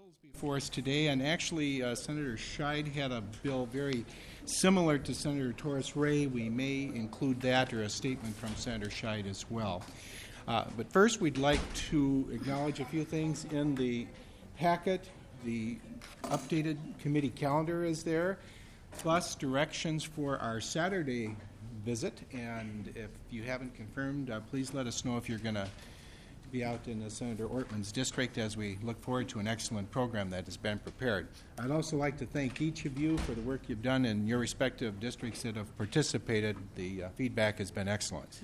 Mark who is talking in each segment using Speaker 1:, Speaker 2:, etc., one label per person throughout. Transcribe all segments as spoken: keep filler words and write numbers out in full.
Speaker 1: bills before us today, and actually uh, Senator Scheid had a bill very similar to Senator Torres Ray. We may include that or a statement from Senator Scheid as well. Uh, but first, we'd like to acknowledge a few things in the packet. The updated committee calendar is there, plus directions for our Saturday visit. And if you haven't confirmed, uh, please let us know if you're going to be out in the Senator Ortman's district, as we look forward to an excellent program that has been prepared. I'd also like to thank each of you for the work you've done in your respective districts that have participated. The uh, feedback has been excellent.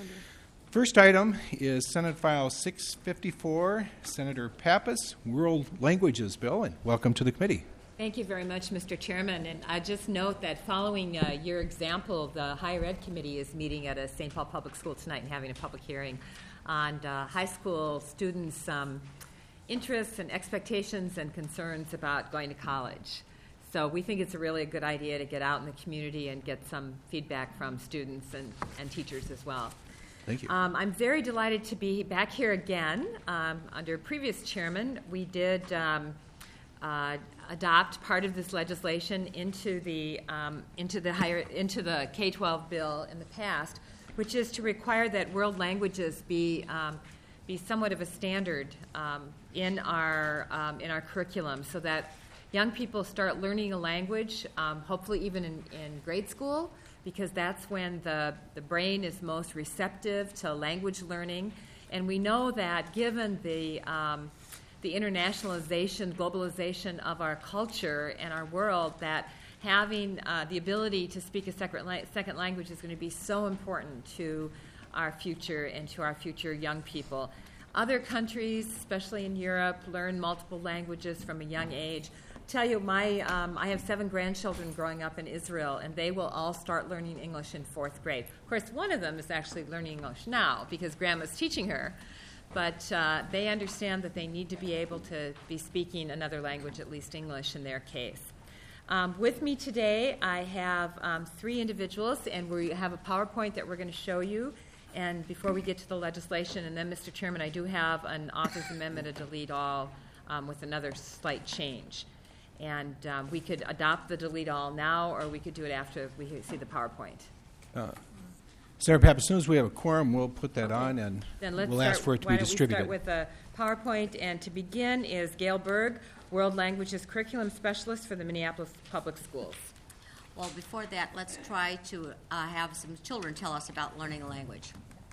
Speaker 1: First item is Senate File six fifty-four, Senator Pappas, World Languages Bill, and welcome to the committee.
Speaker 2: Thank you very much, Mister Chairman. And I just note that following uh, your example, the Higher Ed Committee is meeting at a Saint Paul Public School tonight and having a public hearing on uh, high school students' um, interests and expectations and concerns about going to college. So we think it's a really a good idea to get out in the community and get some feedback from students and, and teachers as well.
Speaker 1: Thank you.
Speaker 2: Um, I'm very delighted to be back here again. Um, under previous chairman, we did um, uh, adopt part of this legislation into the um, into the higher into the K twelve bill in the past, which is to require that world languages be um, be somewhat of a standard um, in our um, in our curriculum, so that young people start learning a language, um, hopefully even in, in grade school, because that's when the, the brain is most receptive to language learning. And we know that given the um, the internationalization, globalization of our culture and our world, that having uh, the ability to speak a second, la- second language is going to be so important to our future and to our future young people. Other countries, especially in Europe, learn multiple languages from a young age. Tell you, my um, I have seven grandchildren growing up in Israel, and they will all start learning English in fourth grade. Of course, one of them is actually learning English now because Grandma's teaching her, but uh, they understand that they need to be able to be speaking another language, at least English in their case. Um, with me today, I have um, three individuals, and we have a PowerPoint that we're going to show you. And before we get to the legislation, and then, Mister Chairman, I do have an author's amendment to delete all um, with another slight change. And um, we could adopt the delete all now, or we could do it after we see the PowerPoint.
Speaker 1: Uh, Senator Pappas, as soon as we have a quorum, we'll put that okay. on, and
Speaker 2: then let's
Speaker 1: we'll
Speaker 2: start,
Speaker 1: ask for it to
Speaker 2: why
Speaker 1: be
Speaker 2: don't
Speaker 1: distributed.
Speaker 2: We start with a PowerPoint, and to begin is Gail Berg, World Languages Curriculum Specialist for the Minneapolis Public Schools.
Speaker 3: Well, before that, let's try to uh, have some children tell us about learning a language.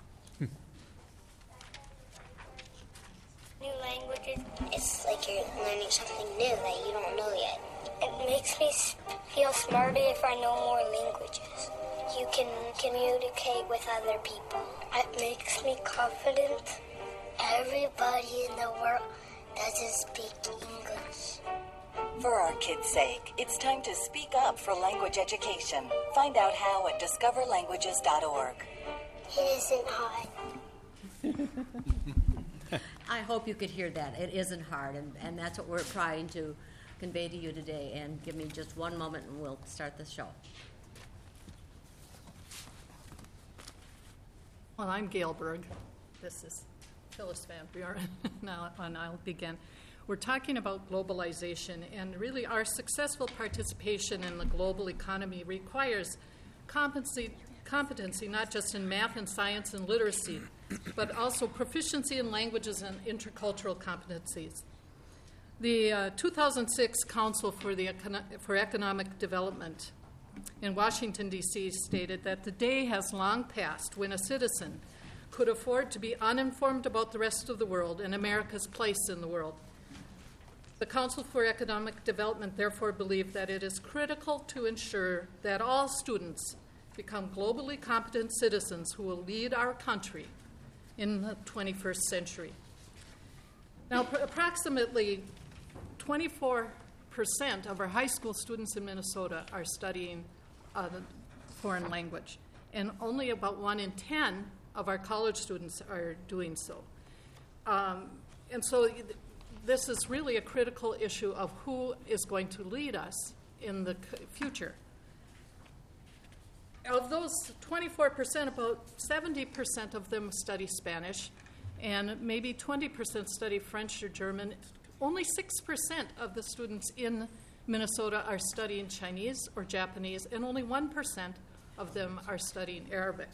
Speaker 4: New languages, it's like you're learning something new that you don't know yet. It makes me feel smarter if I know more languages. You can communicate with other people. It makes me confident. Everybody in the world doesn't speak English.
Speaker 5: For our kids' sake, it's time to speak up for language education. Find out how at discover languages dot org.
Speaker 4: It isn't hard.
Speaker 3: I hope you could hear that. It isn't hard, and, and that's what we're trying to convey to you today. And give me just one moment, and we'll start the show.
Speaker 6: Well, I'm Gail Berg. This is Phyllis Van Buren. Now, and I'll begin. We're talking about globalization, and really our successful participation in the global economy requires competency, competency not just in math and science and literacy, but also proficiency in languages and intercultural competencies. The uh, two thousand six Council for, the Econo- for Economic Development in Washington, D C stated that the day has long passed when a citizen could afford to be uninformed about the rest of the world and America's place in the world. The Council for Economic Development therefore believed that it is critical to ensure that all students become globally competent citizens who will lead our country in the twenty-first century. Now, pr- approximately twenty-four percent of our high school students in Minnesota are studying a foreign language, and only about one in ten of our college students are doing so. Um, and so th- this is really a critical issue of who is going to lead us in the c- future. Of those twenty-four percent, about seventy percent of them study Spanish, and maybe twenty percent study French or German, Only six percent of the students in Minnesota are studying Chinese or Japanese, and only one percent of them are studying Arabic.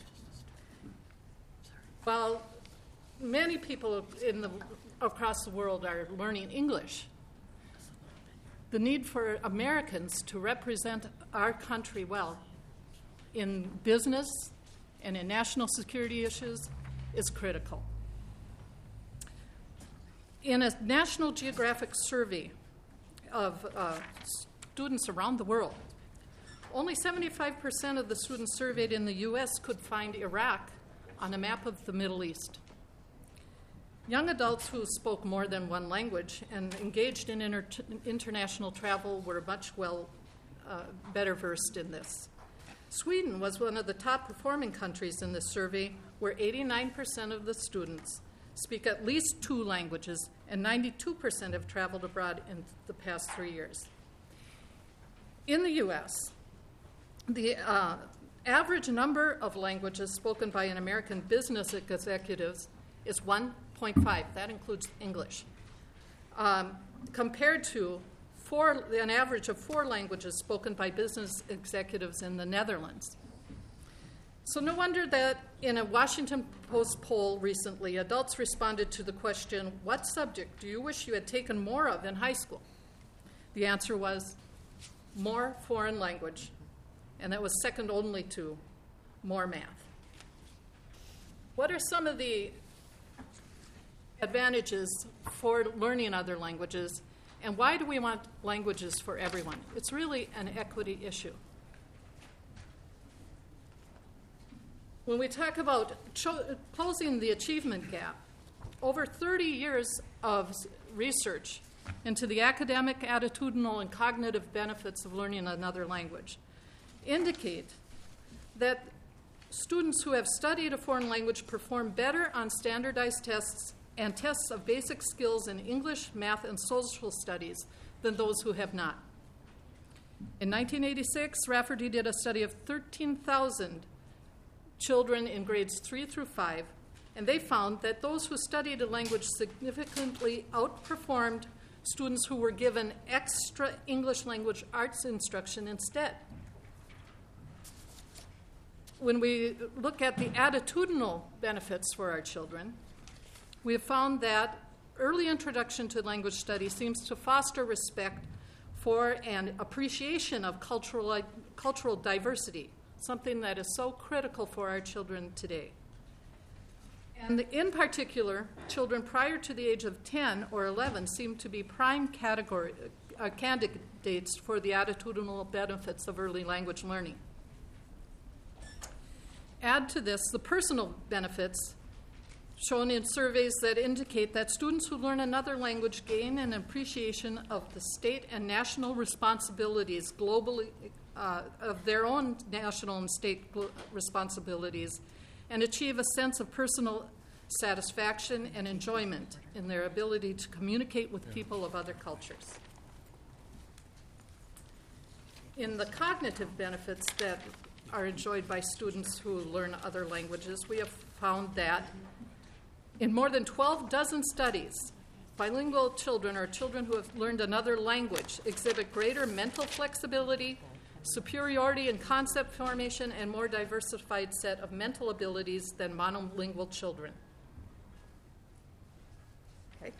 Speaker 6: While many people in the, across the world are learning English, the need for Americans to represent our country well in business and in national security issues is critical. In a National Geographic survey of uh, students around the world, only seventy-five percent of the students surveyed in the U S could find Iraq on a map of the Middle East. Young adults who spoke more than one language and engaged in inter- international travel were much well uh, better versed in this. Sweden was one of the top performing countries in this survey, where eighty-nine percent of the students speak at least two languages, and ninety-two percent have traveled abroad in the past three years. In the U S, the uh, average number of languages spoken by an American business executives is one point five. That includes English, um, compared to four, an average of four languages spoken by business executives in the Netherlands. So no wonder that in a Washington Post poll recently, adults responded to the question, "What subject do you wish you had taken more of in high school?" The answer was more foreign language, and that was second only to more math. What are some of the advantages for learning other languages, and why do we want languages for everyone? It's really an equity issue. When we talk about cho- closing the achievement gap, over thirty years of research into the academic, attitudinal, and cognitive benefits of learning another language indicate that students who have studied a foreign language perform better on standardized tests and tests of basic skills in English, math, and social studies than those who have not. In nineteen eighty-six, Rafferty did a study of thirteen thousand children in grades three through five, and they found that those who studied a language significantly outperformed students who were given extra English language arts instruction instead. When we look at the attitudinal benefits for our children, we have found that early introduction to language study seems to foster respect for and appreciation of cultural, cultural diversity, something that is so critical for our children today. And in particular, children prior to the age of ten or eleven seem to be prime category, uh, candidates for the attitudinal benefits of early language learning. Add to this the personal benefits shown in surveys that indicate that students who learn another language gain an appreciation of the state and national responsibilities globally, uh, of their own national and state gl- responsibilities, and achieve a sense of personal satisfaction and enjoyment in their ability to communicate with people of other cultures. In the cognitive benefits that are enjoyed by students who learn other languages, we have found that in more than twelve dozen studies, bilingual children or children who have learned another language exhibit greater mental flexibility, superiority in concept formation, and more diversified set of mental abilities than monolingual children. Okay.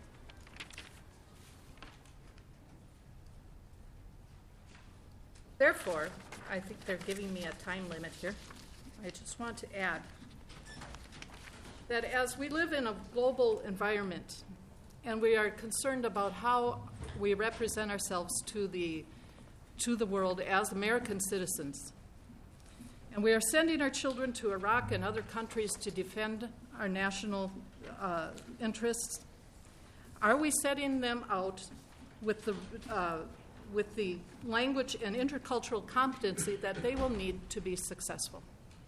Speaker 6: Therefore, I think they're giving me a time limit here. I just want to add that as we live in a global environment and we are concerned about how we represent ourselves to the to the world as American citizens, and we are sending our children to Iraq and other countries to defend our national uh, interests, are we setting them out with the uh, with the language and intercultural competency that they will need to be successful?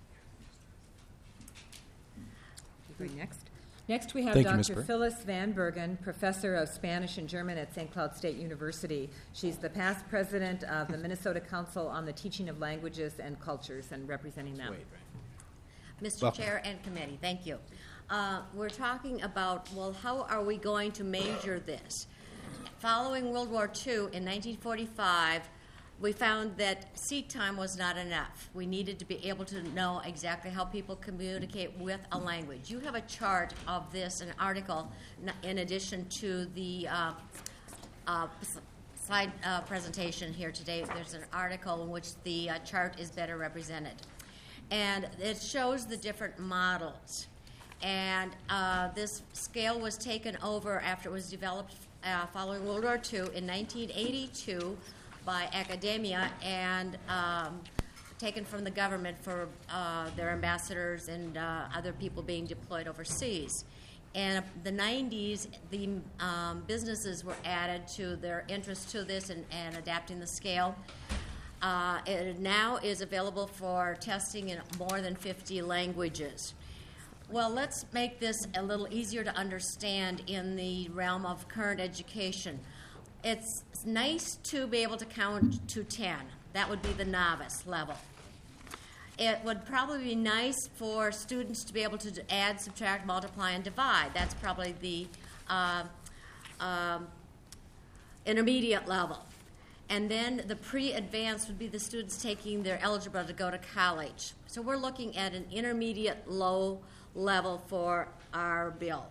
Speaker 2: Next. Next, we have
Speaker 7: Thank you, Miz
Speaker 2: Doctor
Speaker 7: Burr.
Speaker 2: Phyllis Van Bergen, Professor of Spanish and German at Saint Cloud State University. She's the past president of the Minnesota Council on the Teaching of Languages and Cultures and representing them.
Speaker 3: Mister
Speaker 7: Welcome.
Speaker 3: Chair and committee, thank you. Uh, we're talking about, well, how are we going to measure this? following World War Two, in nineteen forty-five, we found that seat time was not enough. We needed to be able to know exactly how people communicate with a language. You have a chart of this, an article, in addition to the uh, uh, slide uh, presentation here today. There's an article in which the uh, chart is better represented. And it shows the different models. And uh, this scale was taken over after it was developed uh, following World War Two in nineteen eighty-two by academia and um, taken from the government for uh, their ambassadors and uh, other people being deployed overseas. And the nineties, the um, businesses were added to their interest to this and, and adapting the scale. Uh, it now is available for testing in more than fifty languages. Well, let's make this a little easier to understand in the realm of current education. It's nice to be able to count to ten. That would be the novice level. It would probably be nice for students to be able to add, subtract, multiply, and divide. That's probably the uh, um, intermediate level. And then the pre-advanced would be the students taking their algebra to go to college. So we're looking at an intermediate low level for our bill.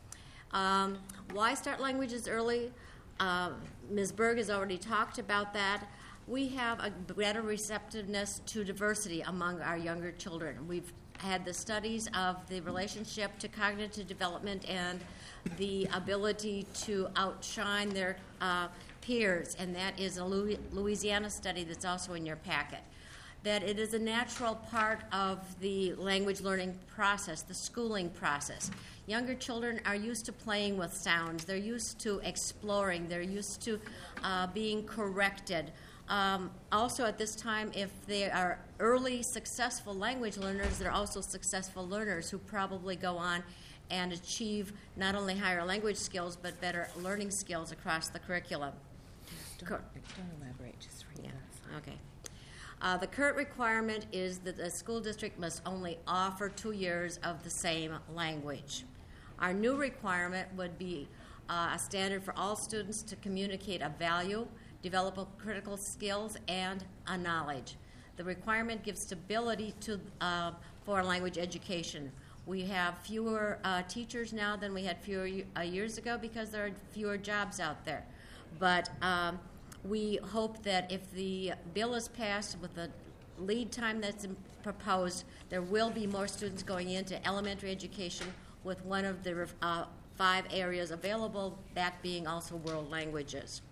Speaker 3: Um, why start languages early? Uh, Miz Berg has already talked about that. We have a better receptiveness to diversity among our younger children. We've had the studies of the relationship to cognitive development and the ability to outshine their uh, peers, and that is a Louisiana study that's also in your packet. That it is a natural part of the language learning process, the schooling process. Younger children are used to playing with sounds. They're used to exploring. They're used to uh, being corrected. Um, also, at this time, if they are early successful language learners, they're also successful learners who probably go on and achieve not only higher language skills, but better learning skills across the curriculum.
Speaker 2: Don't, don't elaborate, just read
Speaker 3: Yeah,
Speaker 2: that.
Speaker 3: okay. Uh, the current requirement is that the school district must only offer two years of the same language. Our new requirement would be uh, a standard for all students to communicate a value, develop a critical skills, and a knowledge. The requirement gives stability to uh, for language education. We have fewer uh, teachers now than we had fewer uh, years ago because there are fewer jobs out there. But um, we hope that if the bill is passed with the lead time that's proposed, there will be more students going into elementary education with one of the uh, five areas available, that being also world languages.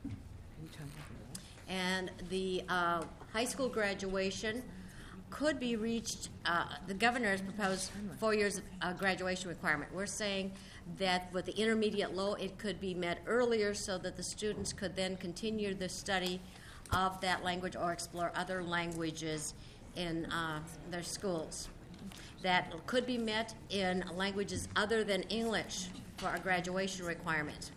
Speaker 3: And the uh, high school graduation could be reached, uh, the governor has proposed four years of uh, graduation requirement. We're saying that with the intermediate low, it could be met earlier so that the students could then continue the study of that language or explore other languages in uh, their schools. That could be met in languages other than English for a graduation requirement.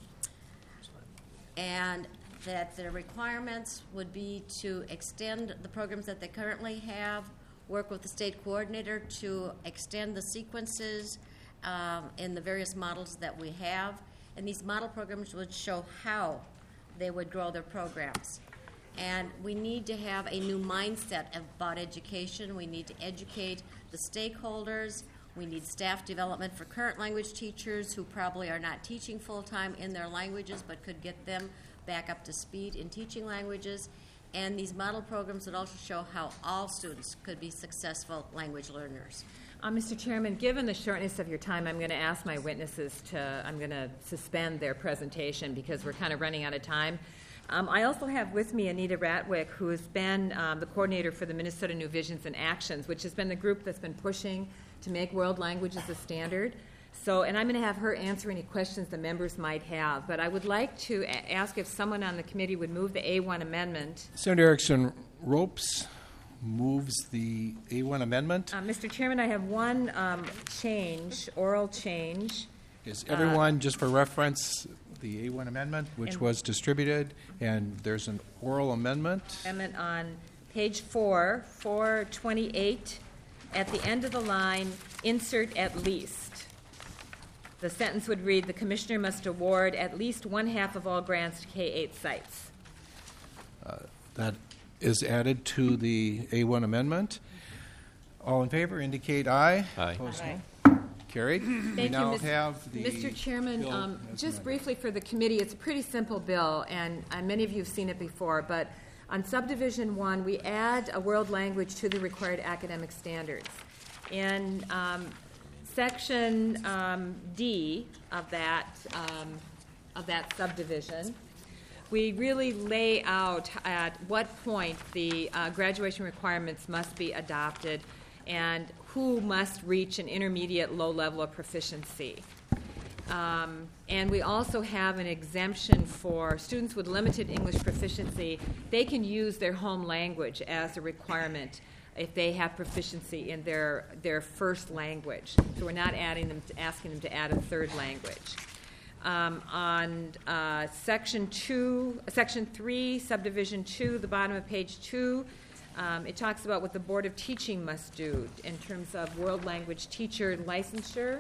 Speaker 3: And that the requirements would be to extend the programs that they currently have, work with the state coordinator to extend the sequences um, in the various models that we have, and these model programs would show how they would grow their programs. And we need to have a new mindset about education. We need to educate the stakeholders. We need staff development for current language teachers who probably are not teaching full-time in their languages but could get them back up to speed in teaching languages. And these model programs would also show how all students could be successful language learners.
Speaker 2: Uh, Mister Chairman, given the shortness of your time, I'm going to ask my witnesses to, I'm going to suspend their presentation because we're kind of running out of time. Um, I also have with me Anita Ratwick, who has been um, the coordinator for the Minnesota New Visions and Actions, which has been the group that's been pushing to make world languages a standard. So, and I'm going to have her answer any questions the members might have. But I would like to a- ask if someone on the committee would move the A one amendment.
Speaker 1: Senator Erickson Ropes moves the A one amendment.
Speaker 2: Uh, Mister Chairman, I have one um, change, oral change.
Speaker 1: Is everyone, uh, just for reference, the A one amendment, which was distributed, and there's an oral amendment.
Speaker 2: Amendment on page four, four twenty-eight, at the end of the line, insert at least. the sentence would read, "The Commissioner must award at least one half of all grants to K eight sites."
Speaker 1: That is added to the A one amendment. All in favor indicate aye.
Speaker 7: Aye.
Speaker 1: Opposed, no. Carried. We
Speaker 2: Thank you,
Speaker 1: now
Speaker 2: Mis-
Speaker 1: have the
Speaker 2: Mister Chairman,
Speaker 1: bill
Speaker 2: um,
Speaker 1: as
Speaker 2: just
Speaker 1: amended.
Speaker 2: briefly for the committee, it's a pretty simple bill, and, and many of you have seen it before, but on subdivision one, we add a world language to the required academic standards. In um, section um, D of that, um, of that subdivision, we really lay out at what point the uh, graduation requirements must be adopted and who must reach an intermediate low level of proficiency. Um, and we also have an exemption for students with limited English proficiency. They can use their home language as a requirement if they have proficiency in their, their first language. So we're not adding them to, asking them to add a third language. Um, on uh, section two, section three, subdivision two, the bottom of page two, um, it talks about what the Board of Teaching must do in terms of world language teacher licensure.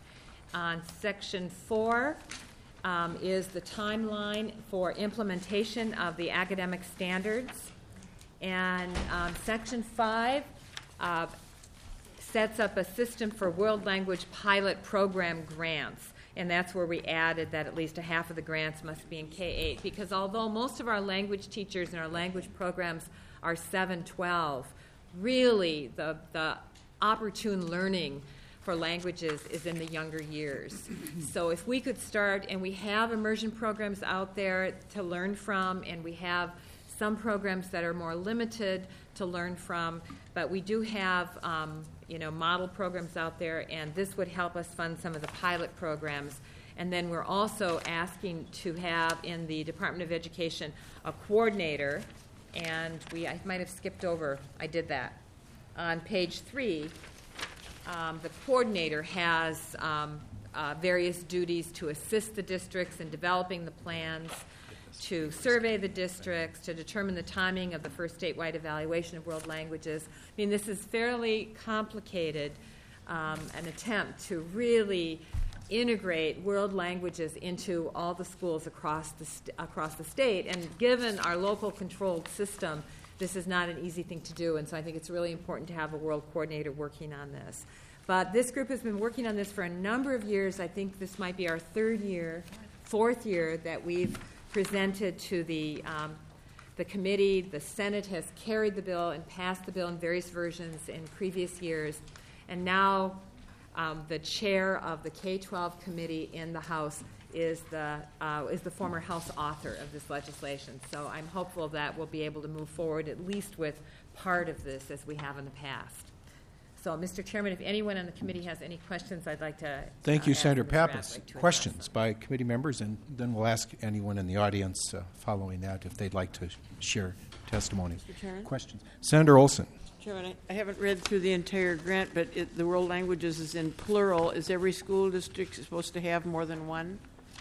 Speaker 2: On section four um, is the timeline for implementation of the academic standards. And um, section five uh, sets up a system for world language pilot program grants. And that's where we added that at least a half of the grants must be in K eight, because although most of our language teachers and our language programs are seven twelve, really the, the opportune learning for languages is in the younger years. So if we could start, and we have immersion programs out there to learn from, and we have some programs that are more limited to learn from, but we do have um, you know, model programs out there, and this would help us fund some of the pilot programs. And then we're also asking to have in the Department of Education a coordinator, and we I might have skipped over, I did that. On page three, um, the coordinator has um, uh, various duties to assist the districts in developing the plans, to survey the districts, to determine the timing of the first statewide evaluation of world languages. I mean, this is fairly complicated, um, an attempt to really integrate world languages into all the schools across the, st- across the state. And given our local controlled system, this is not an easy thing to do, and so I think it's really important to have a world coordinator working on this. But this group has been working on this for a number of years. I think this might be our third year, fourth year that we've presented to the um, the committee. The Senate has carried the bill and passed the bill in various versions in previous years, and now um, the chair of the K twelve committee in the House is the uh, is the former House author of this legislation. So I'm hopeful that we'll be able to move forward at least with part of this as we have in the past. So, Mister Chairman, if anyone on the committee has any questions, I'd like to
Speaker 1: Thank
Speaker 2: uh,
Speaker 1: you,
Speaker 2: ask
Speaker 1: Senator
Speaker 2: Miz
Speaker 1: Pappas.
Speaker 2: Radlick to address
Speaker 1: Questions
Speaker 2: them.
Speaker 1: by committee members, and then we'll ask anyone in the audience uh, following that if they'd like to share testimony.
Speaker 8: Mister Chairman?
Speaker 1: Questions? Senator Olson.
Speaker 8: Chairman, I- I haven't read through the entire grant, but it, the world languages is in plural. Is every school district supposed to have more than one?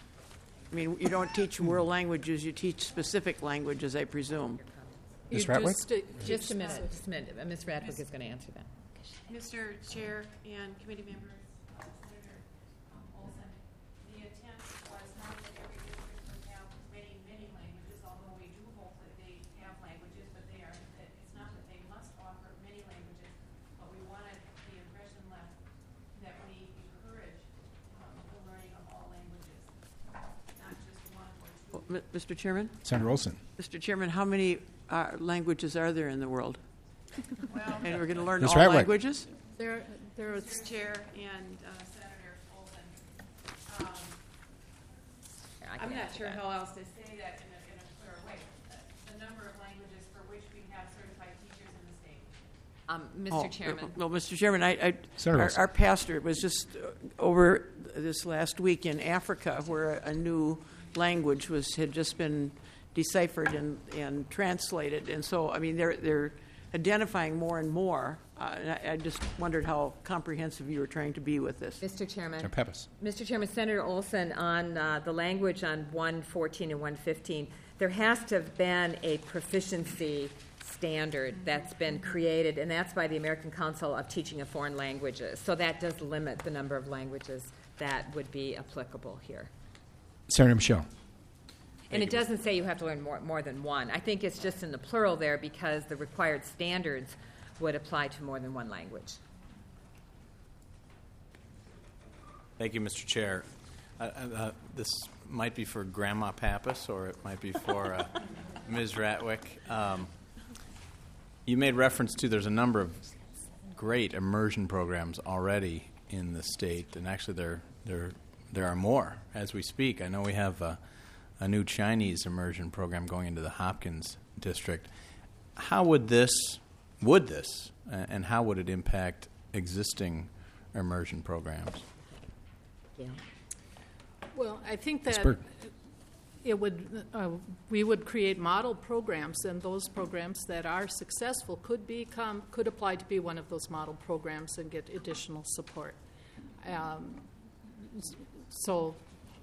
Speaker 8: I mean, you don't teach world languages, you teach specific languages, I presume.
Speaker 1: Miz
Speaker 6: You
Speaker 1: Ratliff?
Speaker 6: just, uh,
Speaker 2: Just a minute, just a minute. Uh, Miz Radlick is going to answer that.
Speaker 9: Mister Chair and committee members, uh, Senator um, Olson, the intent was not that every district would have many, many languages, although we do hope that they have languages, but they are, that it's not that they must offer many languages, but we wanted the impression left that we encourage um, the learning of all languages, not just one or two.
Speaker 8: Well, M- Mister Chairman?
Speaker 1: Senator Olson.
Speaker 8: Mister Chairman, how many uh, languages are there in the world?
Speaker 9: Well,
Speaker 8: And we're going to learn
Speaker 1: Miz
Speaker 8: all
Speaker 1: Ratliff.
Speaker 8: languages?
Speaker 6: there, there is,
Speaker 9: Mister Chair and uh, Senator Olson, um,
Speaker 2: I can
Speaker 9: I'm not
Speaker 2: answer
Speaker 9: sure
Speaker 2: that.
Speaker 9: how else to say that in a, in a clear way. The, the number of languages for which we have certified teachers in the state.
Speaker 2: Um,
Speaker 8: Oh,
Speaker 2: Mister Chairman.
Speaker 8: Well, Mister Chairman, I, I,
Speaker 1: Senator
Speaker 8: our,
Speaker 1: Olson.
Speaker 8: our pastor was just uh, over this last week in Africa, where a new language was had just been deciphered and, and translated, and so I mean they're they're identifying more and more. Uh, and I, I just wondered how comprehensive you were trying to be with this.
Speaker 2: Mister Chairman.
Speaker 1: Senator Pappas.
Speaker 2: Mister Chairman, Senator Olson, on uh, the language on one fourteen and one fifteen, there has to have been a proficiency standard that's been created, and that's by the American Council of Teaching of Foreign Languages. So that does limit the number of languages that would be applicable here.
Speaker 1: Senator Michelle.
Speaker 2: And it doesn't say you have to learn more, more than one. I think it's just in the plural there because the required standards would apply to more than one language.
Speaker 7: Thank you, Mister Chair. Uh, uh, this might be for Grandma Pappas, or it might be for uh, Miz Ratwick. Um, you made reference to there's a number of great immersion programs already in the state, and actually there there there are more as we speak. I know we have a, a new Chinese immersion program going into the Hopkins district. How would this would this uh, and how would it impact existing immersion programs?
Speaker 2: Yeah.
Speaker 6: Well, I think that
Speaker 1: Spurt.
Speaker 6: it would, uh, we would create model programs, and those programs that are successful could become, could apply to be one of those model programs and get additional support. Um, so,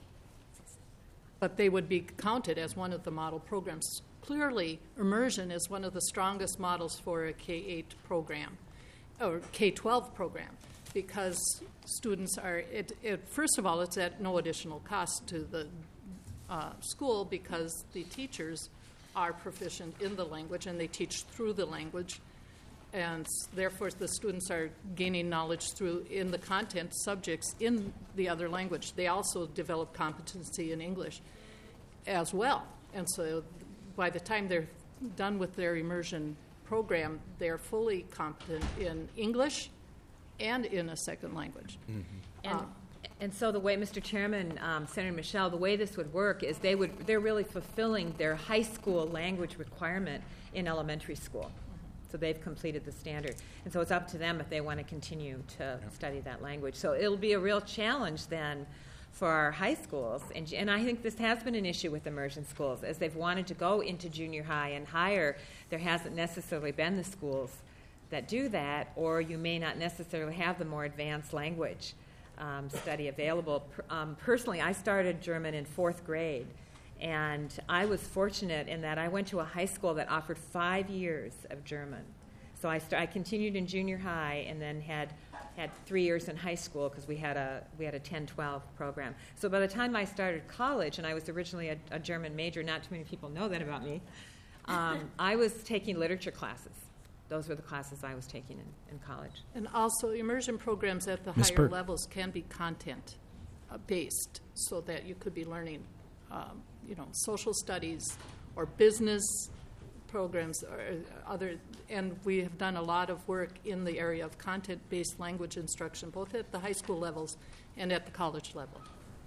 Speaker 6: but they would be counted as one of the model programs. Clearly, immersion is one of the strongest models for a K eight program, or K twelve program, because students are, it, it, first of all, it's at no additional cost to the uh, school because the teachers are proficient in the language and they teach through the language, and therefore the students are gaining knowledge through in the content subjects in the other language. They also develop competency in English as well, and so by the time they're done with their immersion program, they're fully competent in English and in a second language.
Speaker 2: Mm-hmm. And, uh, and so the way, Mister Chairman, um, Senator Michelle, the way this would work is they would, they're really fulfilling their high school language requirement in elementary school. Mm-hmm. So they've completed the standard. And so it's up to them if they want to continue to yep. study that language. So it'll be a real challenge then for our high schools. And, and I think this has been an issue with immersion schools. As they've wanted to go into junior high and higher, there hasn't necessarily been the schools that do that, or you may not necessarily have the more advanced language um, study available. Um, personally, I started German in fourth grade, and I was fortunate in that I went to a high school that offered five years of German. So I, st- I continued in junior high and then had had three years in high school because we had a we had a ten twelve program. So by the time I started college, and I was originally a, a German major, not too many people know that about me, um, I was taking literature classes. Those were the classes I was taking in, in college.
Speaker 6: And also, immersion programs at the
Speaker 1: Miz
Speaker 6: higher
Speaker 1: Burt.
Speaker 6: levels can be content uh, based, so that you could be learning, um, you know, social studies or business programs or other. And we have done a lot of work in the area of content-based language instruction, both at the high school levels and at the college level.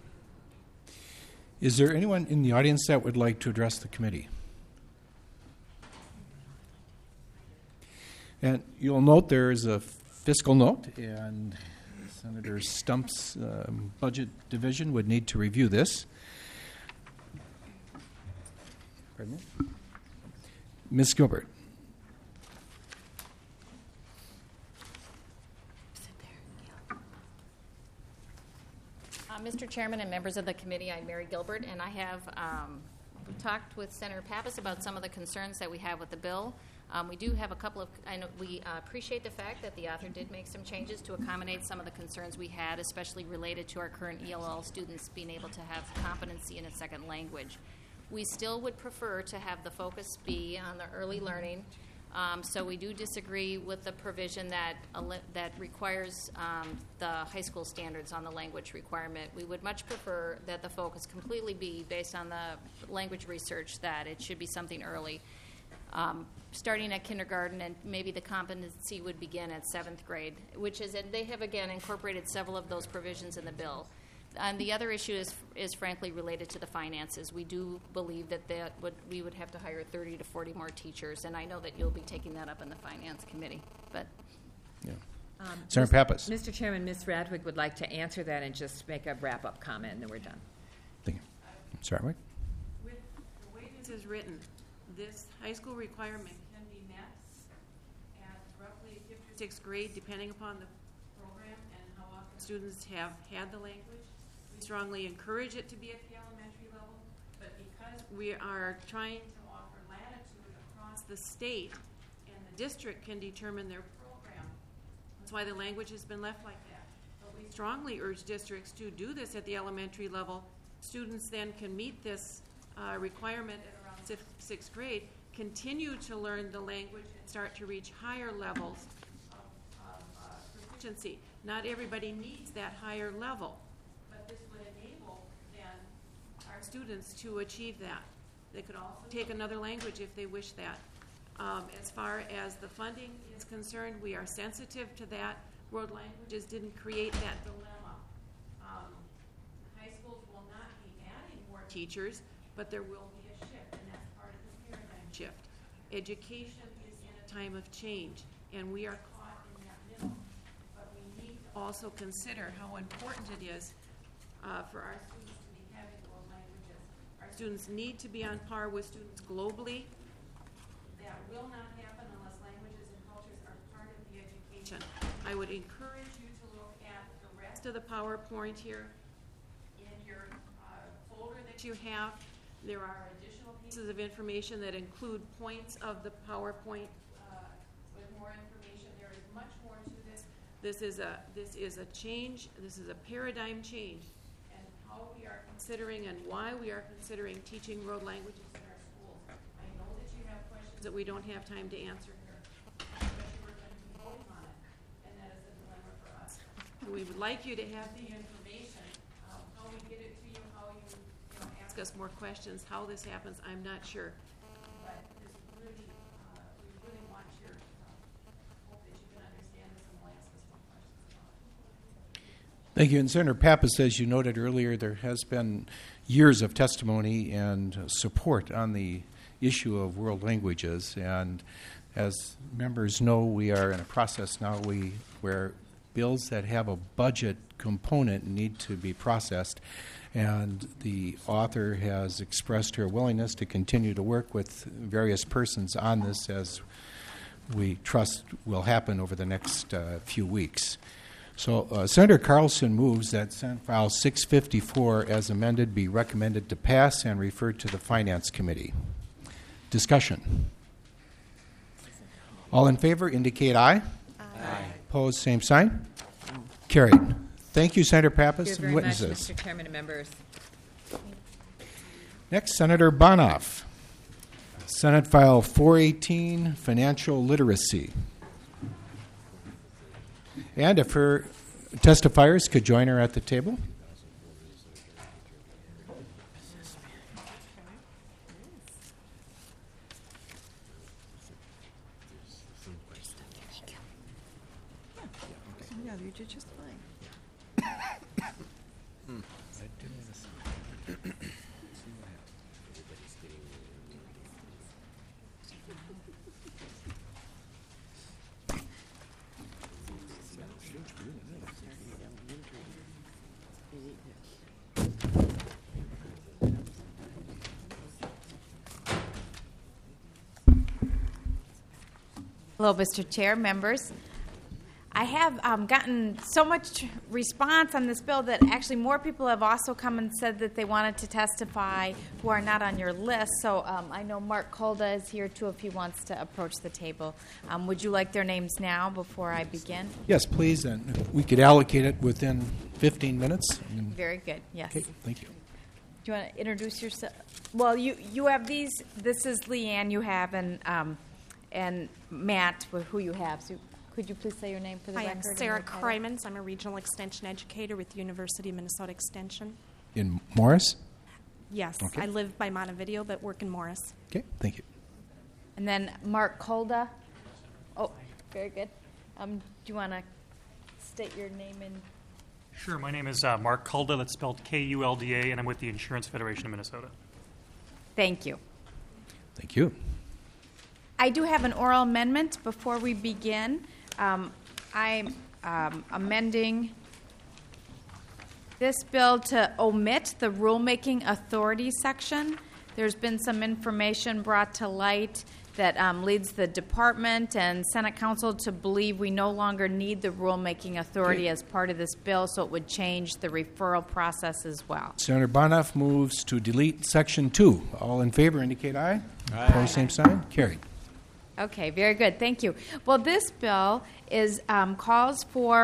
Speaker 1: Is there anyone in the audience that would like to address the committee? And you'll note there is a fiscal note, and Senator Stump's um, budget division would need to review this. Pardon me? Miz Gilbert.
Speaker 10: Uh, Mister Chairman and members of the committee, I'm Mary Gilbert, and I have um, talked with Senator Pappas about some of the concerns that we have with the bill. Um, we do have a couple of, I know we uh, appreciate the fact that the author did make some changes to accommodate some of the concerns we had, especially related to our current E L L students being able to have competency in a second language. We still would prefer to have the focus be on the early learning, um, so we do disagree with the provision that that requires um, the high school standards on the language requirement. We would much prefer that the focus completely be based on the language research, that it should be something early. Um, starting at kindergarten, and maybe the competency would begin at seventh grade, which is, and they have again incorporated several of those provisions in the bill. And the other issue is, is frankly related to the finances. We do believe that that would, we would have to hire thirty to forty more teachers, and I know that you'll be taking that up in the finance committee. But
Speaker 1: yeah.
Speaker 2: um,
Speaker 1: Senator Pappas.
Speaker 2: Mister Chairman, Miz Radwick would like to answer that and just make a wrap-up comment, and then we're done.
Speaker 1: Thank you. Miz Radwick.
Speaker 9: With the way this is written, this high school requirement can be met at roughly fifth or sixth grade, depending upon the program and how often students have had the language. We strongly encourage it to be at the elementary level, but because we are trying to offer latitude across the state, and the district can determine their program, that's why the language has been left like that. But we strongly urge districts to do this at the elementary level. Students then can meet this uh, requirement at around sixth, sixth grade, continue to learn the language, and start to reach higher levels of, of uh, proficiency. Not everybody needs that higher level, but this would enable then our students to achieve that. They could also take another language if they wish that. Um, as far as the funding is concerned, we are sensitive to that. World Languages didn't create that dilemma. Um, high schools will not be adding more teachers, but there will be a shift, and that's part of the paradigm shift. Education is in a time of change, and we are caught in that middle. But we need to also consider how important it is uh, for our students to be having world languages. Our students need to be on par with students globally. That will not happen unless languages and cultures are part of the education. I would encourage you to look at the rest of the PowerPoint here in your uh, folder that you have. There are additional pieces of information that include points of the PowerPoint uh, with more information. There is much more to this. This is a this is a change. This is a paradigm change, and how we are considering and why we are considering teaching world languages in our schools. I know that you have questions that we don't have time to answer here, especially we're going to be voting on it, and that is a dilemma for us. So we would like you to have the information. Um, how we get it to you, how you, you know, ask us more questions, how this happens, I'm not sure. But this really, uh, we really want your uh, hope that you can understand this, and we'll ask us more questions about it.
Speaker 1: Thank you. And Senator Pappas, as you noted earlier, there has been years of testimony and support on the issue of world languages. And as members know, we are in a process now we, where bills that have a budget component need to be processed. And the author has expressed her willingness to continue to work with various persons on this, as we trust will happen over the next uh, few weeks. So uh, Senator Carlson moves that Senate File six fifty-four as amended be recommended to pass and referred to the Finance Committee. Discussion. All in favor indicate aye. Aye. Opposed, same sign. Carried. Thank you, Senator Pappas
Speaker 2: Thank you
Speaker 1: and
Speaker 2: very
Speaker 1: witnesses.
Speaker 2: much, Mister Chairman and members.
Speaker 1: Next, Senator Bonoff. Senate File four eighteen, Financial Literacy. And if her testifiers could join her at the table.
Speaker 8: Yeah, you did just fine.
Speaker 11: Hello, Mister Chair, members. I have um, gotten so much response on this bill that actually more people have also come and said that they wanted to testify who are not on your list. So um, I know Mark Kolda is here too if he wants to approach the table. Um, would you like their names now before I begin?
Speaker 1: Yes, please. And if we could allocate it within fifteen minutes. And
Speaker 11: Very good, yes.
Speaker 1: okay, thank you.
Speaker 11: Do you want to introduce yourself? Well, you, you have these. This is Leanne you have, and um, and Matt, who you have. So could you please say your name for the
Speaker 12: Hi,
Speaker 11: record?
Speaker 12: I'm Sarah Krymans. I'm a regional extension educator with the University of Minnesota Extension.
Speaker 1: In Morris?
Speaker 12: Yes,
Speaker 1: Okay.
Speaker 12: I live by Montevideo, but work in Morris.
Speaker 1: Okay, thank you.
Speaker 11: And then Mark Kolda. Oh, very good. Um, do you want to state your name and?
Speaker 13: Sure. My name is uh, Mark Kulda. That's spelled K U L D A, and I'm with the Insurance Federation of Minnesota.
Speaker 11: Thank you.
Speaker 1: Thank you.
Speaker 11: I do have an oral amendment before we begin. Um, I'm um, amending this bill to omit the rulemaking authority section. There's been some information brought to light that um, leads the department and Senate Council to believe we no longer need the rulemaking authority
Speaker 1: Okay.
Speaker 11: as part of this bill, so it would change the referral process as well.
Speaker 1: Senator Bonoff moves to delete Section two. All in favor indicate aye.
Speaker 7: Aye.
Speaker 1: Opposed, same sign. Carried.
Speaker 11: Okay, very good. Thank you. Well, this bill is um, calls for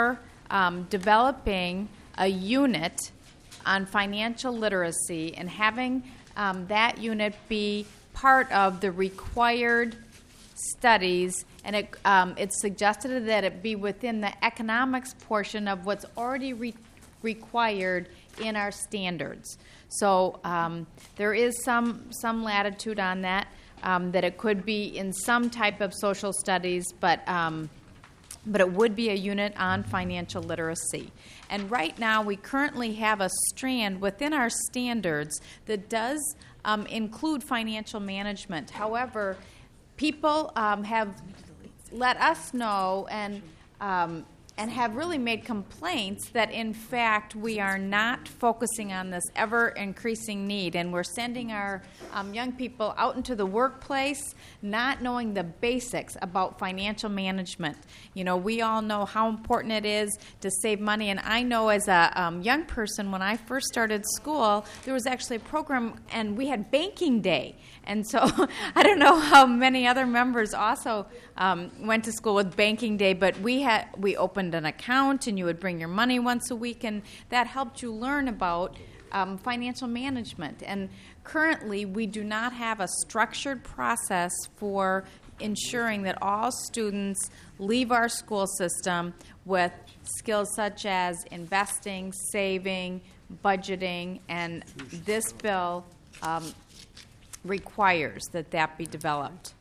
Speaker 11: um, developing a unit on financial literacy and having um, that unit be part of the required studies, and it, um, it's suggested that it be within the economics portion of what's already re- required in our standards. So um, there is some some latitude on that, um, that it could be in some type of social studies, but um, but it would be a unit on financial literacy. And right now, we currently have a strand within our standards that does um, include financial management. However, people um, have let us know and um, and have really made complaints that, in fact, we are not focusing on this ever-increasing need, and we're sending our um, young people out into the workplace not knowing the basics about financial management. You know, we all know how important it is to save money, and I know as a um, young person, when I first started school, there was actually a program, and we had banking day. And so I don't know how many other members also um, went to school with banking day, but we had we opened an account, and you would bring your money once a week, and that helped you learn about um, financial management. And currently, we do not have a structured process for ensuring that all students leave our school system with skills such as investing, saving, budgeting, and this bill um, requires that that be developed.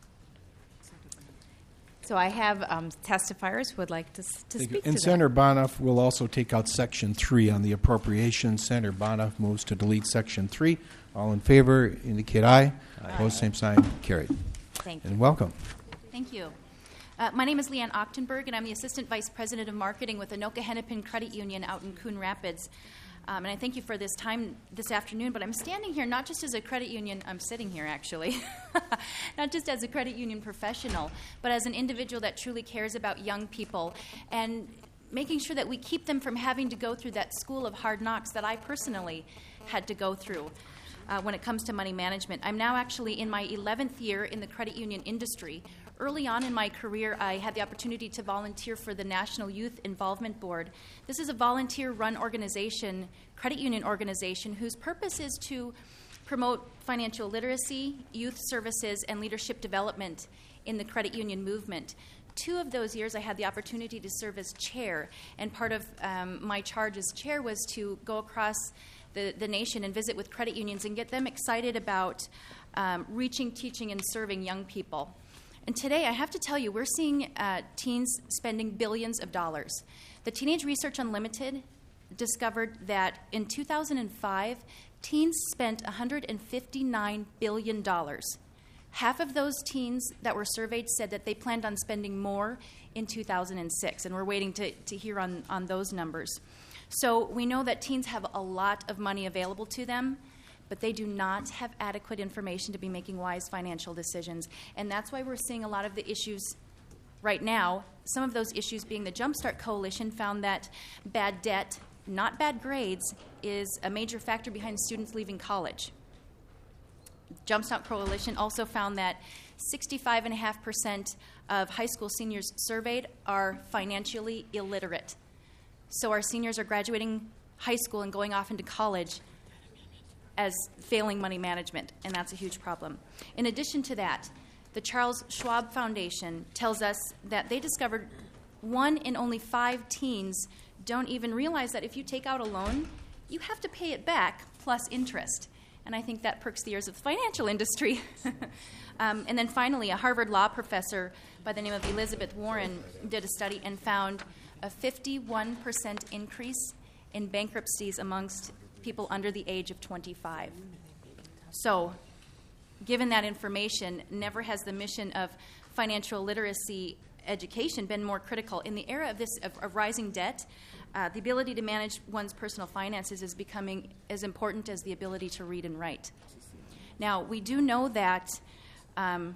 Speaker 11: So I have um, testifiers who would like to, to
Speaker 1: Thank
Speaker 11: speak
Speaker 1: you.
Speaker 11: to
Speaker 1: And
Speaker 11: that.
Speaker 1: Senator Bonoff will also take out Section three on the appropriations. Senator Bonoff moves to delete Section three. All in favor indicate aye. Aye. Opposed, same sign. Carried.
Speaker 14: Thank you.
Speaker 1: And welcome.
Speaker 14: Thank you. Uh, my name is Leanne Ochtenberg, and I'm the Assistant Vice President of Marketing with Anoka Hennepin Credit Union out in Coon Rapids. Um, and I thank you for this time this afternoon, but I'm standing here not just as a credit union, I'm sitting here actually, not just as a credit union professional, but as an individual that truly cares about young people and making sure that we keep them from having to go through that school of hard knocks that I personally had to go through uh, when it comes to money management. I'm now actually in my eleventh year in the credit union industry. Early on in my career, I had the opportunity to volunteer for the National Youth Involvement Board. This is a volunteer-run organization, credit union organization, whose purpose is to promote financial literacy, youth services, and leadership development in the credit union movement. Two of those years, I had the opportunity to serve as chair, and part of um, my charge as chair was to go across the, the nation and visit with credit unions and get them excited about um, reaching, teaching, and serving young people. And today, I have to tell you, we're seeing uh, teens spending billions of dollars. The Teenage Research Unlimited discovered that in two thousand five, teens spent one hundred fifty-nine billion dollars. Half of those teens that were surveyed said that they planned on spending more in two thousand six, and we're waiting to, to hear on, on those numbers. So we know that teens have a lot of money available to them, but they do not have adequate information to be making wise financial decisions. And that's why we're seeing a lot of the issues right now. Some of those issues being the Jumpstart Coalition found that bad debt, not bad grades, is a major factor behind students leaving college. Jumpstart Coalition also found that sixty-five point five percent of high school seniors surveyed are financially illiterate. So our seniors are graduating high school and going off into college as failing money management, and that's a huge problem. In addition to that, the Charles Schwab Foundation tells us that they discovered one in only five teens don't even realize that if you take out a loan, you have to pay it back plus interest. And I think that perks the ears of the financial industry. um, and then finally, a Harvard law professor by the name of Elizabeth Warren did a study and found a fifty-one percent increase in bankruptcies amongst people under the age of twenty-five. So, given that information, never has the mission of financial literacy education been more critical. In the era of this of, of rising debt, uh, the ability to manage one's personal finances is becoming as important as the ability to read and write. Now, we do know that um,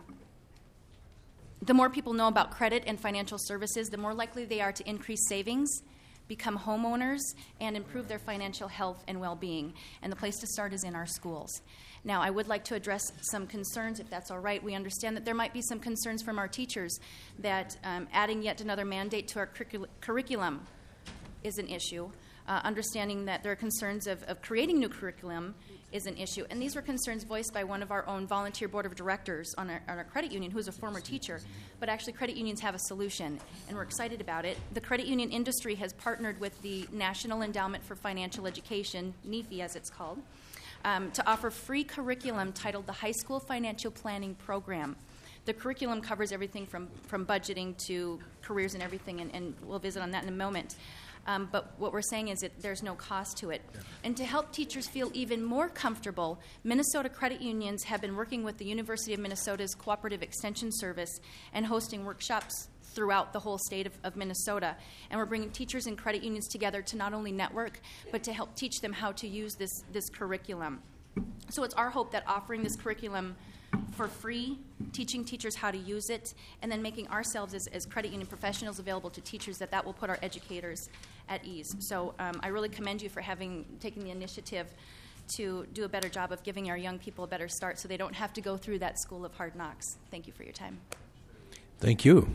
Speaker 14: the more people know about credit and financial services, the more likely they are to increase savings, become homeowners, and improve their financial health and well-being. And the place to start is in our schools. Now, I would like to address some concerns, if that's all right. We understand that there might be some concerns from our teachers that um, adding yet another mandate to our curricul- curriculum is an issue. Uh, understanding that there are concerns of, of creating new curriculum is an issue. And these were concerns voiced by one of our own volunteer board of directors on our, on our credit union, who is a former teacher. But actually, credit unions have a solution, and we're excited about it. The credit union industry has partnered with the National Endowment for Financial Education, N E F I as it's called, um, to offer free curriculum titled the High School Financial Planning Program. The curriculum covers everything from, from budgeting to careers and everything, and, and we'll visit on that in a moment. Um, but what we're saying is that there's no cost to it. Yeah. And to help teachers feel even more comfortable, Minnesota credit unions have been working with the University of Minnesota's Cooperative Extension Service and hosting workshops throughout the whole state of, of Minnesota. And we're bringing teachers and credit unions together to not only network, but to help teach them how to use this, this curriculum. So it's our hope that offering this curriculum for free, teaching teachers how to use it, and then making ourselves as, as credit union professionals available to teachers, that that will put our educators at ease. So um, I really commend you for having taken the initiative to do a better job of giving our young people a better start so they don't have to go through that school of hard knocks. Thank you for your time.
Speaker 15: Thank you.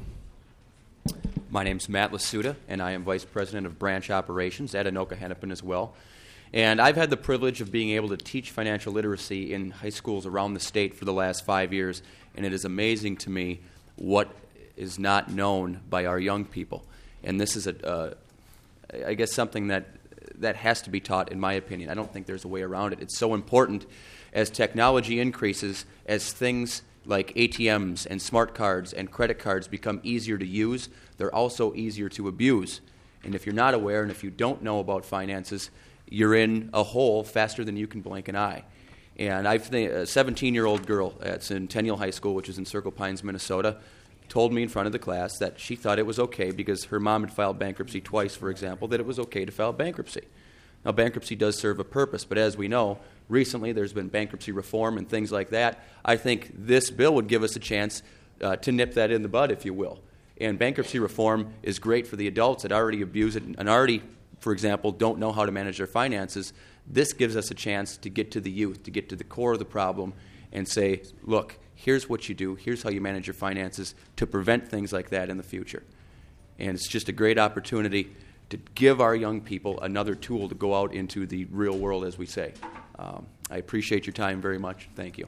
Speaker 16: My name's Matt Lasuda, and I am Vice President of Branch Operations at Anoka Hennepin as well. And I've had the privilege of being able to teach financial literacy in high schools around the state for the last five years, and it is amazing to me what is not known by our young people. And this is, a, uh, I guess, something that, that has to be taught, in my opinion. I don't think there's a way around it. It's so important as technology increases, as things like A T Ms and smart cards and credit cards become easier to use, they're also easier to abuse. And if you're not aware and if you don't know about finances, you're in a hole faster than you can blink an eye. And I've th- a seventeen-year-old girl at Centennial High School, which is in Circle Pines, Minnesota, told me in front of the class that she thought it was okay because her mom had filed bankruptcy twice, for example, that it was okay to file bankruptcy. Now, bankruptcy does serve a purpose, but as we know, recently there's been bankruptcy reform and things like that. I think this bill would give us a chance uh, to nip that in the bud, if you will. And bankruptcy reform is great for the adults that already abuse it and already, for example, don't know how to manage their finances. This gives us a chance to get to the youth, to get to the core of the problem and say, look, here's what you do, here's how you manage your finances to prevent things like that in the future. And it's just a great opportunity to give our young people another tool to go out into the real world, as we say. Um, I appreciate your time very much. Thank you.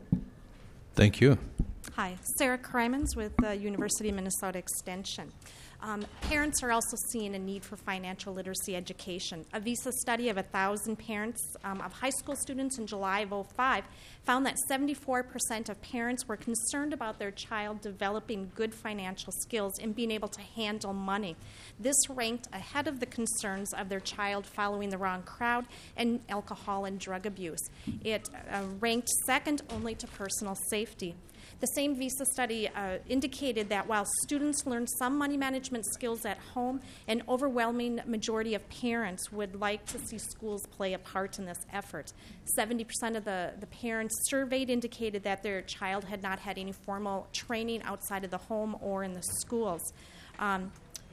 Speaker 15: Thank you.
Speaker 12: Hi, Sarah Krymans with the University of Minnesota Extension. Um, parents are also seeing a need for financial literacy education. A Visa study of one thousand parents um, of high school students in July of oh five found that seventy-four percent of parents were concerned about their child developing good financial skills and being able to handle money. This ranked ahead of the concerns of their child following the wrong crowd and alcohol and drug abuse. It uh, ranked second only to personal safety. The same Visa study uh, indicated that while students learn some money management skills at home, an overwhelming majority of parents would like to see schools play a part in this effort. seventy percent of the, the parents surveyed indicated that their child had not had any formal training outside of the home or in the schools. Um,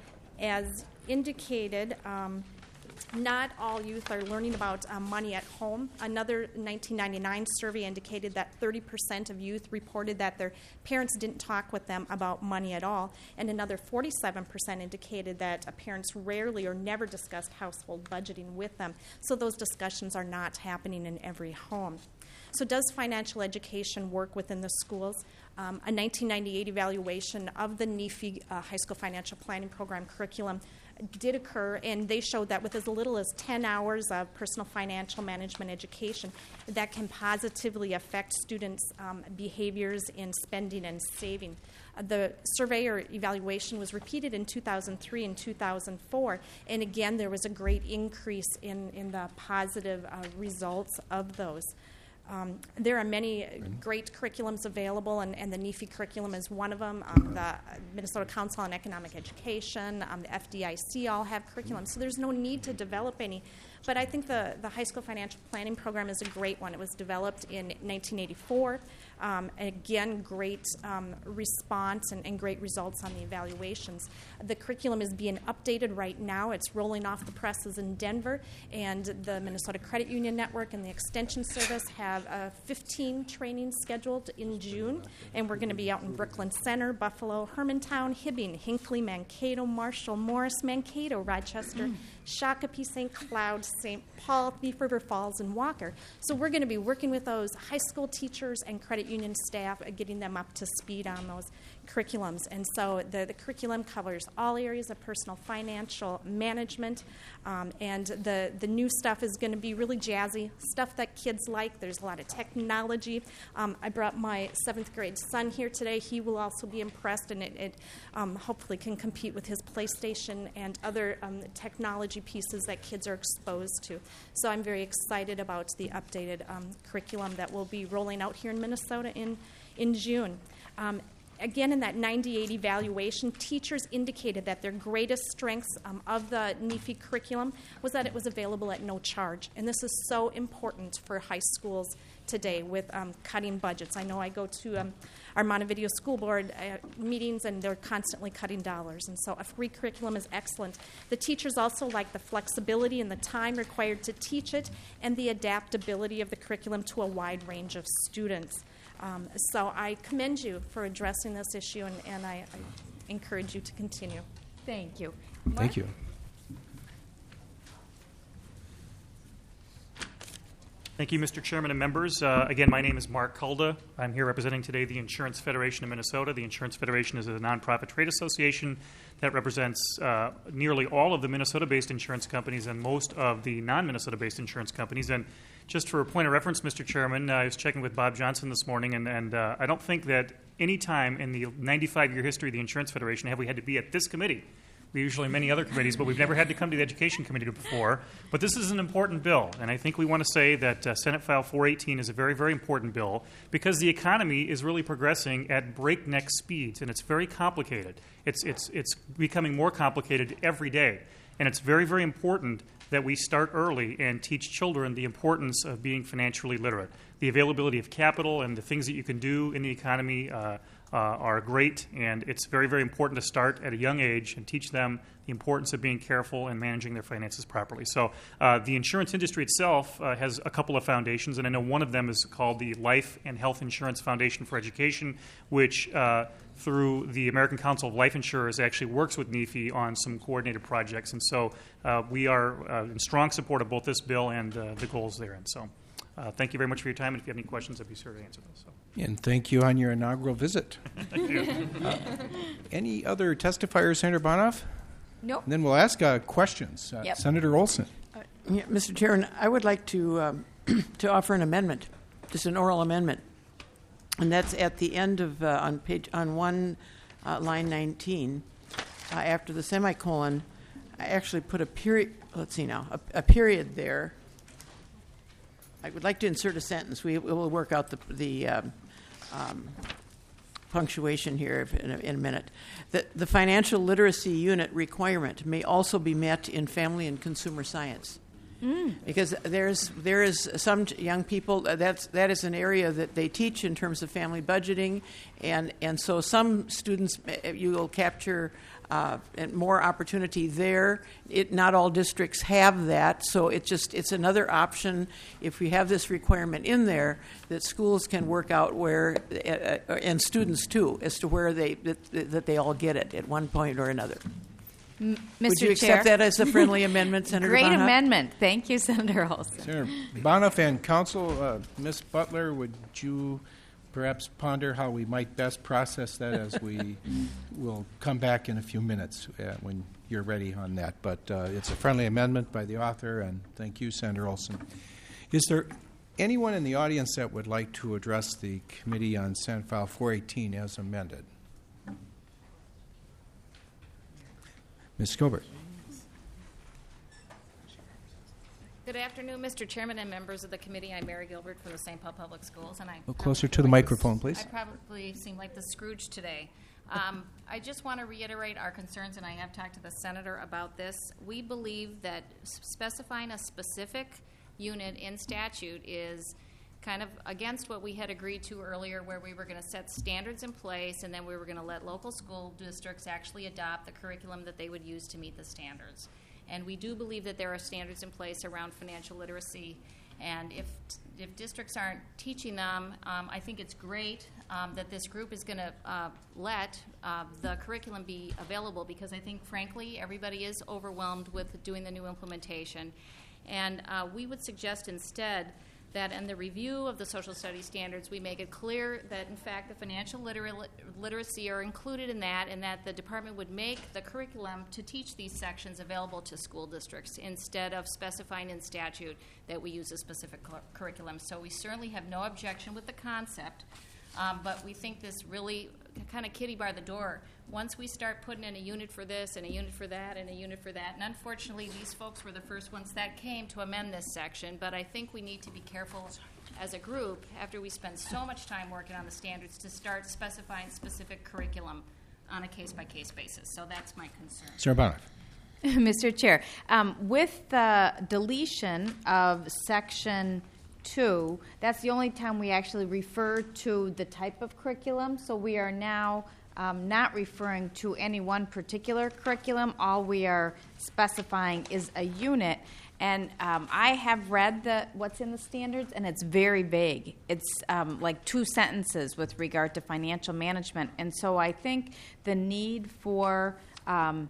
Speaker 12: as indicated, um, not all youth are learning about uh, money at home. Another nineteen ninety-nine survey indicated that thirty percent of youth reported that their parents didn't talk with them about money at all, and another forty-seven percent indicated that uh, parents rarely or never discussed household budgeting with them. So those discussions are not happening in every home. So does financial education work within the schools? Um, a nineteen ninety-eight evaluation of the N E F I uh, High School Financial Planning Program curriculum did occur, and they showed that with as little as ten hours of personal financial management education, that can positively affect students' um, behaviors in spending and saving. Uh, the survey or evaluation was repeated in two thousand three and two thousand four, and again, there was a great increase in, in the positive uh, results of those. Um, there are many great curriculums available, and, and the N E F I curriculum is one of them. Um, the Minnesota Council on Economic Education, um, the F D I C all have curriculums, so there's no need to develop any. But I think the, the high school financial planning program is a great one. It was developed in nineteen eighty-four. Um, again, great um, response and, and great results on the evaluations. The curriculum is being updated right now. It's rolling off the presses in Denver, and the Minnesota Credit Union Network and the Extension Service have uh, fifteen trainings scheduled in June, and we're going to be out in Brooklyn Center, Buffalo, Hermantown, Hibbing, Hinckley, Mankato, Marshall, Morris, Mankato, Rochester, Shakopee, Saint Cloud, Saint Paul, Thief River Falls, and Walker. So we're going to be working with those high school teachers and credit union staff and getting them up to speed on those curriculums. And so the, the curriculum covers all areas of personal financial management, um, and the, the new stuff is going to be really jazzy, stuff that kids like. There's a lot of technology. Um, I brought my seventh grade son here today. He will also be impressed, and it, it um, hopefully can compete with his PlayStation and other um, technology pieces that kids are exposed to. So I'm very excited about the updated um, curriculum that will be rolling out here in Minnesota in, in June. Um, Again, in that ninety eight evaluation, teachers indicated that their greatest strengths um, of the N E F I curriculum was that it was available at no charge. And this is so important for high schools today with um, cutting budgets. I know I go to um, our Montevideo School Board uh, meetings, and they're constantly cutting dollars. And so a free curriculum is excellent. The teachers also like the flexibility and the time required to teach it and the adaptability of the curriculum to a wide range of students. Um, so I commend you for addressing this issue, and, and I, I encourage you to continue.
Speaker 2: Thank you.
Speaker 15: Thank you.
Speaker 13: Thank you, Mister Chairman and members. Uh, again, my name is Mark Kulda. I'm here representing today the Insurance Federation of Minnesota. The Insurance Federation is a nonprofit trade association that represents uh, nearly all of the Minnesota-based insurance companies and most of the non-Minnesota-based insurance companies. And just for a point of reference, Mister Chairman, uh, I was checking with Bob Johnson this morning, and, and uh, I don't think that any time in the ninety-five year history of the Insurance Federation have we had to be at this committee. We usually many other committees, but we've never had to come to the Education Committee before. But this is an important bill, and I think we want to say that uh, Senate File four eighteen is a very, very important bill because the economy is really progressing at breakneck speeds, and it's very complicated. It's, it's, it's becoming more complicated every day, and it's very, very important that we start early and teach children the importance of being financially literate. The availability of capital and the things that you can do in the economy uh, uh, are great, and it's very, very important to start at a young age and teach them the importance of being careful and managing their finances properly. So uh, the insurance industry itself uh, has a couple of foundations, and I know one of them is called the Life and Health Insurance Foundation for Education, which uh, through the American Council of Life Insurers actually works with N E F I on some coordinated projects. And so uh, we are uh, in strong support of both this bill and uh, the goals therein. So uh, thank you very much for your time. And if you have any questions, I'd be sure to answer those. So.
Speaker 15: And thank you on your inaugural visit.
Speaker 13: Thank you.
Speaker 15: Uh, any other testifiers, Senator Bonoff?
Speaker 2: Nope.
Speaker 15: And then we'll ask uh, questions. Uh,
Speaker 2: Yep.
Speaker 15: Senator Olson.
Speaker 8: Uh, yeah, Mister Chairman, I would like to um, to offer an amendment, just an oral amendment, and that's at the end of uh, on page on one uh, line nineteen, uh, after the semicolon. I actually put a period. Let's see now, a, a period there. I would like to insert a sentence. We, we will work out the the um, um, punctuation here in a, in a minute. The, the financial literacy unit requirement may also be met in family and consumer science. Mm. Because there's there is some young people that's that is an area that they teach in terms of family budgeting, and and so some students you will capture uh, more opportunity there. It not all districts have that, so it's just it's another option if we have this requirement in there that schools can work out where uh, and students too as to where they that, that they all get it at one point or another.
Speaker 2: M-
Speaker 8: Would you
Speaker 2: Mister Chair?
Speaker 8: accept that as a friendly amendment, Senator
Speaker 2: Great
Speaker 8: Bonoff?
Speaker 2: amendment. Thank you, Senator Olson.
Speaker 15: Senator Bonoff and Council, uh, Miz Butler, would you perhaps ponder how we might best process that as we will come back in a few minutes uh, when you're ready on that. But uh, it's a friendly amendment by the author, and thank you, Senator Olson. Is there anyone in the audience that would like to address the committee on Senate File four eighteen as amended? Miz Skobert.
Speaker 10: Good afternoon, Mister Chairman and members of the committee. I'm Mary Gilbert from the Saint Paul Public Schools, and I.
Speaker 15: A little closer to the
Speaker 10: like
Speaker 15: microphone, please.
Speaker 10: I probably seem like the Scrooge today. Um, I just want to reiterate our concerns, and I have talked to the senator about this. We believe that specifying a specific unit in statute is kind of against what we had agreed to earlier, where we were going to set standards in place and then we were going to let local school districts actually adopt the curriculum that they would use to meet the standards. And we do believe that there are standards in place around financial literacy, and if if districts aren't teaching them, um, I think it's great um, that this group is going to uh, let uh, the curriculum be available, because I think, frankly, everybody is overwhelmed with doing the new implementation. And uh, we would suggest instead that in the review of the social studies standards, we make it clear that, in fact, the financial liter- literacy are included in that, and that the department would make the curriculum to teach these sections available to school districts instead of specifying in statute that we use a specific cur- curriculum. So we certainly have no objection with the concept, um, but we think this really kind of kiddie bar the door. Once we start putting in a unit for this and a unit for that and a unit for that, and unfortunately these folks were the first ones that came to amend this section, but I think we need to be careful as a group, after we spend so much time working on the standards, to start specifying specific curriculum on a case-by-case basis. So that's my concern.
Speaker 15: Sarah Bonoff.
Speaker 11: Mister Chair, um, with the deletion of section two, that's the only time we actually refer to the type of curriculum. So we are now um, not referring to any one particular curriculum. All we are specifying is a unit. And um, I have read the, what's in the standards, and it's very vague. It's um, like two sentences with regard to financial management. And so I think the need for um,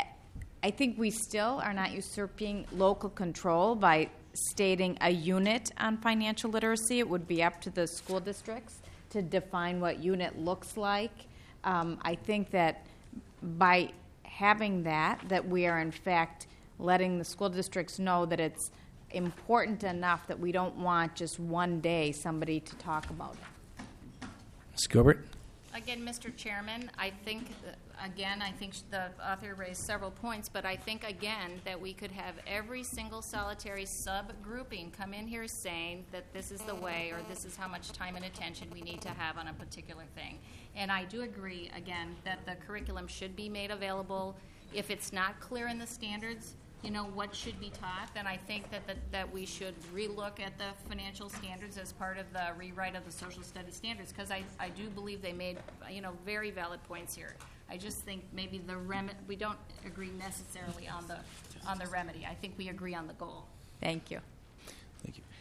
Speaker 11: I think we still are not usurping local control by stating a unit on financial literacy. It would be up to the school districts to define what unit looks like. Um, I think that by having that, that we are in fact letting the school districts know that it's important enough that we don't want just one day somebody to talk about it.
Speaker 15: Miz Gilbert?
Speaker 10: Again, Mister Chairman, I think, uh, again, I think the author raised several points, but I think, again, that we could have every single solitary sub-grouping come in here saying that this is the way, or this is how much time and attention we need to have on a particular thing. And I do agree, again, that the curriculum should be made available. If it's not clear in the standards, you know, what should be taught, then I think that the, that we should relook at the financial standards as part of the rewrite of the social studies standards, because I, I do believe they made, you know, very valid points here. I just think maybe the rem- we don't agree necessarily on the on the remedy. I think we agree on the goal.
Speaker 11: Thank you.
Speaker 15: Thank you.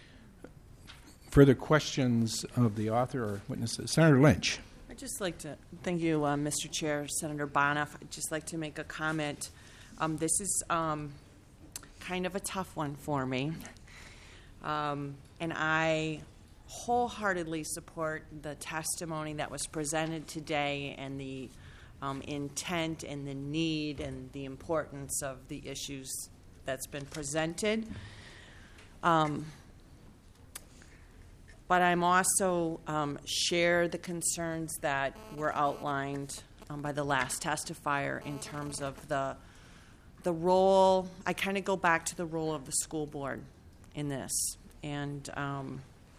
Speaker 15: Further questions of the author or witnesses? Senator Lynch.
Speaker 17: I'd just like to thank you, uh, Mister Chair, Senator Bonoff. I'd just like to make a comment. Um, this is um, kind of a tough one for me. Um, and I wholeheartedly support the testimony that was presented today and the um, intent and the need and the importance of the issues that's been presented. Um, but I'm also um, share the concerns that were outlined um, by the last testifier in terms of the The role, I kind of go back to the role of the school board in this. And um,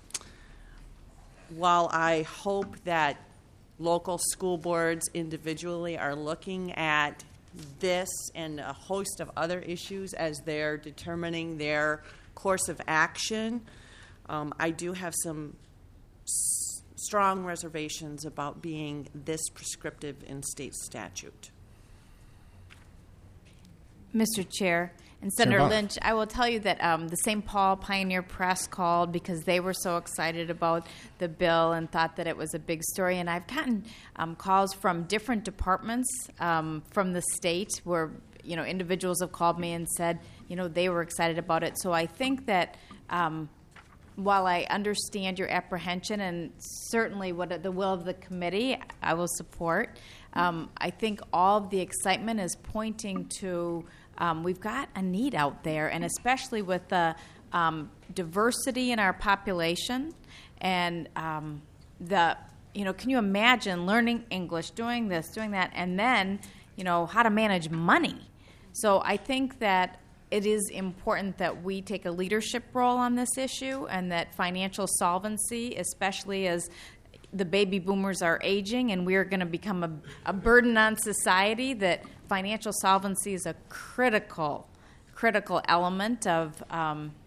Speaker 17: while I hope that local school boards individually are looking at this and a host of other issues as they're determining their course of action, um, I do have some s- strong reservations about being this prescriptive in state statute.
Speaker 11: Mister Chair and Senator Lynch, I will tell you that um, the Saint Paul Pioneer Press called because they were so excited about the bill and thought that it was a big story. And I've gotten um, calls from different departments um, from the state where, you know, individuals have called me and said, you know, they were excited about it. So I think that um, while I understand your apprehension and certainly what the will of the committee I will support, um, I think all of the excitement is pointing to Um, we've got a need out there, and especially with the um, diversity in our population and um, the, you know, can you imagine learning English, doing this, doing that, and then, you know, how to manage money? So I think that it is important that we take a leadership role on this issue and that financial solvency, especially as the baby boomers are aging and we are going to become a, a burden on society, that financial solvency is a critical, critical element of um,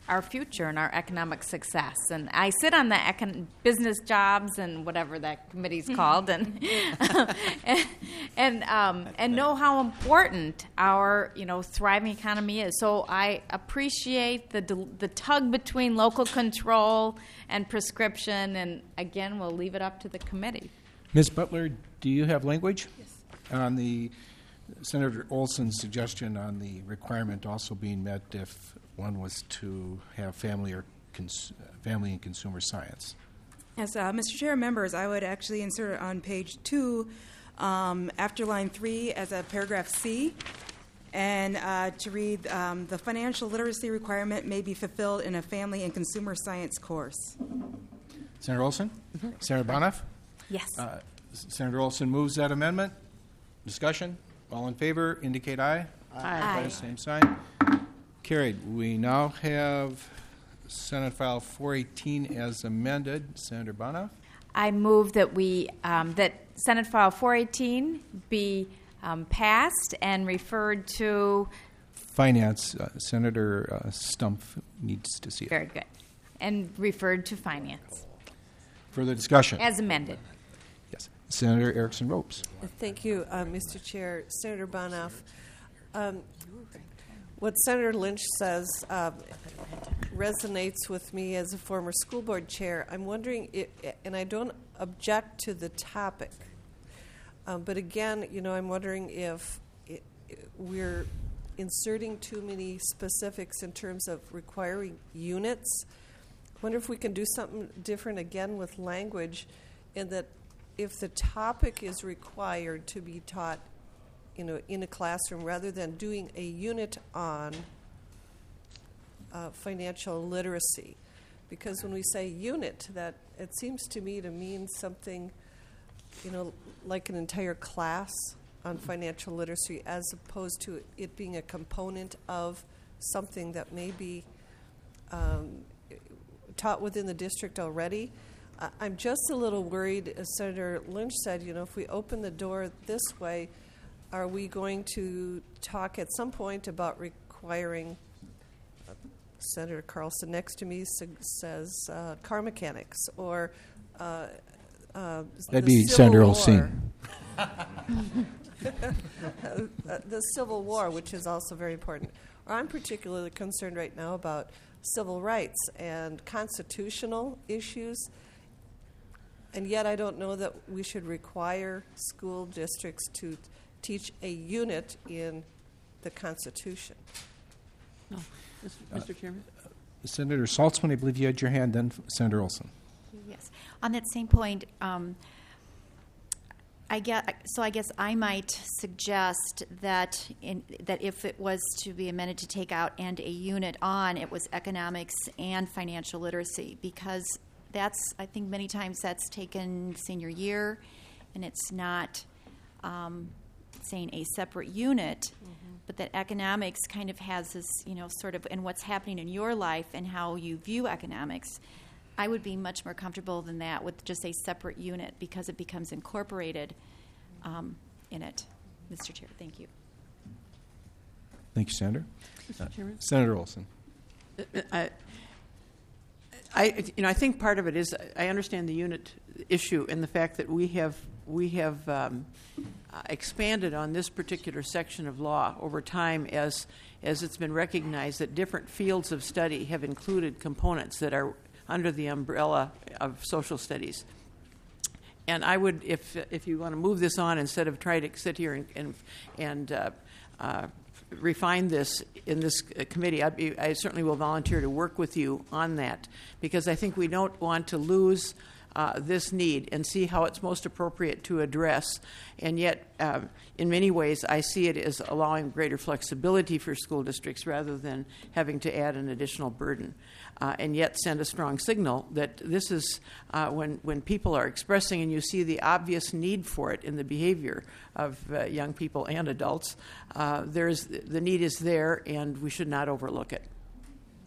Speaker 11: our future and our economic success. And I sit on the econ- business jobs and whatever that committee's called, and and and, um, and know how important our you know thriving economy is. So I appreciate the the tug between local control and prescription. And again, we'll leave it up to the committee.
Speaker 15: Miz Butler, do you have language? Yes. On the Senator Olson's suggestion on the requirement also being met if one was to have family or cons- family and consumer science.
Speaker 18: Yes, uh, Mister Chair, members, I would actually insert it on page two, um, after line three as a paragraph C, and uh, to read um, the financial literacy requirement may be fulfilled in a family and consumer science course.
Speaker 15: Senator Olson? Mm-hmm. Senator Bonoff?
Speaker 11: Yes.
Speaker 15: Uh, Senator Olson moves that amendment. Discussion? All in favor indicate aye.
Speaker 11: Aye.
Speaker 15: Opposed, same sign. Carried. We now have Senate File four eighteen as amended. Senator Bonoff?
Speaker 11: I move that we um, that Senate File four eighteen be um, passed and referred to.
Speaker 15: Finance. Uh, Senator uh, Stumpf needs to see it.
Speaker 11: Very good. And referred to finance.
Speaker 15: Further discussion?
Speaker 11: As amended.
Speaker 15: Yes. Senator Erickson Ropes.
Speaker 19: Thank you, uh, Mister Chair. Senator Bonoff, um, what Senator Lynch says uh, resonates with me as a former school board chair. I'm wondering, if, and I don't object to the topic, um, but again, you know, I'm wondering if it, we're inserting too many specifics in terms of requiring units. I wonder if we can do something different again with language, in that if the topic is required to be taught, you know, in a classroom, rather than doing a unit on uh, financial literacy, because when we say unit, that it seems to me to mean something, you know, like an entire class on financial literacy, as opposed to it being a component of something that may be um, taught within the district already. I'm just a little worried, as Senator Lynch said, you know, if we open the door this way, are we going to talk at some point about requiring, uh, Senator Carlson next to me su- says uh, car mechanics, or uh, uh,
Speaker 15: That'd
Speaker 19: the
Speaker 15: be
Speaker 19: Civil
Speaker 15: Senator
Speaker 19: War.
Speaker 15: Olsen.
Speaker 19: uh, the Civil War, which is also very important. Or I'm particularly concerned right now about civil rights and constitutional issues. And yet I don't know that we should require school districts to teach a unit in the Constitution.
Speaker 8: No. Mister Chairman?
Speaker 15: Uh, Senator Saltzman, I believe you had your hand, then Senator Olson.
Speaker 14: Yes. On that same point, um, I get, so I guess I might suggest that in, that if it was to be amended to take out and a unit on, it was economics and financial literacy, because that's, I think many times that's taken senior year, and it's not um, saying a separate unit, mm-hmm. but that economics kind of has this, you know, sort of, and what's happening in your life and how you view economics. I would be much more comfortable than that with just a separate unit, because it becomes incorporated um, in it. Mister Chair, thank you.
Speaker 15: Thank you, Senator.
Speaker 8: Mister Chairman?
Speaker 15: Uh, Senator Olson.
Speaker 8: I, I, you know, I think part of it is I understand the unit issue and the fact that we have we have um, uh, expanded on this particular section of law over time as as it's been recognized that different fields of study have included components that are under the umbrella of social studies. And I would, if if you want to move this on instead of try to sit here and and, and uh, uh, refine this in this committee, I'd be, I certainly will volunteer to work with you on that, because I think we don't want to lose uh, this need and see how it's most appropriate to address. And yet, uh, in many ways, I see it as allowing greater flexibility for school districts rather than having to add an additional burden. Uh, and yet send a strong signal that this is uh, when, when people are expressing and you see the obvious need for it in the behavior of uh, young people and adults, uh, there's, the need is there, and we should not overlook it.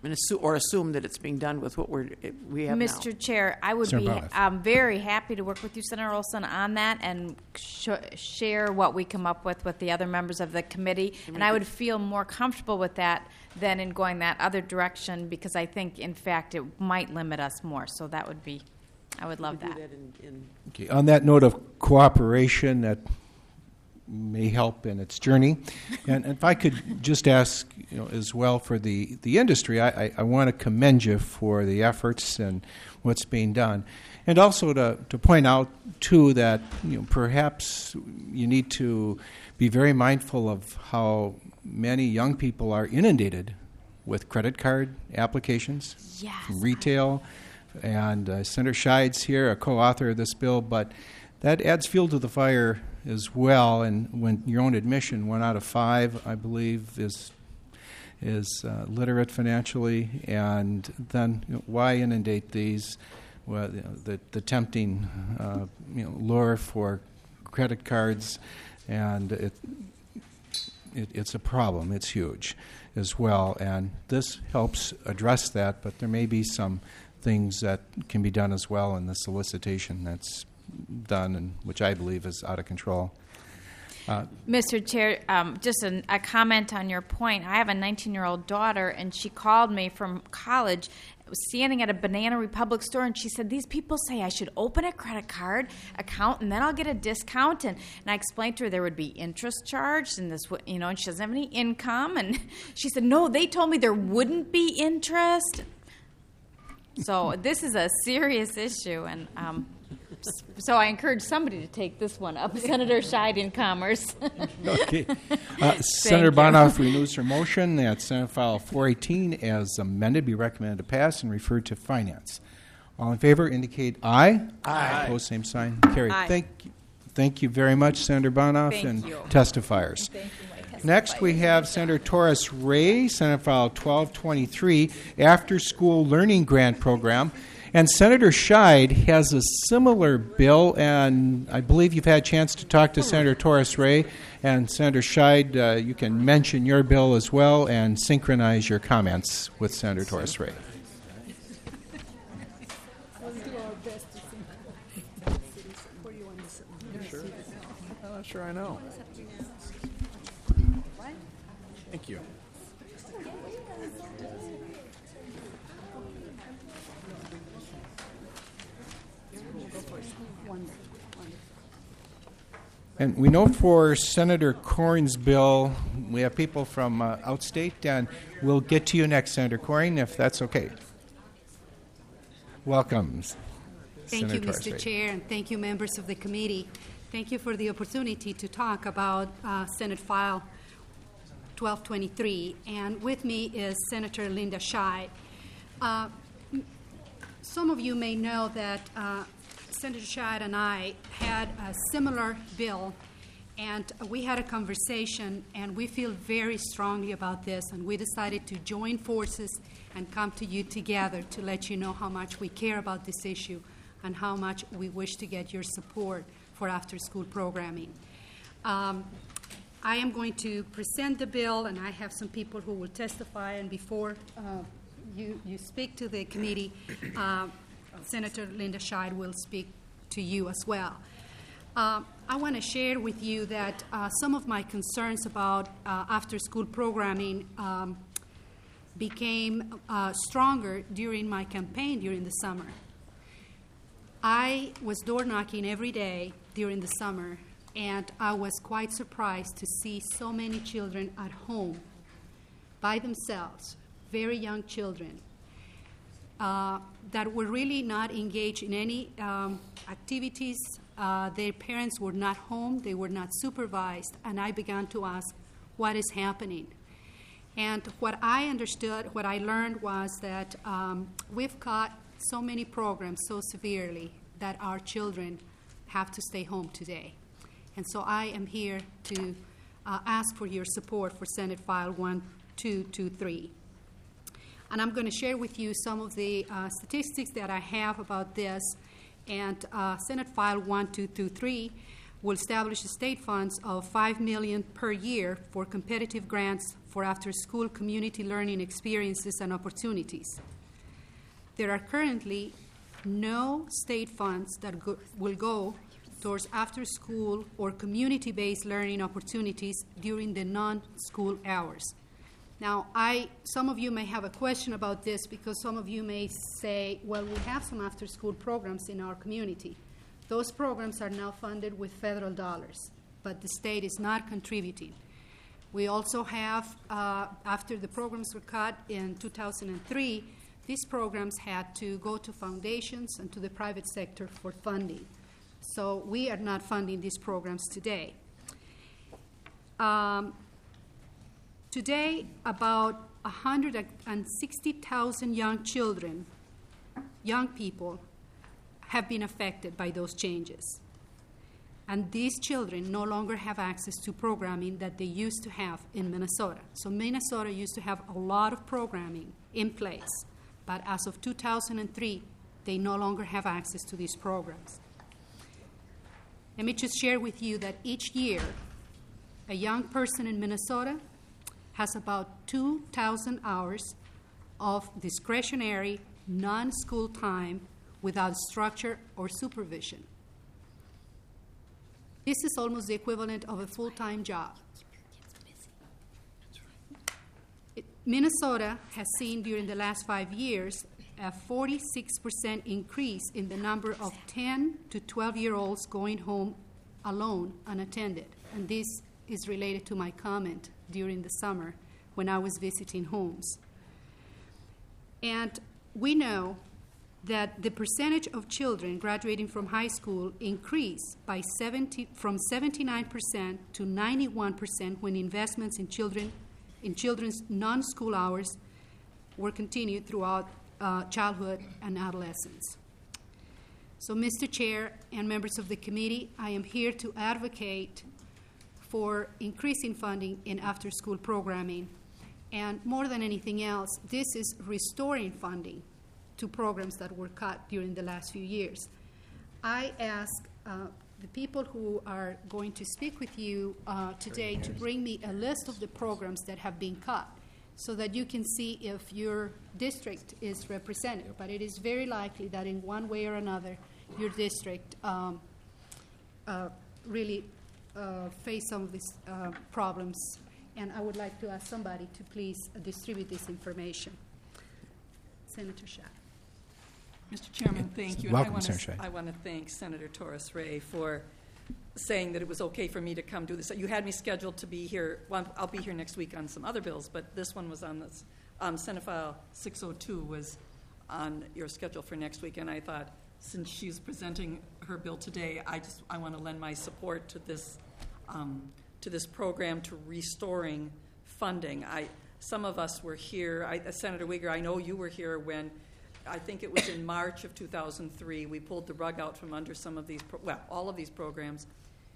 Speaker 8: and assu- or assume that it's being done with what we're, we have
Speaker 11: Mister
Speaker 8: now.
Speaker 11: Chair, I would
Speaker 8: Senator
Speaker 11: be
Speaker 8: Barnes.
Speaker 11: um, very happy to work with you, Senator Olson, on that and sh- share what we come up with with the other members of the committee. And I would feel more comfortable with that than in going that other direction, because I think, in fact, it might limit us more. So that would be, I would love
Speaker 8: We do
Speaker 11: that.
Speaker 8: that in- in-
Speaker 15: Okay, on that note of cooperation, that may help in its journey. And if I could just ask, you know, as well for the, the industry, I, I, I want to commend you for the efforts and what's being done. And also to, to point out, too, that, you know, perhaps you need to be very mindful of how many young people are inundated with credit card applications
Speaker 11: Yes.
Speaker 15: from retail. And uh, Senator Scheid's here, a co-author of this bill, but that adds fuel to the fire as well. And when your own admission, one out of five, I believe, is is uh, literate financially, and then you know, why inundate these? Well, you know, the the tempting uh, you know, lure for credit cards, and it, it it's a problem. It's huge as well, and this helps address that. But there may be some things that can be done as well in the solicitation that's done, and which I believe is out of control. Uh,
Speaker 11: Mister Chair, um, just an, a comment on your point. I have a nineteen-year-old daughter, and she called me from college. I was standing at a Banana Republic store, and she said, these people say I should open a credit card account, and then I'll get a discount. And, and I explained to her there would be interest charged, and this, would- you know, and she doesn't have any income. And she said, no, they told me there wouldn't be interest. So this is a serious issue, and um, so I encourage somebody to take this one up. Senator Scheid in Commerce.
Speaker 15: Okay. Uh, Senator
Speaker 11: you.
Speaker 15: Bonoff renews her motion that Senate File four eighteen as amended be recommended to pass and referred to Finance. All in favor indicate aye.
Speaker 8: Aye.
Speaker 15: Opposed, same sign. Carried.
Speaker 8: Aye.
Speaker 15: Thank you. Thank you very much, Senator Bonoff
Speaker 8: Thank
Speaker 15: and
Speaker 8: you.
Speaker 15: testifiers.
Speaker 8: Thank you, my
Speaker 15: Next, we have Senator Torres Ray, Senate File twelve twenty-three, After School Learning Grant Program. And Senator Scheid has a similar bill, and I believe you've had a chance to talk to Senator Torres Ray. And Senator Scheid, uh, you can mention your bill as well and synchronize your comments with Senator Torres Ray.
Speaker 7: I'm not sure I know. Thank you.
Speaker 15: And we know for Senator Cornyn's bill, we have people from uh, outstate, and we'll get to you next, Senator Cornyn, if that's okay. Welcome.
Speaker 20: Thank
Speaker 15: Senator
Speaker 20: you,
Speaker 15: Torres
Speaker 20: Mister
Speaker 15: Ray.
Speaker 20: Chair, and thank you, members of the committee. Thank you for the opportunity to talk about uh, Senate File twelve twenty-three. And with me is Senator Linda Scheid. Uh, m- some of you may know that uh, Senator Scheid and I had a similar bill, and we had a conversation, and we feel very strongly about this, and we decided to join forces and come to you together to let you know how much we care about this issue and how much we wish to get your support for after-school programming. Um, I am going to present the bill, and I have some people who will testify, and before uh, you, you speak to the committee, uh, Senator Linda Scheid will speak to you as well. Uh, I want to share with you that uh, some of my concerns about uh, after-school programming um, became uh, stronger during my campaign during the summer. I was door knocking every day during the summer, and I was quite surprised to see so many children at home by themselves, very young children, uh, that were really not engaged in any um, activities. Uh, their parents were not home, they were not supervised, and I began to ask, what is happening? And what I understood, what I learned was that um, we've caught so many programs so severely that our children have to stay home today. And so I am here to uh, ask for your support for Senate File one two two three. And I'm going to share with you some of the uh, statistics that I have about this. And uh, Senate File one two two three will establish state funds of five million dollars per year for competitive grants for after-school community learning experiences and opportunities. There are currently no state funds that go, will go towards after-school or community-based learning opportunities during the non-school hours. Now, I, some of you may have a question about this because some of you may say, well, we have some after-school programs in our community. Those programs are now funded with federal dollars, but the state is not contributing. We also have, uh, after the programs were cut in two thousand three, these programs had to go to foundations and to the private sector for funding. So we are not funding these programs today. Um, today, about one hundred sixty thousand young children, young people, have been affected by those changes. And these children no longer have access to programming that they used to have in Minnesota. So Minnesota used to have a lot of programming in place, but as of two thousand three, they no longer have access to these programs. Let me just share with you that each year, a young person in Minnesota has about two thousand hours of discretionary, non-school time without structure or supervision. This is almost the equivalent of a full-time job. It, Minnesota has seen during the last five years a forty-six percent increase in the number of ten to twelve-year-olds going home alone, unattended. And this is related to my comment during the summer when I was visiting homes. And we know that the percentage of children graduating from high school increased by seventy, from seventy-nine percent to ninety-one percent when investments in children in children's non-school hours were continued throughout uh, childhood and adolescence. So, Mister Chair and members of the committee, I am here to advocate for increasing funding in after-school programming. And more than anything else, this is restoring funding to programs that were cut during the last few years. I ask uh, the people who are going to speak with you uh, today to bring me a list of the programs that have been cut so that you can see if your district is represented. But it is very likely that in one way or another, your district um, uh, really uh, face some of these uh, problems. And I would like to ask somebody to please uh, distribute this information. Senator Schott.
Speaker 21: Mister Chairman, thank you.
Speaker 15: Welcome,
Speaker 21: and I
Speaker 15: Senator
Speaker 21: want,
Speaker 15: Schott.
Speaker 21: I want to thank Senator Torres Ray for saying that it was okay for me to come do this. You had me scheduled to be here. Well, I'll be here next week on some other bills, but this one was on this. Um, Senate File six oh two was on your schedule for next week, and I thought since she's presenting her bill today, I just I want to lend my support to this um, to this program to restoring funding. I some of us were here. I, Senator Uyghur, I know you were here when. I think it was in March of two thousand three, we pulled the rug out from under some of these, pro- well, all of these programs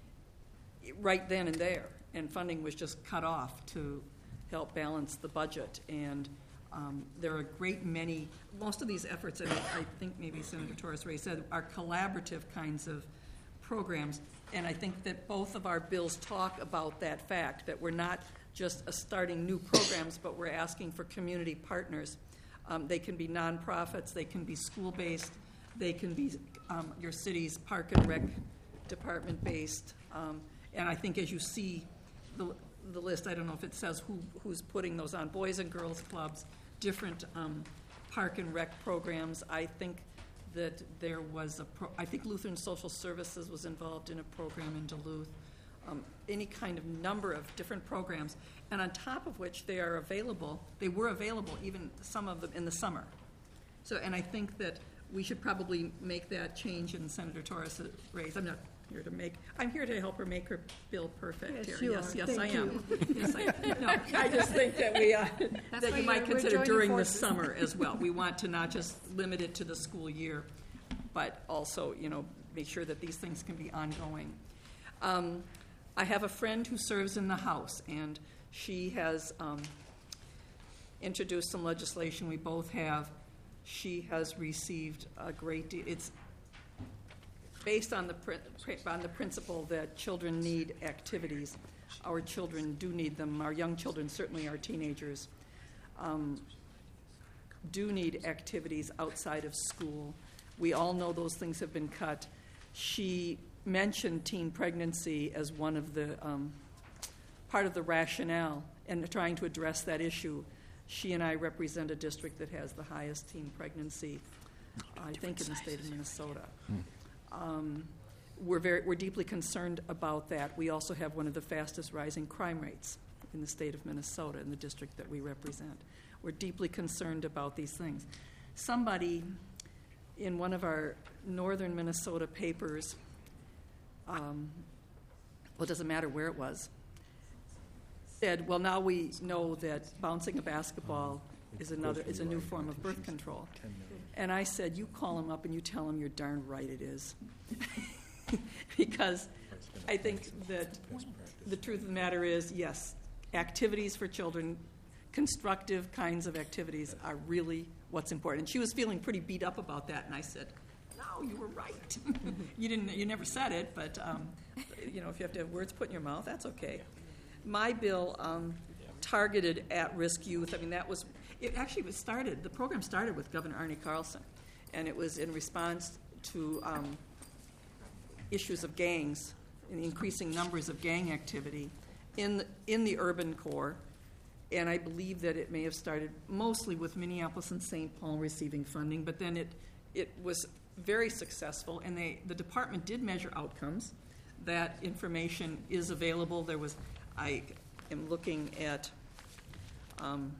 Speaker 21: right then and there, and funding was just cut off to help balance the budget. And um, there are a great many, most of these efforts, and I think maybe Senator Torres Ray said, are collaborative kinds of programs. And I think that both of our bills talk about that fact, that we're not just uh, starting new programs, but we're asking for community partners. Um, they can be nonprofits, they can be school-based, they can be um, your city's park and rec department-based. Um, and I think as you see the, the list, I don't know if it says who, who's putting those on, Boys and Girls Clubs, different um, park and rec programs. I think that there was a, pro- I think Lutheran Social Services was involved in a program in Duluth. Um, any kind of number of different programs, and on top of which they are available, they were available even some of them in the summer. So, and I think that we should probably make that change in Senator Torres' raise. I'm not here to make, I'm here to help her make her bill perfect
Speaker 20: Yes,
Speaker 21: here.
Speaker 20: you
Speaker 21: Yes,
Speaker 20: are.
Speaker 21: yes,
Speaker 20: Thank
Speaker 21: I
Speaker 20: you.
Speaker 21: am. Yes, I am. No, I just think that we, uh,
Speaker 20: That's
Speaker 21: that
Speaker 20: why
Speaker 21: you might
Speaker 20: we're- we're
Speaker 21: consider
Speaker 20: joining
Speaker 21: during the
Speaker 20: forces.
Speaker 21: summer as well. We want to not just limit it to the school year, but also, you know, make sure that these things can be ongoing. Um, I have a friend who serves in the House, and she has um, introduced some legislation we both have. She has received a great deal. It's based on the prin- on the principle that children need activities. Our children do need them. Our young children, certainly our teenagers, um, do need activities outside of school. We all know those things have been cut. She mentioned teen pregnancy as one of the um, part of the rationale and trying to address that issue. She and I represent a district that has the highest teen pregnancy, I think, in the state of Minnesota. Um, we're very we're deeply concerned about that. We also have one of the fastest rising crime rates in the state of Minnesota, in the district that we represent. We're deeply concerned about these things. Somebody in one of our northern Minnesota papers, um, well, it doesn't matter where it was, said, well, now we know that bouncing a basketball is another is a new form of birth control. And I said, you call him up and you tell him you're darn right it is. Because I think that the truth of the matter is, yes, activities for children, constructive kinds of activities are really what's important. And she was feeling pretty beat up about that, and I said, no, you were right. you didn't. You never said it, but um, you know, if you have to have words put in your mouth, that's okay. My bill um, targeted at-risk youth. I mean, that was it. Actually, was started. The program started with Governor Arne Carlson, and it was in response to um, issues of gangs and increasing numbers of gang activity in the, in the urban core. And I believe that it may have started mostly with Minneapolis and Saint Paul receiving funding, but then it it was very successful, and they the department did measure outcomes. That information is available. There was, I am looking at um,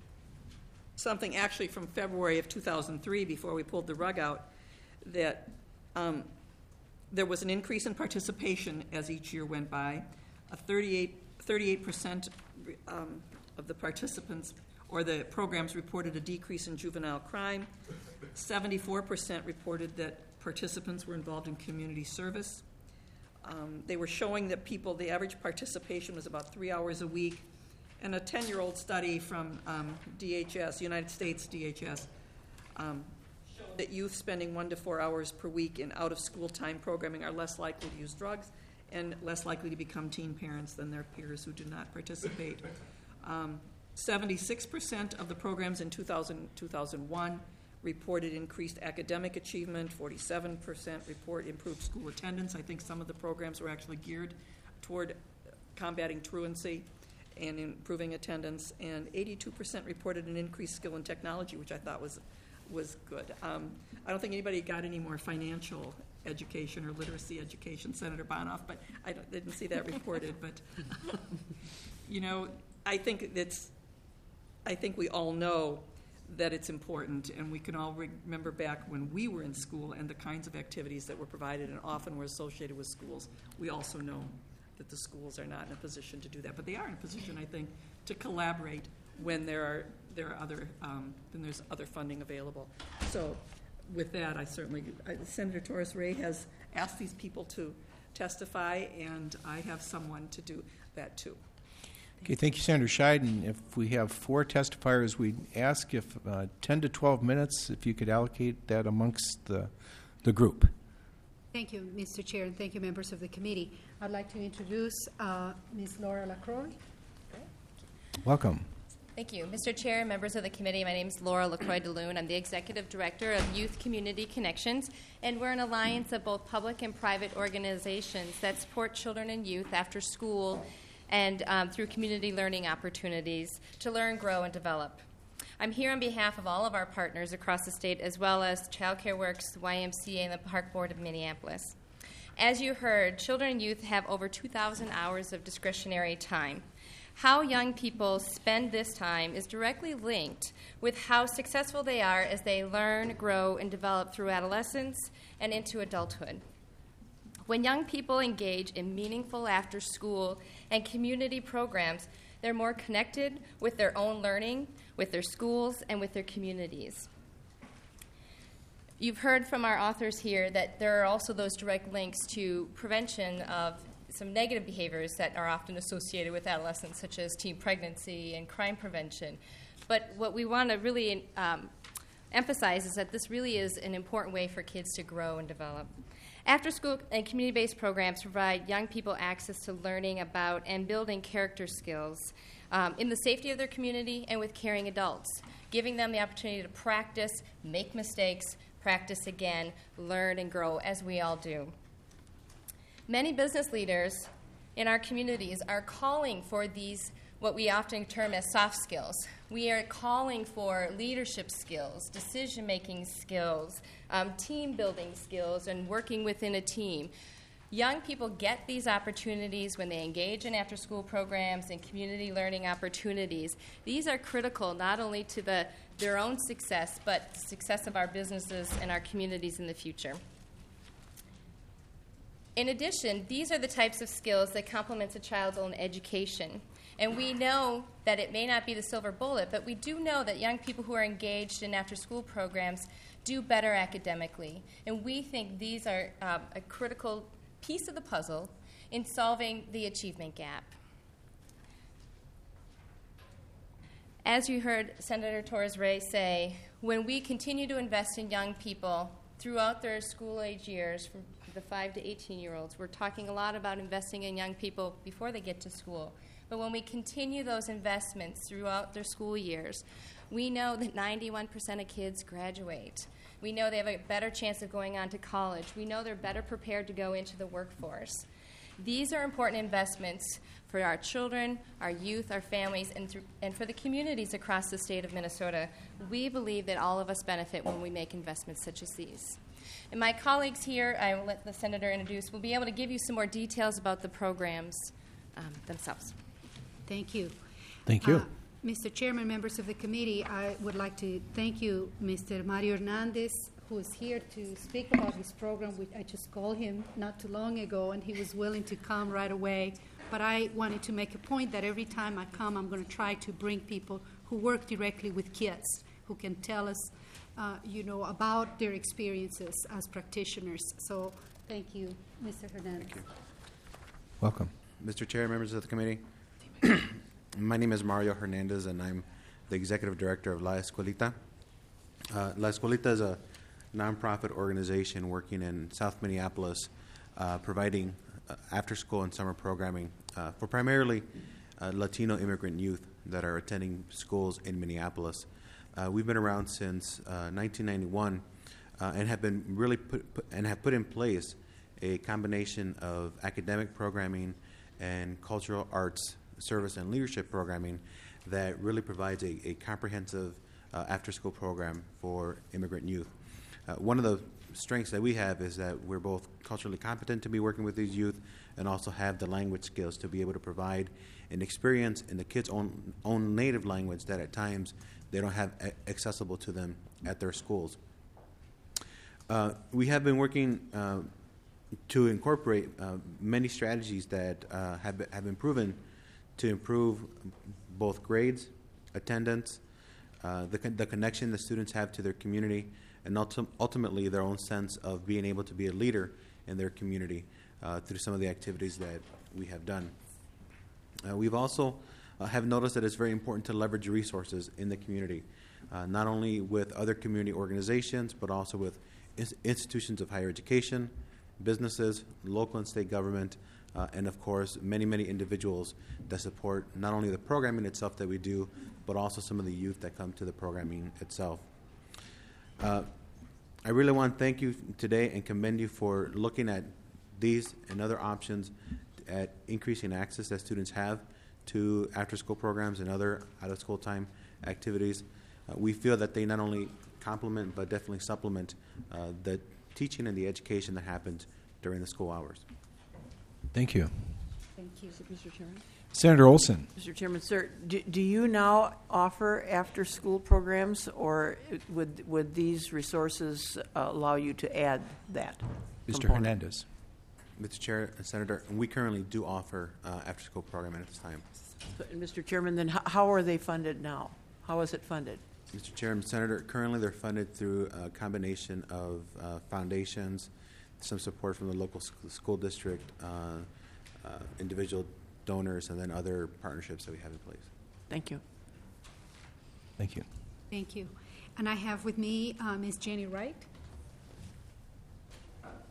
Speaker 21: something actually from February of two thousand three, before we pulled the rug out, that um, there was an increase in participation as each year went by. A thirty-eight percent um, of the participants or the programs reported a decrease in juvenile crime. seventy-four percent reported that participants were involved in community service. Um, they were showing that people, the average participation was about three hours a week. And a ten-year-old study from um, D H S, United States D H S, um, showed that youth spending one to four hours per week in out-of-school time programming are less likely to use drugs and less likely to become teen parents than their peers who do not participate. Um, seventy-six percent of the programs in two thousand, two thousand one reported increased academic achievement. forty-seven percent report improved school attendance. I think some of the programs were actually geared toward combating truancy and improving attendance. And eighty-two percent reported an increased skill in technology, which I thought was was good. Um, I don't think anybody got any more financial education or literacy education, Senator Bonoff, but I don't, didn't see that reported. But, um, you know, I think it's, I think we all know that it's important, and we can all remember back when we were in school and the kinds of activities that were provided and often were associated with schools. We also know that the schools are not in a position to do that, but they are in a position, I think, to collaborate when there are there are other um, when there's other funding available. So, with that, I certainly I, Senator Torres Ray has asked these people to testify, and I have someone to do that too.
Speaker 15: Okay, thank you, Senator Scheid. And if we have four testifiers, we'd ask if uh, ten to twelve minutes, if you could allocate that amongst the the group.
Speaker 20: Thank you, Mister Chair, and thank you, members of the committee. I'd like to introduce uh, Miz Laura LaCroix.
Speaker 15: Welcome.
Speaker 5: Thank you. Mister Chair, members of the committee, my name is Laura LaCroix DeLune. I'm the Executive Director of Youth Community Connections, and we're an alliance of both public and private organizations that support children and youth after school and um, through community learning opportunities to learn, grow, and develop. I'm here on behalf of all of our partners across the state, as well as Child Care Works, Y M C A, and the Park Board of Minneapolis. As you heard, children and youth have over two thousand hours of discretionary time. How young people spend this time is directly linked with how successful they are as they learn, grow, and develop through adolescence and into adulthood. When young people engage in meaningful after-school and community programs, they're more connected with their own learning, with their schools, and with their communities. You've heard from our authors here that there are also those direct links to prevention of some negative behaviors that are often associated with adolescence, such as teen pregnancy and crime prevention. But what we want to really um, emphasize is that this really is an important way for kids to grow and develop. After-school and community-based programs provide young people access to learning about and building character skills um, in the safety of their community and with caring adults, giving them the opportunity to practice, make mistakes, practice again, learn and grow, as we all do. Many business leaders in our communities are calling for these, what we often term as soft skills. We are calling for leadership skills, decision-making skills, um, team-building skills, and working within a team. Young people get these opportunities when they engage in after-school programs and community learning opportunities. These are critical not only to the, their own success, but the success of our businesses and our communities in the future. In addition, these are the types of skills that complement a child's own education. And we know that it may not be the silver bullet, but we do know that young people who are engaged in after-school programs do better academically. And we think these are um, a critical piece of the puzzle in solving the achievement gap. As you heard Senator Torres-Ray say, when we continue to invest in young people throughout their school-age years, from the five to eighteen-year-olds, we're talking a lot about investing in young people before they get to school. But when we continue those investments throughout their school years, we know that ninety-one percent of kids graduate. We know they have a better chance of going on to college. We know they're better prepared to go into the workforce. These are important investments for our children, our youth, our families, and, through, and for the communities across the state of Minnesota. We believe that all of us benefit when we make investments such as these. And my colleagues here, I will let the Senator introduce, will be able to give you some more details about the programs um, themselves.
Speaker 20: Thank you.
Speaker 15: Thank you.
Speaker 20: Uh, Mister Chairman, members of the committee, I would like to thank you, Mister Mario Hernandez, who is here to speak about his program, which I just called him not too long ago, and he was willing to come right away. But I wanted to make a point that every time I come, I'm going to try to bring people who work directly with kids, who can tell us, uh, you know, about their experiences as practitioners. So thank you, Mister Hernandez. Thank you.
Speaker 15: Welcome.
Speaker 4: Mister Chair, members of the committee, my name is Mario Hernandez, and I'm the Executive Director of La Escuelita. Uh, La Escuelita is a nonprofit organization working in South Minneapolis, uh, providing uh, after-school and summer programming uh, for primarily uh, Latino immigrant youth that are attending schools in Minneapolis. Uh, we've been around since uh, nineteen ninety-one uh, and have been really put, put and have put in place a combination of academic programming and cultural arts, service, and leadership programming that really provides a, a comprehensive uh, after-school program for immigrant youth. Uh, one of the strengths that we have is that we're both culturally competent to be working with these youth and also have the language skills to be able to provide an experience in the kids' own, own native language that at times they don't have a- accessible to them at their schools. Uh, we have been working uh, to incorporate uh, many strategies that uh, have, been, have been proven to improve both grades, attendance, uh, the, con- the connection the students have to their community, and ulti- ultimately their own sense of being able to be a leader in their community uh, through some of the activities that we have done. Uh, we've also uh, have noticed that it's very important to leverage resources in the community, uh, not only with other community organizations, but also with ins- institutions of higher education, businesses, local and state government, uh, and of course many, many individuals that support not only the programming itself that we do, but also some of the youth that come to the programming itself. Uh, I really want to thank you today and commend you for looking at these and other options at increasing access that students have to after-school programs and other out-of-school time activities. Uh, we feel that they not only complement but definitely supplement uh, the teaching and the education that happens during the school hours.
Speaker 15: Thank you.
Speaker 8: Thank you, Mister Chairman.
Speaker 15: Senator Olson.
Speaker 8: Mister Chairman, sir, do, do you now offer after-school programs, or would would these resources uh, allow you to add that?
Speaker 15: Mister
Speaker 8: component?
Speaker 15: Hernandez.
Speaker 4: Mister Chair and Senator, we currently do offer uh, after-school programming at this time.
Speaker 8: So, Mister Chairman, then how, how are they funded now? How is it funded?
Speaker 4: Mister Chair and Senator, currently they're funded through a combination of uh, foundations, some support from the local sc- school district, uh, uh, individual donors, and then other partnerships that we have in place.
Speaker 8: Thank you.
Speaker 15: Thank you.
Speaker 20: Thank you. And I have with me uh, Miz Jenny Wright.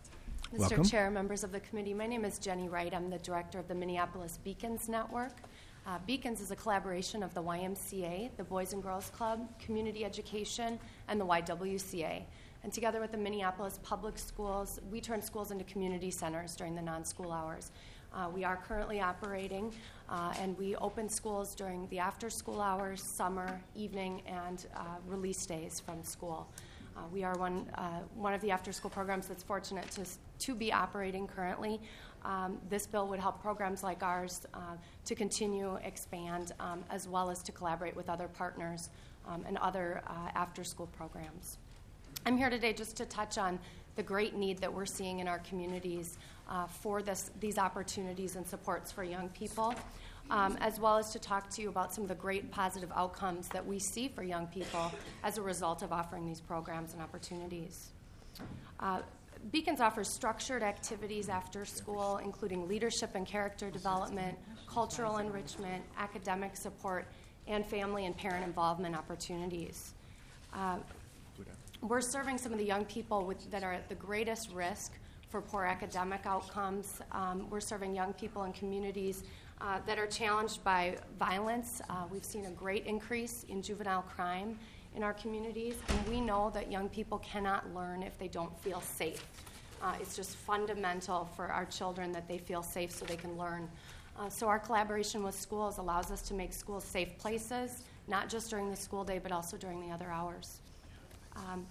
Speaker 3: Mister
Speaker 15: Welcome.
Speaker 3: Chair, members of the committee, my name is Jenny Wright. I'm the director of the Minneapolis Beacons Network. Uh, Beacons is a collaboration of the Y M C A, the Boys and Girls Club, Community Education, and the Y W C A. And together with the Minneapolis Public Schools, we turn schools into community centers during the non-school hours. Uh, we are currently operating, uh, and we open schools during the after-school hours, summer, evening, and uh, release days from school. Uh, we are one uh, one of the after-school programs that's fortunate to to be operating currently. Um, this bill would help programs like ours uh, to continue, expand, um, as well as to collaborate with other partners um, and other uh, after-school programs. I'm here today just to touch on the great need that we're seeing in our communities uh, for this, these opportunities and supports for young people, um, as well as to talk to you about some of the great positive outcomes that we see for young people as a result of offering these programs and opportunities. Uh, Beacons offers structured activities after school, including leadership and character development, cultural enrichment, academic support, and family and parent involvement opportunities. Uh, We're serving some of the young people with, that are at the greatest risk for poor academic outcomes. Um, we're serving young people in communities uh, that are challenged by violence. Uh, we've seen a great increase in juvenile crime in our communities, and we know that young people cannot learn if they don't feel safe. Uh, it's just fundamental for our children that they feel safe so they can learn. Uh, so our collaboration with schools allows us to make schools safe places, not just during the school day, but also during the other hours. Um,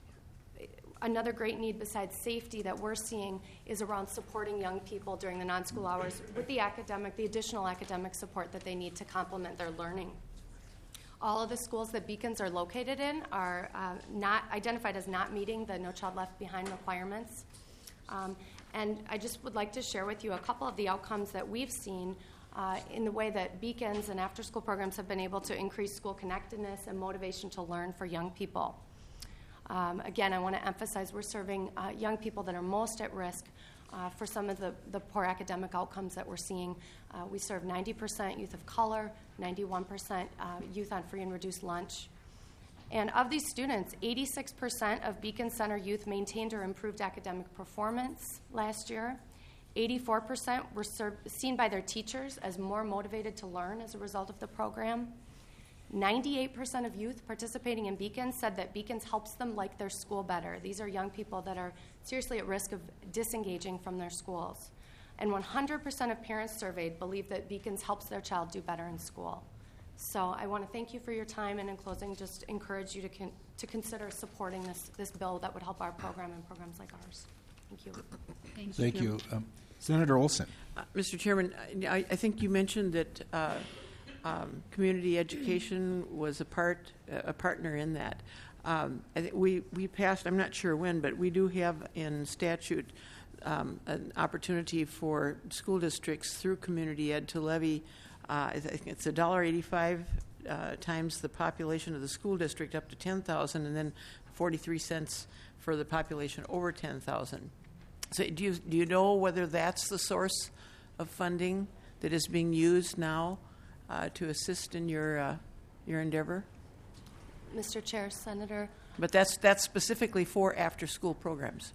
Speaker 3: another great need besides safety that we're seeing is around supporting young people during the non-school hours with the academic, the additional academic support that they need to complement their learning. All of the schools that Beacons are located in are uh, not identified as not meeting the No Child Left Behind requirements. Um, and I just would like to share with you a couple of the outcomes that we've seen uh, in the way that Beacons and after-school programs have been able to increase school connectedness and motivation to learn for young people. Um, again, I want to emphasize we're serving uh, young people that are most at risk uh, for some of the, the poor academic outcomes that we're seeing. Uh, we serve ninety percent youth of color, ninety-one percent uh, youth on free and reduced lunch. And of these students, eighty-six percent of Beacon Center youth maintained or improved academic performance last year. eighty-four percent were served, seen by their teachers as more motivated to learn as a result of the program. ninety-eight percent of youth participating in Beacons said that Beacons helps them like their school better. These are young people that are seriously at risk of disengaging from their schools. And one hundred percent of parents surveyed believe that Beacons helps their child do better in school. So I want to thank you for your time, and in closing, just encourage you to con- to consider supporting this, this bill that would help our program and programs like ours. Thank you.
Speaker 15: Thank, thank you. you. Um, Senator Olson.
Speaker 8: Uh, Mister Chairman, I, I think you mentioned that uh, um, community education was a part, a partner in that. Um, I think we, we passed, I'm not sure when, but we do have in statute um, an opportunity for school districts through community ed to levy, uh, I think it's one dollar eighty-five uh, times the population of the school district up to ten thousand, and then forty-three cents for the population over ten thousand. So do you, do you know whether that's the source of funding that is being used now uh, to assist in your uh, your endeavor?
Speaker 3: Mister Chair, Senator.
Speaker 8: But that's that's specifically for after-school programs.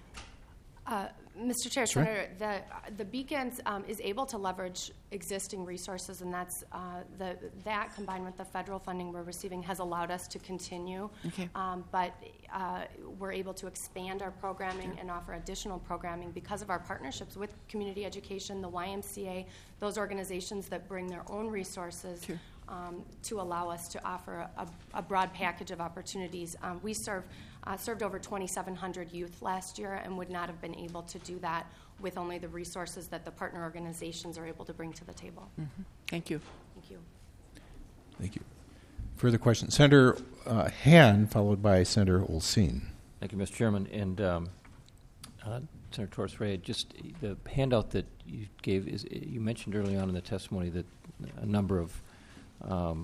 Speaker 3: Uh, Mister Chair,
Speaker 8: Sure.
Speaker 3: Senator, the the Beacons um, is able to leverage existing resources, and that's uh, the that combined with the federal funding we're receiving has allowed us to continue.
Speaker 8: Okay.
Speaker 3: Um, but uh, we're able to expand our programming and offer additional programming because of our partnerships with community education, the Y M C A, those organizations that bring their own resources.
Speaker 8: Sure.
Speaker 3: Um, to allow us to offer a, a broad package of opportunities. Um, we serve, uh, served over twenty-seven hundred youth last year and would not have been able to do that with only the resources that the partner organizations are able to bring to the table.
Speaker 8: Mm-hmm. Thank you.
Speaker 3: Thank you.
Speaker 15: Thank you. Further questions? Senator uh, Han, followed by Senator Olsen.
Speaker 22: Thank you, Mister Chairman. And um, uh, Senator Torres-Ray, just the handout that you gave, is you mentioned early on in the testimony that a number of Um,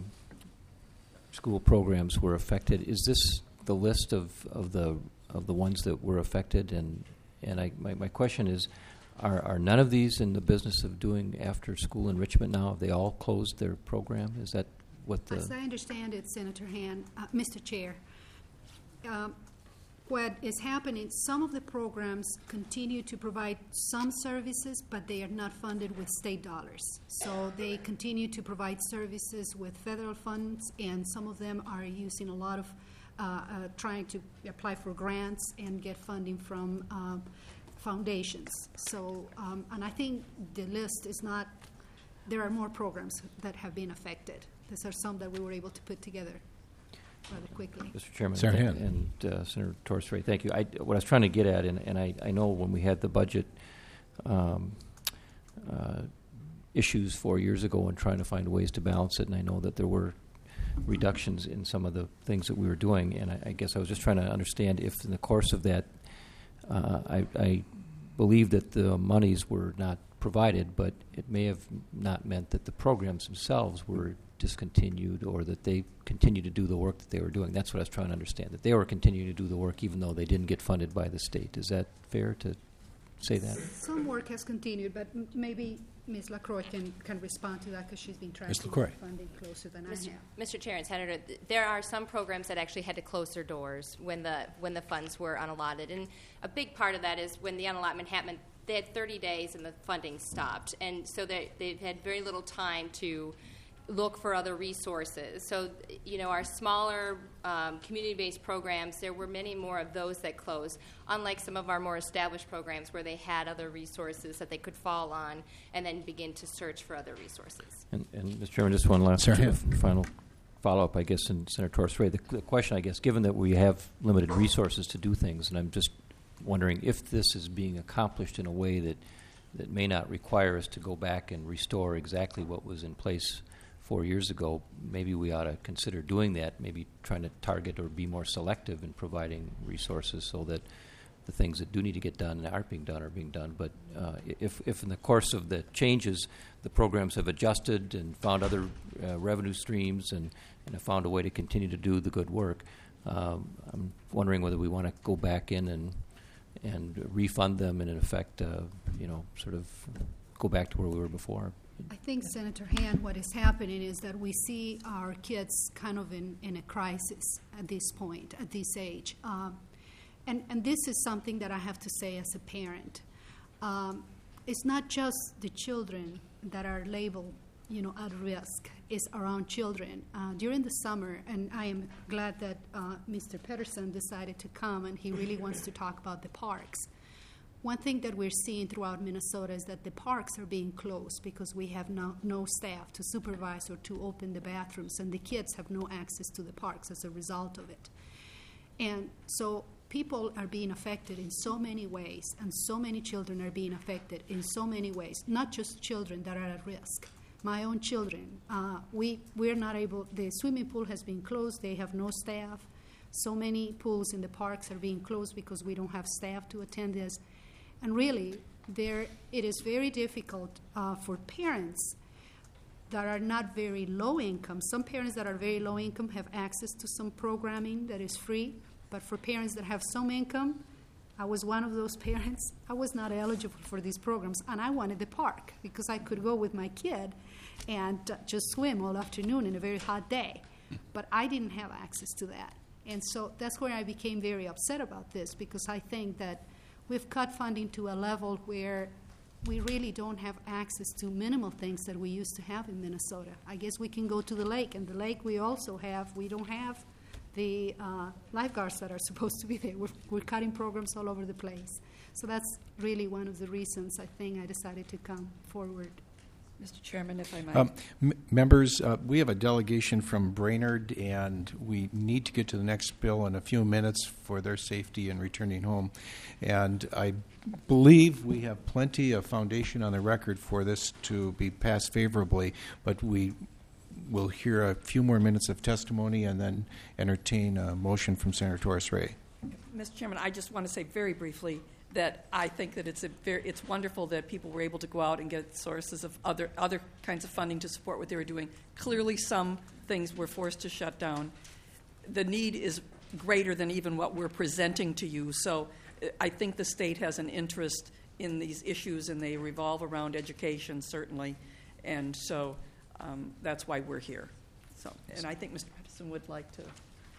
Speaker 22: school programs were affected. Is this the list of, of the of the ones that were affected? And and I, my, my question is, are, are none of these in the business of doing after school enrichment now? Have they all closed their program? Is that what the?
Speaker 20: As I understand it, Senator Han, uh, Mister Chair, um, what is happening, some of the programs continue to provide some services, but they are not funded with state dollars. So they continue to provide services with federal funds, and some of them are using a lot of, uh, uh, trying to apply for grants and get funding from uh, foundations. So, um, and I think the list is not, there are more programs that have been affected. These are some that we were able to put together rather quickly.
Speaker 22: Mister Chairman
Speaker 15: Senator
Speaker 22: and, and uh, Senator Torres-Ray, thank you. I, what I was trying to get at, and, and I, I know when we had the budget um, uh, issues four years ago and trying to find ways to balance it, and I know that there were reductions in some of the things that we were doing, and I, I guess I was just trying to understand if in the course of that, uh, I, I believe that the monies were not provided, but it may have not meant that the programs themselves were discontinued or that they continue to do the work that they were doing. That's what I was trying to understand, that they were continuing to do the work even though they didn't get funded by the state. Is that fair to say that?
Speaker 20: Some work has continued, but m- maybe Miz LaCroix can, can respond to that because she's been tracking
Speaker 15: LaCroix.
Speaker 20: funding closer than
Speaker 5: Mister
Speaker 20: I have.
Speaker 5: Mister Chair and Senator, th- there are some programs that actually had to close their doors when the when the funds were unallotted, and a big part of that is when the unallotment happened. They had thirty days and the funding stopped, and so they they've had very little time to look for other resources. So, you know, our smaller um, community-based programs, there were many more of those that closed, unlike some of our more established programs where they had other resources that they could fall on and then begin to search for other resources.
Speaker 22: And, and Mister Chairman, just one last
Speaker 15: Sir,
Speaker 22: sort of final follow-up, I guess, in Senator Torres-Ray. The, the question, I guess, given that we have limited resources to do things, and I'm just wondering if this is being accomplished in a way that, that may not require us to go back and restore exactly what was in place four years ago, maybe we ought to consider doing that, maybe trying to target or be more selective in providing resources so that the things that do need to get done and aren't being done are being done. But uh, if, if in the course of the changes, the programs have adjusted and found other uh, revenue streams and, and have found a way to continue to do the good work, um, I'm wondering whether we want to go back in and and refund them and in effect, uh, you know, sort of go back to where we were before.
Speaker 20: I think, Senator Hand, what is happening is that we see our kids kind of in, in a crisis at this point, at this age. Um, and, and this is something that I have to say as a parent. Um, it's not just the children that are labeled, you know, at risk. It's around children. Uh, during the summer, and I am glad that uh, Mister Pedersen decided to come, and he really wants to talk about the parks. One thing that we're seeing throughout Minnesota is that the parks are being closed because we have no, no staff to supervise or to open the bathrooms, and the kids have no access to the parks as a result of it. And so people are being affected in so many ways, and so many children are being affected in so many ways, not just children that are at risk. My own children, uh, we, we're not able, the swimming pool has been closed, they have no staff. So many pools in the parks are being closed because we don't have staff to attend this. And really, there it is very difficult uh, for parents that are not very low income. Some parents that are very low income have access to some programming that is free, but for parents that have some income, I was one of those parents, I was not eligible for these programs, and I wanted the park because I could go with my kid and uh, just swim all afternoon in a very hot day. But I didn't have access to that. And so that's where I became very upset about this, because I think that we've cut funding to a level where we really don't have access to minimal things that we used to have in Minnesota. I guess we can go to the lake, and the lake we also have, we don't have the uh, lifeguards that are supposed to be there. We're, we're cutting programs all over the place. So that's really one of the reasons I think I decided to come forward.
Speaker 21: Mister Chairman, if I might.
Speaker 15: Um, m- members, uh, we have a delegation from Brainerd, and we need to get to the next bill in a few minutes for their safety and returning home. And I believe we have plenty of foundation on the record for this to be passed favorably, but we will hear a few more minutes of testimony and then entertain a motion from Senator Torres-Ray.
Speaker 21: Mister Chairman, I just want to say very briefly that I think that it's a very, it's wonderful that people were able to go out and get sources of other other kinds of funding to support what they were doing. Clearly, some things were forced to shut down. The need is greater than even what we're presenting to you. So I think the state has an interest in these issues, and they revolve around education, certainly. And so um, that's why we're here. So, and I think Mister Pedersen would like to.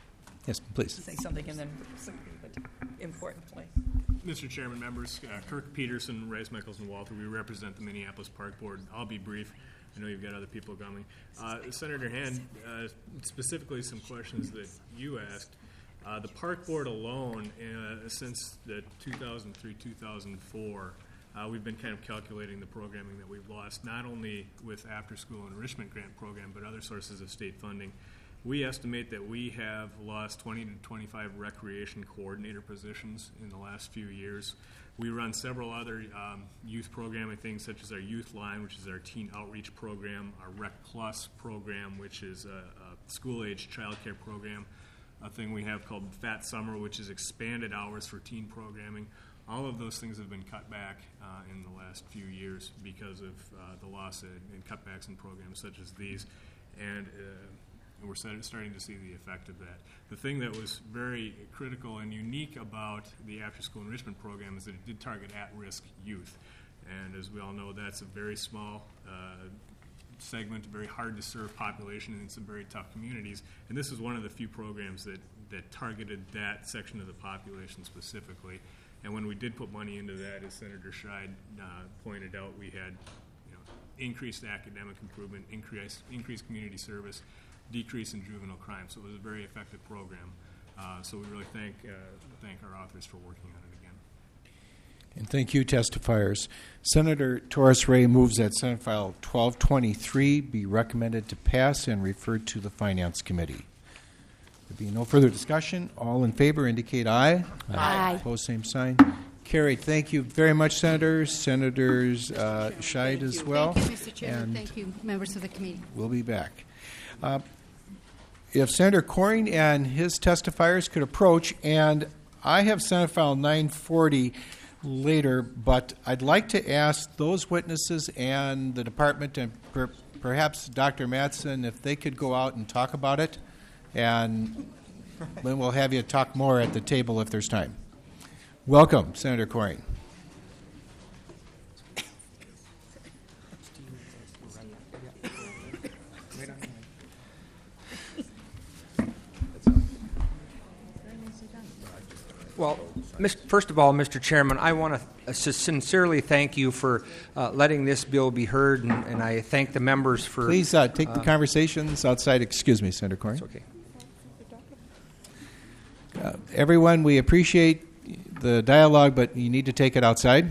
Speaker 15: Yes, please.
Speaker 21: Say something and then but importantly.
Speaker 6: Mister Chairman, members, uh, Kirk Peterson, Rice, Michaels, and Walter, we represent the Minneapolis Park Board. I'll be brief. I know you've got other people coming. Uh, Senator Hand, uh, specifically some questions that you asked. Uh, the Park Board alone, uh, since the two thousand three two thousand four, uh, we've been kind of calculating the programming that we've lost, not only with after-school enrichment grant program, but other sources of state funding. We estimate that we have lost twenty to twenty-five recreation coordinator positions in the last few years. We run several other um, youth programming things, such as our Youth Line, which is our teen outreach program, our Rec Plus program, which is a, a school-age child care program, a thing we have called Fat Summer, which is expanded hours for teen programming. All of those things have been cut back uh, in the last few years because of uh, the loss in, in cutbacks in programs such as these. And uh, And we're starting to see the effect of that. The thing that was very critical and unique about the after-school enrichment program is that it did target at-risk youth. And as we all know, that's a very small uh, segment, very hard-to-serve population in some very tough communities. And this is one of the few programs that, that targeted that section of the population specifically. And when we did put money into that, as Senator Scheid uh, pointed out, we had you know, increased academic improvement, increased, increased community service, decrease in juvenile crime. So it was a very effective program. Uh, so we really thank uh, thank our authors for working on it again.
Speaker 15: And thank you, testifiers. Senator Torres Ray moves that Senate File twelve twenty-three be recommended to pass and referred to the Finance Committee. There be no further discussion. All in favor indicate aye.
Speaker 11: Aye.
Speaker 15: Opposed, same sign. Carried. Thank you very much, Senators. Senators uh, Scheid as well.
Speaker 20: Thank you, Mister Chairman.
Speaker 15: And
Speaker 20: Thank you, members of the committee.
Speaker 15: we'll be back. Uh, if Senator Coring and his testifiers could approach, and I have Senate File nine forty later, but I'd like to ask those witnesses and the department and per, perhaps Doctor Mattson if they could go out and talk about it, and then we'll have you talk more at the table if there's time. Welcome, Senator Coring.
Speaker 9: Well, first of all, Mister Chairman, I want to sincerely thank you for uh, letting this bill be heard, and, and I thank the members for...
Speaker 15: Please uh, take the
Speaker 9: uh,
Speaker 15: conversations outside. Excuse me, Senator Coring.
Speaker 9: Okay.
Speaker 15: Uh, everyone, we appreciate the dialogue, but you need to take it outside.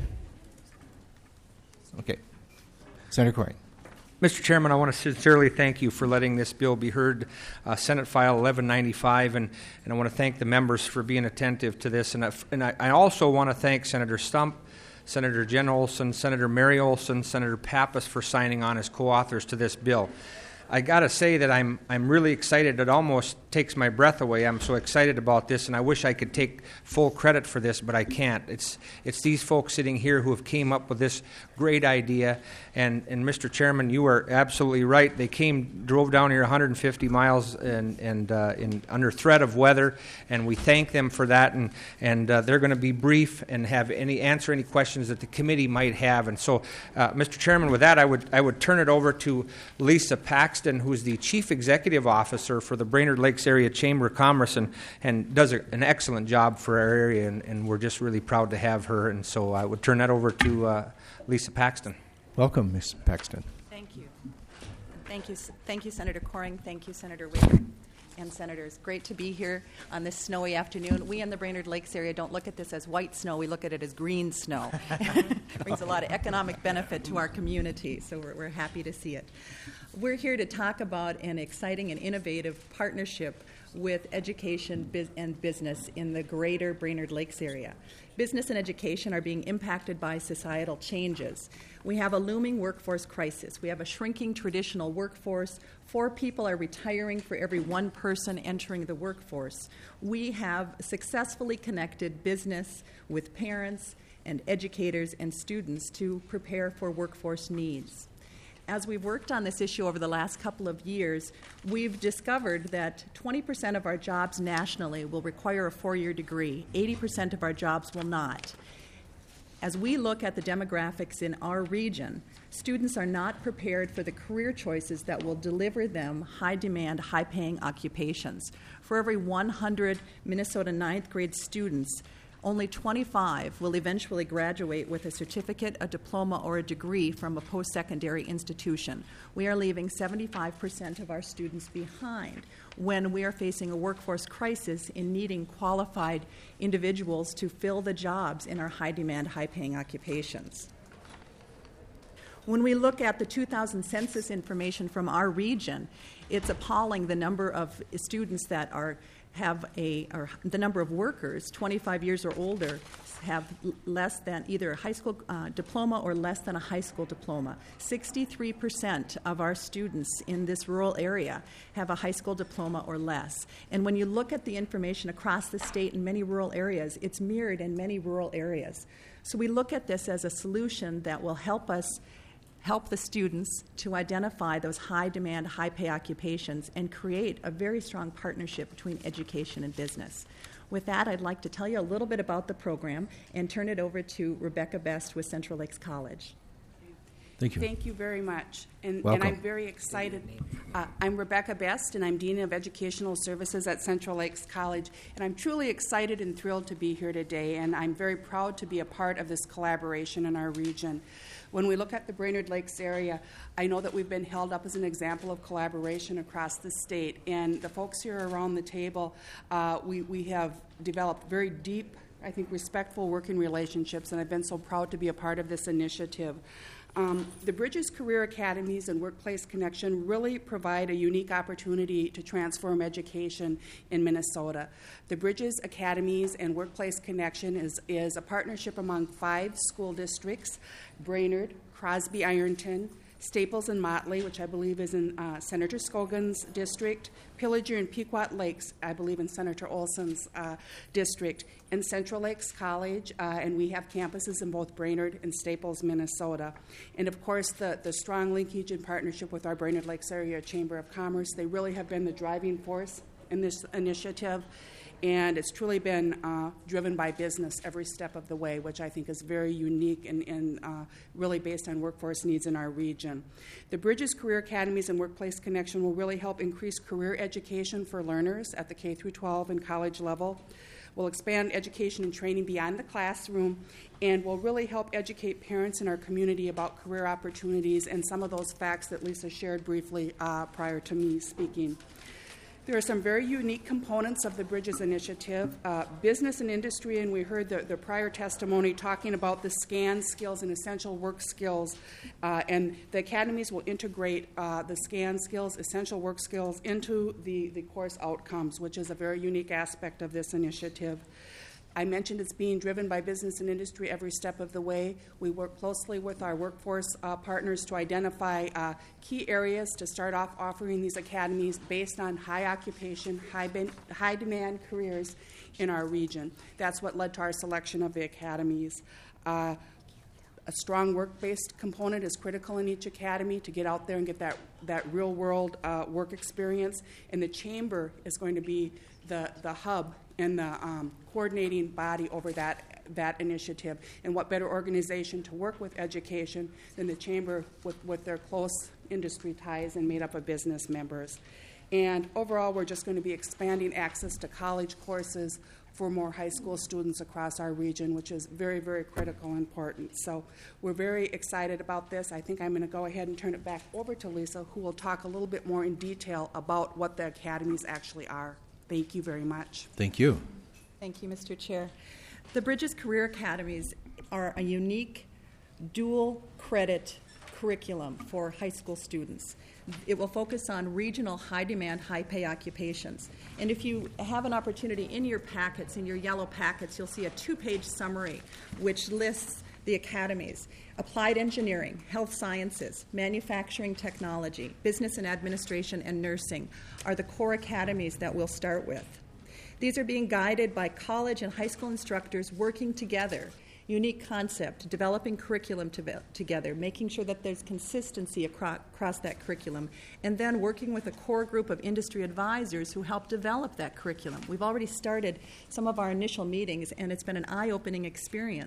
Speaker 15: Okay. Senator Coring.
Speaker 9: Mister Chairman, I want to sincerely thank you for letting this bill be heard, uh, Senate File eleven ninety-five, and, and I want to thank the members for being attentive to this. And I, and I, I also want to thank Senator Stump, Senator Jen Olson, Senator Mary Olson, Senator Pappas for signing on as co-authors to this bill. I got to say that I'm I'm really excited. It almost takes my breath away. I'm so excited about this, and I wish I could take full credit for this, but I can't. It's it's these folks sitting here who have came up with this great idea. And, and Mister Chairman, you are absolutely right. They came, drove down here one hundred fifty miles and, and uh, in under threat of weather, and we thank them for that. And and uh, they're going to be brief and have any answer any questions that the committee might have. And so, uh, Mister Chairman, with that, I would I would turn it over to Lisa Paxton, who's the Chief Executive Officer for the Brainerd Lakes Area Chamber of Commerce, and, and does a, an excellent job for our area, and, and we're just really proud to have her. And so I would turn that over to uh, Lisa Paxton.
Speaker 15: Welcome, Miz Paxton.
Speaker 23: Thank you. Thank you, thank you, Senator Coring. Thank you, Senator Wicker and Senators. Great to be here on this snowy afternoon. We in the Brainerd Lakes area don't look at this as white snow. We look at it as green snow. It brings a lot of economic benefit to our community, so we're, we're happy to see it. We're here to talk about an exciting and innovative partnership with education and business in the greater Brainerd Lakes area. Business and education are being impacted by societal changes. We have a looming workforce crisis. We have a shrinking traditional workforce. Four people are retiring for every one person entering the workforce. We have successfully connected business with parents and educators and students to prepare for workforce needs. As we've worked on this issue over the last couple of years, we've discovered that twenty percent of our jobs nationally will require a four-year degree. eighty percent of our jobs will not. As we look at the demographics in our region, students are not prepared for the career choices that will deliver them high-demand, high-paying occupations. For every one hundred Minnesota ninth grade students, only twenty-five will eventually graduate with a certificate, a diploma, or a degree from a post-secondary institution. We are leaving seventy-five percent of our students behind when we are facing a workforce crisis in needing qualified individuals to fill the jobs in our high-demand, high-paying occupations. When we look at the two thousand census information from our region, it's appalling the number of students that are have a, or the number of workers twenty-five years or older have less than either a high school uh, diploma or less than a high school diploma. sixty-three percent of our students in this rural area have a high school diploma or less. And when you look at the information across the state in many rural areas, it's mirrored in many rural areas. So we look at this as a solution that will help us help the students to identify those high-demand, high-pay occupations and create a very strong partnership between education and business. With that, I'd like to tell you a little bit about the program and turn it over to Rebecca Best with Central Lakes College.
Speaker 1: Thank you. Thank you very much. And, Welcome. and I'm very excited. Uh, I'm Rebecca Best, and I'm Dean of Educational Services at Central Lakes College. And I'm truly excited and thrilled to be here today, and I'm very proud to be a part of this collaboration in our region. When we look at the Brainerd Lakes area, I know that we've been held up as an example of collaboration across the state. And the folks here around the table, uh, we, we have developed very deep, I think, respectful working relationships, and I've been so proud to be a part of this initiative. Um, the Bridges Career Academies and Workplace Connection really provide a unique opportunity to transform education in Minnesota. The Bridges Academies and Workplace Connection is, is a partnership among five school districts: Brainerd, Crosby Ironton, Staples and Motley, which I believe is in uh, Senator Scogan's district, Pillager and Pequot Lakes, I believe in Senator Olson's uh, district, and Central Lakes College, uh, and we have campuses in both Brainerd and Staples, Minnesota. And of course, the, the strong linkage and partnership with our Brainerd Lakes Area Chamber of Commerce. They really have been the driving force in this initiative. And it's truly been uh, driven by business every step of the way, which I think is very unique and, and uh, really based on workforce needs in our region. The Bridges Career Academies and Workplace Connection will really help increase career education for learners at the K through twelve and college level. Will expand education and training beyond the classroom, and will really help educate parents in our community about career opportunities and some of those facts that Lisa shared briefly uh, prior to me speaking. There are some very unique components of the Bridges Initiative. Uh, business and industry, and we heard the, the prior testimony talking about the SCAN skills and essential work skills. Uh, and the academies will integrate uh, the SCAN skills, essential work skills, into the, the course outcomes, which is a very unique aspect of this initiative. I mentioned it's being driven by business and industry every step of the way. We work closely with our workforce uh, partners to identify uh, key areas to start off offering these academies based on high occupation, high, ben- high demand careers in our region. That's what led to our selection of the academies. Uh, A strong work-based component is critical in each academy to get out there and get that, that real-world uh, work experience. And the chamber is going to be the, the hub and the um, coordinating body over that, that initiative. And what better organization to work with education than the chamber with, with their close industry ties and made up of business members. And overall, we're just going to be expanding access to college courses for more high school students across our region, which is very, very critical and important. So we're very excited about this. I think I'm going to go ahead and turn it back over to Lisa, who will talk a little bit more in detail about what the academies actually are. Thank you very much.
Speaker 15: Thank you.
Speaker 23: Thank you, Mister Chair. The Bridges Career Academies are a unique dual credit curriculum for high school students. It will focus on regional high-demand, high-pay occupations. And if you have an opportunity in your packets, in your yellow packets, you'll see a two-page summary which lists the academies: applied engineering, health sciences, manufacturing technology, business and administration, and nursing are the core academies that we'll start with. These are being guided by college and high school instructors working together. Unique concept, developing curriculum to be- together, making sure that there's consistency across, across that curriculum, and then working with a core group of industry advisors who help develop that curriculum. We've already started some of our initial meetings, and it's been an eye-opening experience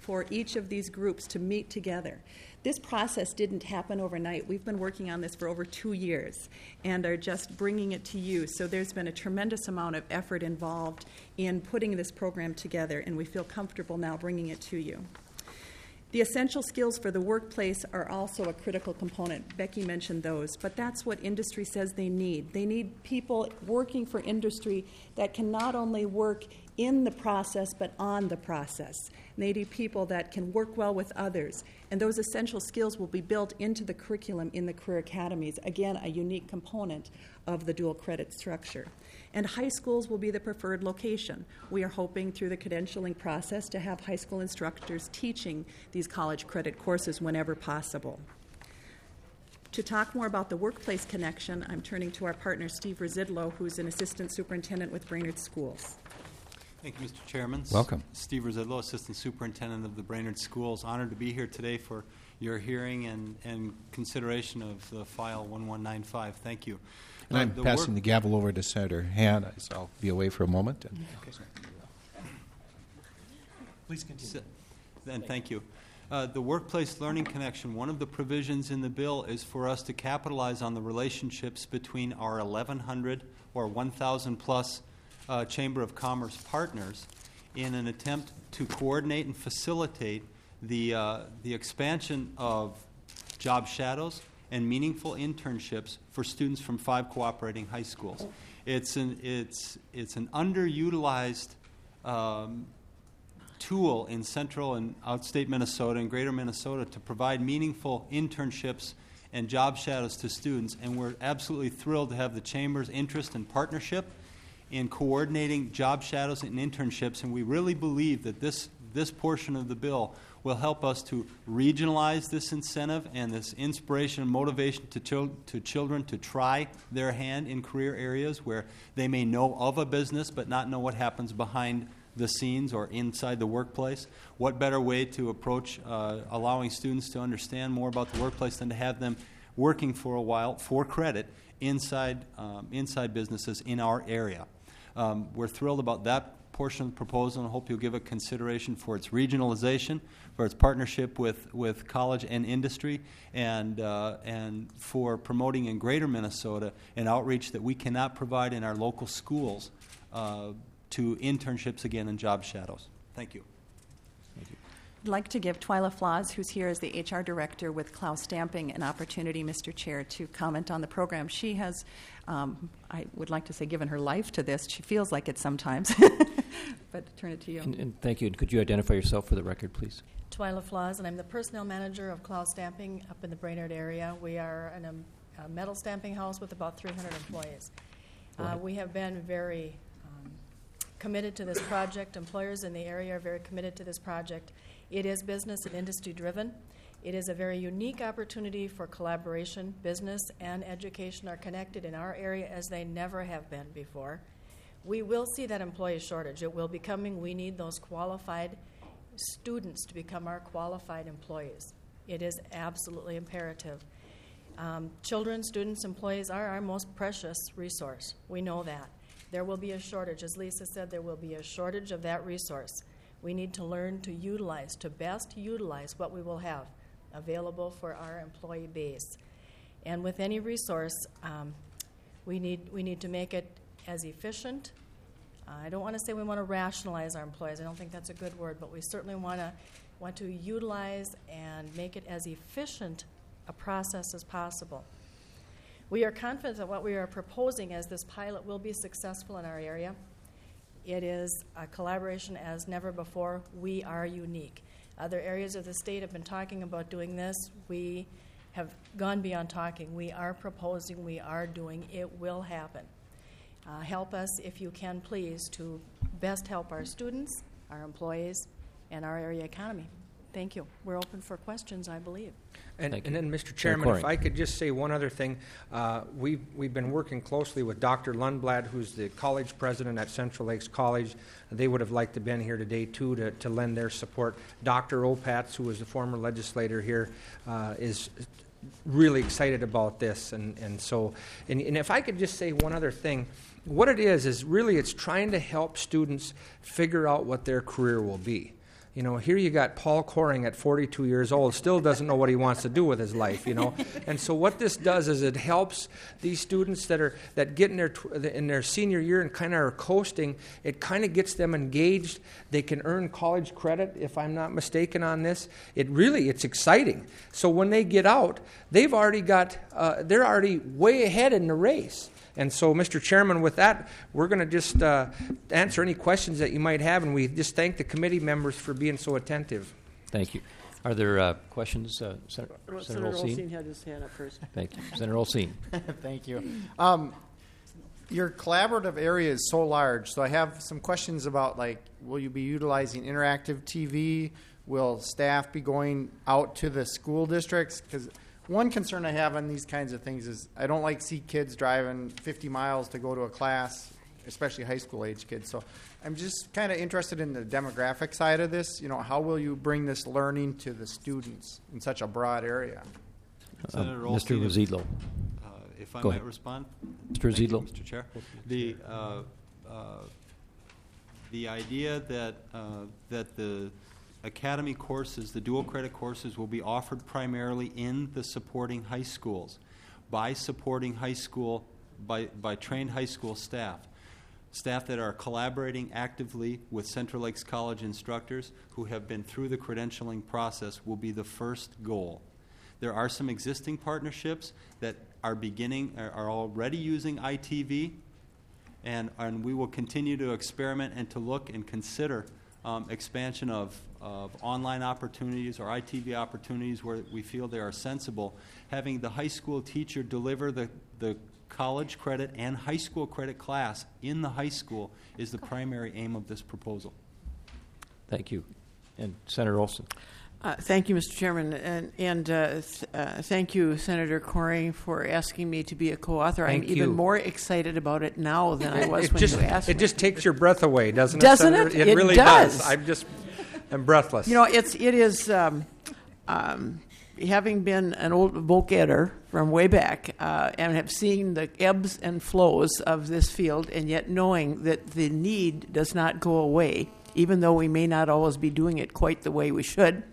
Speaker 12: for each of these groups to meet together. This process didn't happen overnight. We've been working on this for over two years and are just bringing it to you. So there's been a tremendous amount of effort involved in putting this program together, and we feel comfortable now bringing it to you. The essential skills for the workplace are also a critical component. Becky mentioned those, but that's what industry says they need. They need people working for industry that can not only work in the process but on the process. And they need people that can work well with others. And those essential skills will be built into the curriculum in the career academies, again, a unique component of the dual credit structure. And high schools will be the preferred location. We are hoping through the credentialing process to have high school instructors teaching these college credit courses whenever possible. To talk more about the workplace connection, I'm turning to our partner, Steve Rosidlo, who's an assistant superintendent with Brainerd Schools.
Speaker 13: Thank you, Mister Chairman.
Speaker 15: Welcome.
Speaker 13: Steve Rosidlo, Assistant Superintendent of the Brainerd Schools. Honored to be here today for your hearing and, and consideration of the file one one nine five. Thank you.
Speaker 15: And I'm
Speaker 13: uh, the
Speaker 15: passing
Speaker 13: work-
Speaker 15: the gavel over to Senator Hand, so I'll be away for a moment. And
Speaker 13: Please continue. Then thank you. Uh, the workplace learning connection, one of the provisions in the bill is for us to capitalize on the relationships between our eleven hundred or one thousand plus uh, Chamber of Commerce partners in an attempt to coordinate and facilitate the, uh, the expansion of job shadows and meaningful internships for students from five cooperating high schools. It's an, it's, it's an underutilized um, tool in central and outstate Minnesota and greater Minnesota to provide meaningful internships and job shadows to students, and we're absolutely thrilled to have the Chamber's interest and partnership in coordinating job shadows and internships, and we really believe that this, this portion of the bill will help us to regionalize this incentive and this inspiration and motivation to, chil- to children to try their hand in career areas where they may know of a business but not know what happens behind the scenes or inside the workplace. What better way to approach uh, allowing students to understand more about the workplace than to have them working for a while for credit inside, um, inside businesses in our area. Um, we're thrilled about that portion of the proposal and hope you'll give it consideration for its regionalization, for its partnership with, with college and industry, and, uh, and for promoting in greater Minnesota an outreach that we cannot provide in our local schools uh, to internships again and job shadows. Thank you.
Speaker 23: I'd like to give Twyla Flaws, who's here as the H R Director with Klaus Stamping, an opportunity, Mister Chair, to comment on the program. She has, um, I would like to say, given her life to this. She feels like it sometimes. But turn it to you.
Speaker 22: And, and thank you. And could you identify yourself for the record, please?
Speaker 16: Twyla Flaws, and I'm the Personnel Manager of Klaus Stamping up in the Brainerd area. We are in a, a metal stamping house with about three hundred employees. Uh, we have been very um, committed to this project. Employers in the area are very committed to this project. It is business and industry driven. It is a very unique opportunity for collaboration. Business and education are connected in our area as they never have been before. We will see that employee shortage. It will be coming. We need those qualified students to become our qualified employees. It is absolutely imperative. Um, children, students, employees are our most precious resource. We know that. There will be a shortage. As Lisa said, there will be a shortage of that resource. We need to learn to utilize, to best utilize what we will have available for our employee base. And with any resource, um, we need we need to make it as efficient. Uh, I don't want to say we want to rationalize our employees. I don't think that's a good word, but we certainly want to want to utilize and make it as efficient a process as possible. We are confident that what we are proposing as this pilot will be successful in our area. It is a collaboration as never before. We are unique. Other areas of the state have been talking about doing this. We have gone beyond talking. We are proposing. We are doing. It will happen. Uh, help us, if you can, please, to best help our students, our employees, and our area economy. Thank you. We're open for questions, I believe.
Speaker 9: And, and then, Mister Chairman, if I could just say one other thing. Uh, we've, we've been working closely with Doctor Lundblad, who's the college president at Central Lakes College. They would have liked to have been here today, too, to, to lend their support. Doctor Opatz, who was the former legislator here, uh, is really excited about this. And, and so, and, and if I could just say one other thing. What it is, is really it's trying to help students figure out what their career will be. You know, here you got Paul Coring at forty-two years old, still doesn't know what he wants to do with his life, you know. And so what this does is it helps these students that are that get in their tw- in their senior year and kind of are coasting. It kind of gets them engaged. They can earn college credit, if I'm not mistaken on this. It really, it's exciting. So when they get out, they've already got, uh, they're already way ahead in the race. And so, Mister Chairman, with that, we're going to just uh, answer any questions that you might have, and we just thank the committee members for being so attentive.
Speaker 22: Thank you. Are there uh, questions? Uh, Sen-
Speaker 8: Senator,
Speaker 22: Senator Olsine?
Speaker 8: Olsine had his hand up first.
Speaker 22: Thank you. Senator Olsine.
Speaker 2: Thank you. Um, your collaborative area is so large, so I have some questions about, like, will you be utilizing interactive T V? Will staff be going out to the school districts? Because one concern I have on these kinds of things is I don't like to see kids driving fifty miles to go to a class, especially high school age kids. So I'm just kind of interested in the demographic side of this. You know, how will you bring this learning to the students in such a broad area?
Speaker 13: Senator
Speaker 22: uh, Mister
Speaker 13: Olsine,
Speaker 22: Rozidlo.
Speaker 13: Uh, if I
Speaker 22: Go
Speaker 13: might
Speaker 22: ahead.
Speaker 13: respond.
Speaker 22: Mister
Speaker 13: Thank you,
Speaker 22: Rozidlo.
Speaker 13: Mister Chair. The, uh, uh, the idea that, uh, that the academy courses, the dual credit courses, will be offered primarily in the supporting high schools by supporting high school, by, by trained high school staff. Staff that are collaborating actively with Central Lakes College instructors who have been through the credentialing process will be the first goal. There are some existing partnerships that are beginning, are, are already using I T V, and, and we will continue to experiment and to look and consider um, expansion of of online opportunities or I T V opportunities where we feel they are sensible. Having the high school teacher deliver the, the college credit and high school credit class in the high school is the primary aim of this proposal.
Speaker 22: Thank you. And Senator Olson.
Speaker 8: Uh, thank you, Mister Chairman, and, and uh, th- uh, thank you, Senator Coring, for asking me to be a co-author.
Speaker 9: Thank
Speaker 8: I'm
Speaker 9: you.
Speaker 8: even more excited about it now than I was
Speaker 9: it
Speaker 8: when
Speaker 9: just,
Speaker 8: you asked
Speaker 9: It
Speaker 8: me.
Speaker 9: just takes your breath away, doesn't it,
Speaker 8: Doesn't
Speaker 9: Senator?
Speaker 8: it?
Speaker 9: It,
Speaker 8: It
Speaker 9: really
Speaker 8: does.
Speaker 9: does. I'm just, I'm breathless.
Speaker 8: You know, it's it is um, um, having been an old voc-eder from way back uh, and have seen the ebbs and flows of this field, and yet knowing that the need does not go away, even though we may not always be doing it quite the way we should.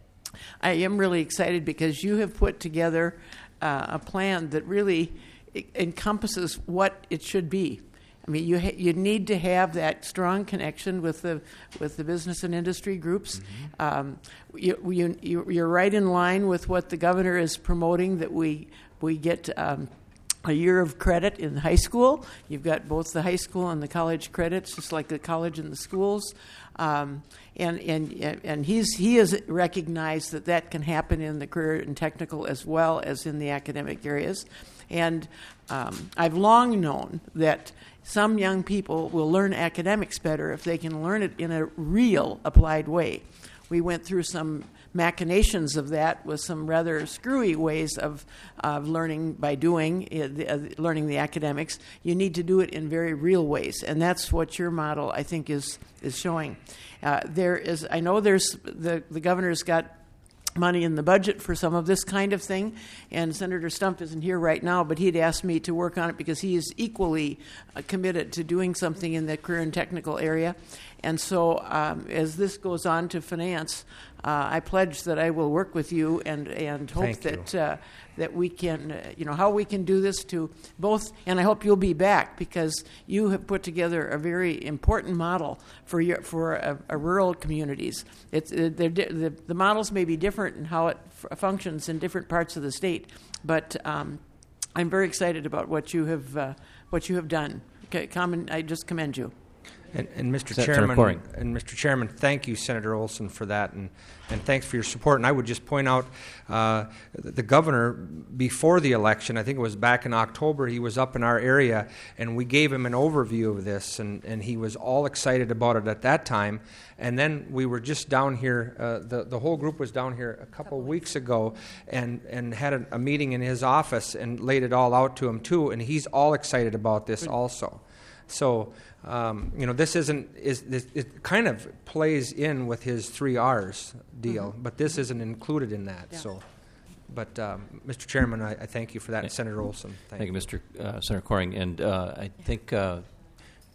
Speaker 8: I am really excited because you have put together uh, a plan that really e- encompasses what it should be. I mean, you ha- you need to have that strong connection with the with the business and industry groups. Mm-hmm. Um, you, you, you, you're right in line with what the governor is promoting, that we we get um, a year of credit in high school. You've got both the high school and the college credits, just like the college and the schools. Um, and and and he's he has recognized that that can happen in the career and technical as well as in the academic areas. And um, I've long known that some young people will learn academics better if they can learn it in a real applied way. We went through some machinations of that with some rather screwy ways of, of learning by doing, uh, the, uh, learning the academics. You need to do it in very real ways, and that's what your model, I think, is is showing. Uh, there is, I know there's the the governor's got money in the budget for some of this kind of thing, and Senator Stump isn't here right now, but he'd asked me to work on it because he is equally uh, committed to doing something in the career and technical area. And so um, as this goes on to finance, uh, I pledge that I will work with you and, and hope
Speaker 9: Thank
Speaker 8: that
Speaker 9: you.
Speaker 8: uh, that we can, uh, you know, how we can do this to both, and I hope you'll be back because you have put together a very important model for your, for uh, uh, rural communities. It's uh, they're di- the, the models may be different in how it f- functions in different parts of the state, but um, I'm very excited about what you have uh, what you have done. Okay, comment, I just commend you.
Speaker 9: And, and Mister
Speaker 22: Senator
Speaker 9: Chairman,
Speaker 22: Coring.
Speaker 9: and Mister Chairman, thank you, Senator Olson, for that, and, and thanks for your support. And I would just point out uh, the governor, before the election, I think it was back in October, he was up in our area, and we gave him an overview of this, and, and he was all excited about it at that time. And then we were just down here, uh, the, the whole group was down here a couple weeks ago, and, and had a, a meeting in his office and laid it all out to him, too, and he's all excited about this also. So, um, you know, this isn't, is this, it kind of plays in with his three R's deal, mm-hmm. but this isn't included in that. Yeah. So, but um, Mister Chairman, I, I thank you for that, and Senator Olson. Thank,
Speaker 22: Thank you, Mister Uh, Senator Coring. And uh, I think uh,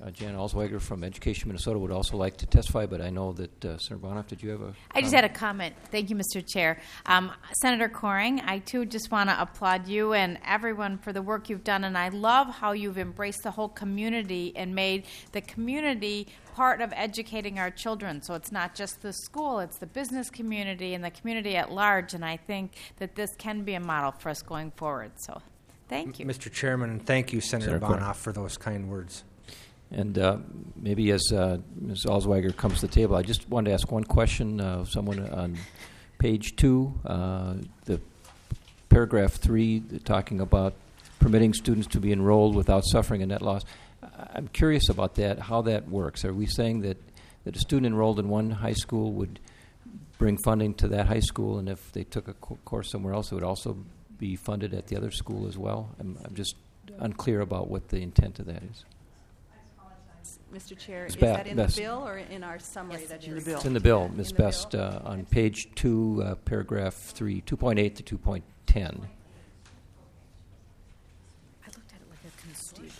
Speaker 22: uh, Jan Alsweiger from Education Minnesota would also like to testify, but I know that uh, Senator Bonoff, did you have a
Speaker 11: I just
Speaker 22: comment?
Speaker 11: had a comment. Thank you, Mister Chair. Um, Senator Coring, I too just want to applaud you and everyone for the work you've done, and I love how you've embraced the whole community and made the community part of educating our children. So it's not just the school, it's the business community and the community at large, and I think that this can be a model for us going forward. So thank you.
Speaker 9: Mister Chairman, and thank you, Senator,
Speaker 22: Senator
Speaker 9: Bonoff, for those kind words.
Speaker 22: And uh, maybe as uh, Miz Alsweiger comes to the table, I just wanted to ask one question of someone on page two, uh, the paragraph three, talking about permitting students to be enrolled without suffering a net loss. I'm curious about that, how that works. Are we saying that, that a student enrolled in one high school would bring funding to that high school, and if they took a co- course somewhere else, it would also be funded at the other school as well? I'm, I'm just unclear about what the intent of that is.
Speaker 23: Mister Chair,
Speaker 22: Miz
Speaker 23: is
Speaker 22: Ba-
Speaker 23: that in
Speaker 22: Best.
Speaker 23: the bill or in our summary? Yes, that in you're the bill.
Speaker 22: It's in the bill,
Speaker 23: In
Speaker 22: Miz
Speaker 23: the
Speaker 22: Best,
Speaker 23: bill?
Speaker 22: uh, on page two, uh, paragraph three, two point eight to two point ten.
Speaker 11: I looked at it like a constitution.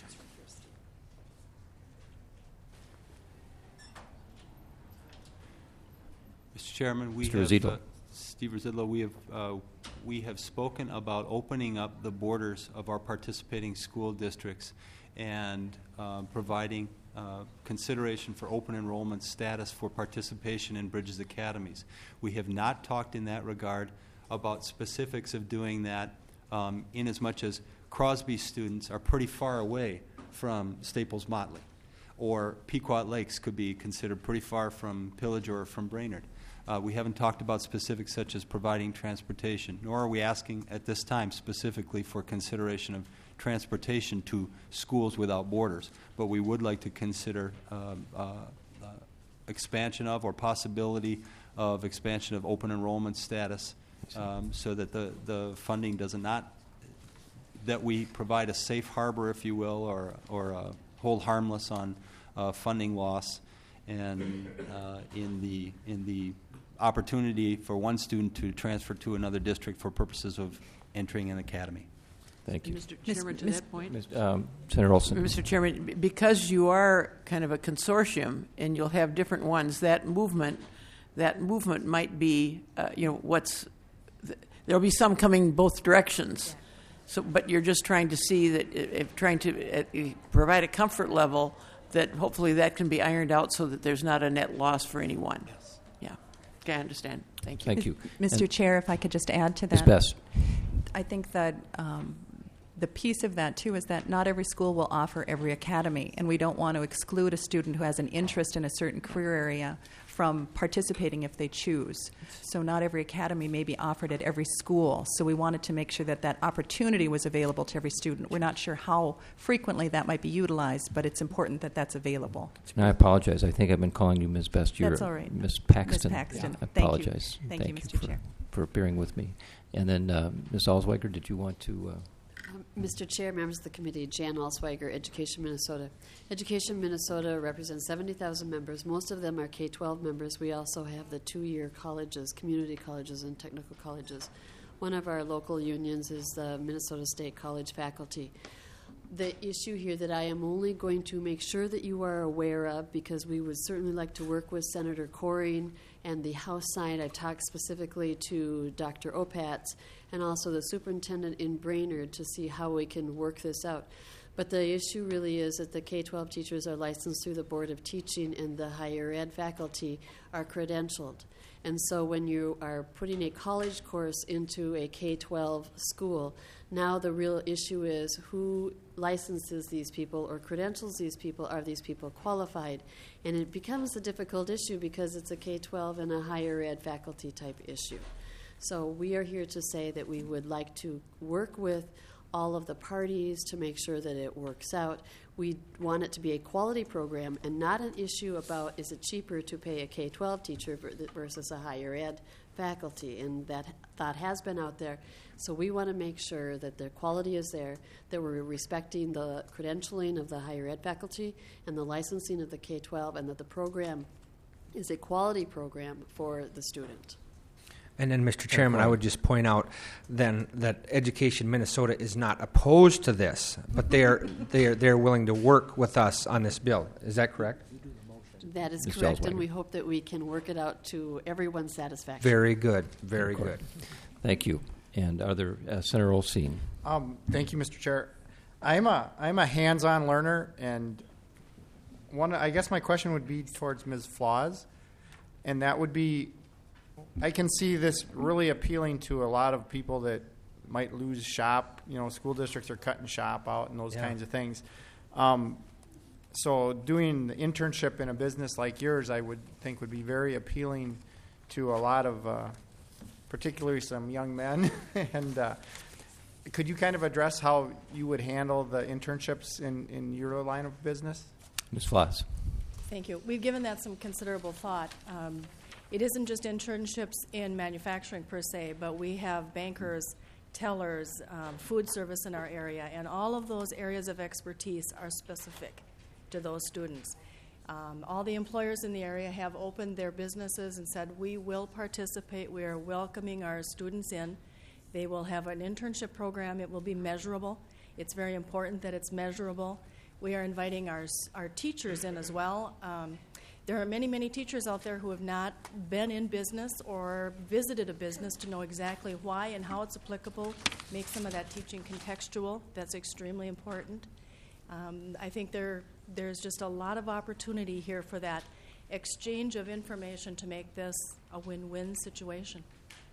Speaker 13: Mister Chairman, we
Speaker 22: Mister
Speaker 13: have,
Speaker 22: Rizito.
Speaker 13: uh, Steve Rizidlo, we have, uh, we have spoken about opening up the borders of our participating school districts and uh, providing uh, consideration for open enrollment status for participation in Bridges Academies. We have not talked in that regard about specifics of doing that, um, in as much as Crosby students are pretty far away from Staples Motley, or Pequot Lakes could be considered pretty far from Pillage or from Brainerd. Uh, we haven't talked about specifics such as providing transportation, nor are we asking at this time specifically for consideration of transportation to schools without borders. But we would like to consider um, uh, uh, expansion of or possibility of expansion of open enrollment status, um, so that the, the funding does not, that we provide a safe harbor, if you will, or, or uh, hold harmless on uh, funding loss, and uh, in the in the opportunity for one student to transfer to another district for purposes of entering an academy.
Speaker 22: Thank you.
Speaker 8: Mister Chairman, to that point.
Speaker 22: Miz Um, Senator Olson.
Speaker 8: Mister Chairman, b- because you are kind of a consortium and you'll have different ones, that movement, that movement might be, uh, you know, what's, th- there'll be some coming both directions. So, but you're just trying to see that, i- if trying to uh, provide a comfort level that hopefully that can be ironed out so that there's not a net loss for anyone. Yes. Yeah. Okay, I understand. Thank you.
Speaker 22: Thank you.
Speaker 23: Mister
Speaker 22: And
Speaker 23: Chair, if I could just add to
Speaker 22: Miz
Speaker 23: that.
Speaker 22: Best.
Speaker 23: I think that um, the piece of that, too, is that not every school will offer every academy, and we don't want to exclude a student who has an interest in a certain career area from participating if they choose. So not every academy may be offered at every school, so we wanted to make sure that that opportunity was available to every student. We're not sure how frequently that might be utilized, but it's important that that's available.
Speaker 22: And I apologize. I think I've been calling you Miz Best. You're
Speaker 23: That's all right.
Speaker 22: Miz Paxton.
Speaker 23: Miz Paxton.
Speaker 22: I
Speaker 23: Thank you.
Speaker 22: apologize.
Speaker 23: Thank you, Mister
Speaker 22: for,
Speaker 23: Chair.
Speaker 22: for bearing with me. And then uh, Miz Alsweiger, did you want to? Uh,
Speaker 10: Um, Mister Chair, members of the committee, Jan Alsweiger, Education Minnesota. Education Minnesota represents seventy thousand members. Most of them are K twelve members. We also have the two-year colleges, community colleges, and technical colleges. One of our local unions is the Minnesota State College faculty. The issue here that I am only going to make sure that you are aware of, because we would certainly like to work with Senator Coring and the House side. I talked specifically to Doctor Opatz and also the superintendent in Brainerd to see how we can work this out. But the issue really is that the K twelve teachers are licensed through the Board of Teaching, and the higher ed faculty are credentialed. And so when you are putting a college course into a K twelve school, now the real issue is who licenses these people or credentials these people. Are these people qualified? And it becomes a difficult issue because it's a K twelve and a higher ed faculty type issue. So we are here to say that we would like to work with all of the parties to make sure that it works out. We want it to be a quality program and not an issue about is it cheaper to pay a K twelve teacher versus a higher ed faculty, and that thought has been out there. So we want to make sure that the quality is there, that we're respecting the credentialing of the higher ed faculty and the licensing of the K twelve, and that the program is a quality program for the student.
Speaker 9: And then, Mister Chairman, I would just point out then that Education Minnesota is not opposed to this, but they are they are they're willing to work with us on this bill. Is that correct?
Speaker 10: That is
Speaker 9: Miz
Speaker 10: correct,
Speaker 9: Elswanger.
Speaker 10: and we hope that we can work it out to everyone's satisfaction.
Speaker 9: Very good. Very good.
Speaker 22: Thank you. And are there uh, Senator Olsine?
Speaker 2: Um, thank you, Mister Chair. I'm a I'm a hands-on learner, and one I guess my question would be towards Miz Flaws, and that would be, I can see this really appealing to a lot of people that might lose shop. You know, school districts are cutting shop out and those
Speaker 9: Yeah.
Speaker 2: kinds of things. Um, so doing the internship in a business like yours, I would think would be very appealing to a lot of, uh, particularly some young men. and uh, could you kind of address how you would handle the internships in, in your line of business?
Speaker 22: Miz Floss.
Speaker 16: Thank you. We've given that some considerable thought. Um, it isn't just internships in manufacturing per se, but we have bankers, tellers, um, food service in our area, and all of those areas of expertise are specific to those students. Um, all the employers in the area have opened their businesses and said, we will participate. We are welcoming our students in. They will have an internship program. It will be measurable. It's very important that it's measurable. We are inviting our, our teachers in as well. Um, there are many, many teachers out there who have not been in business or visited a business to know exactly why and how it's applicable, make some of that teaching contextual. That's extremely important. Um, I think there there's just a lot of opportunity here for that exchange of information to make this a win-win situation.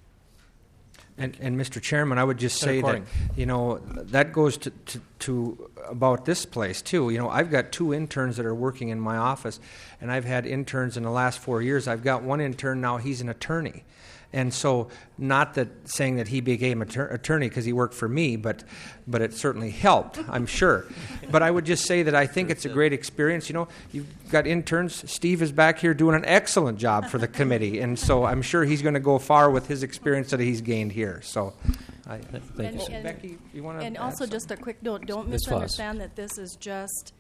Speaker 9: And, and Mister Chairman, I would just
Speaker 22: Senator
Speaker 9: say
Speaker 22: Corning.
Speaker 9: that, you know, that goes to, to, to about this place, too. You know, I've got two interns that are working in my office, and I've had interns in the last four years. I've got one intern now, he's an attorney. And so, not that saying that he became an attorney because he worked for me, but but it certainly helped, I'm sure. But I would just say that I think it's a great experience. You know, you've got interns. Steve is back here doing an excellent job for the committee, and so I'm sure he's going to go far with his experience that he's gained here. So, I thank
Speaker 16: and,
Speaker 9: you.
Speaker 16: and,
Speaker 9: Becky, you want to?
Speaker 16: And also, just a quick note: don't
Speaker 22: Miz
Speaker 16: misunderstand that this is just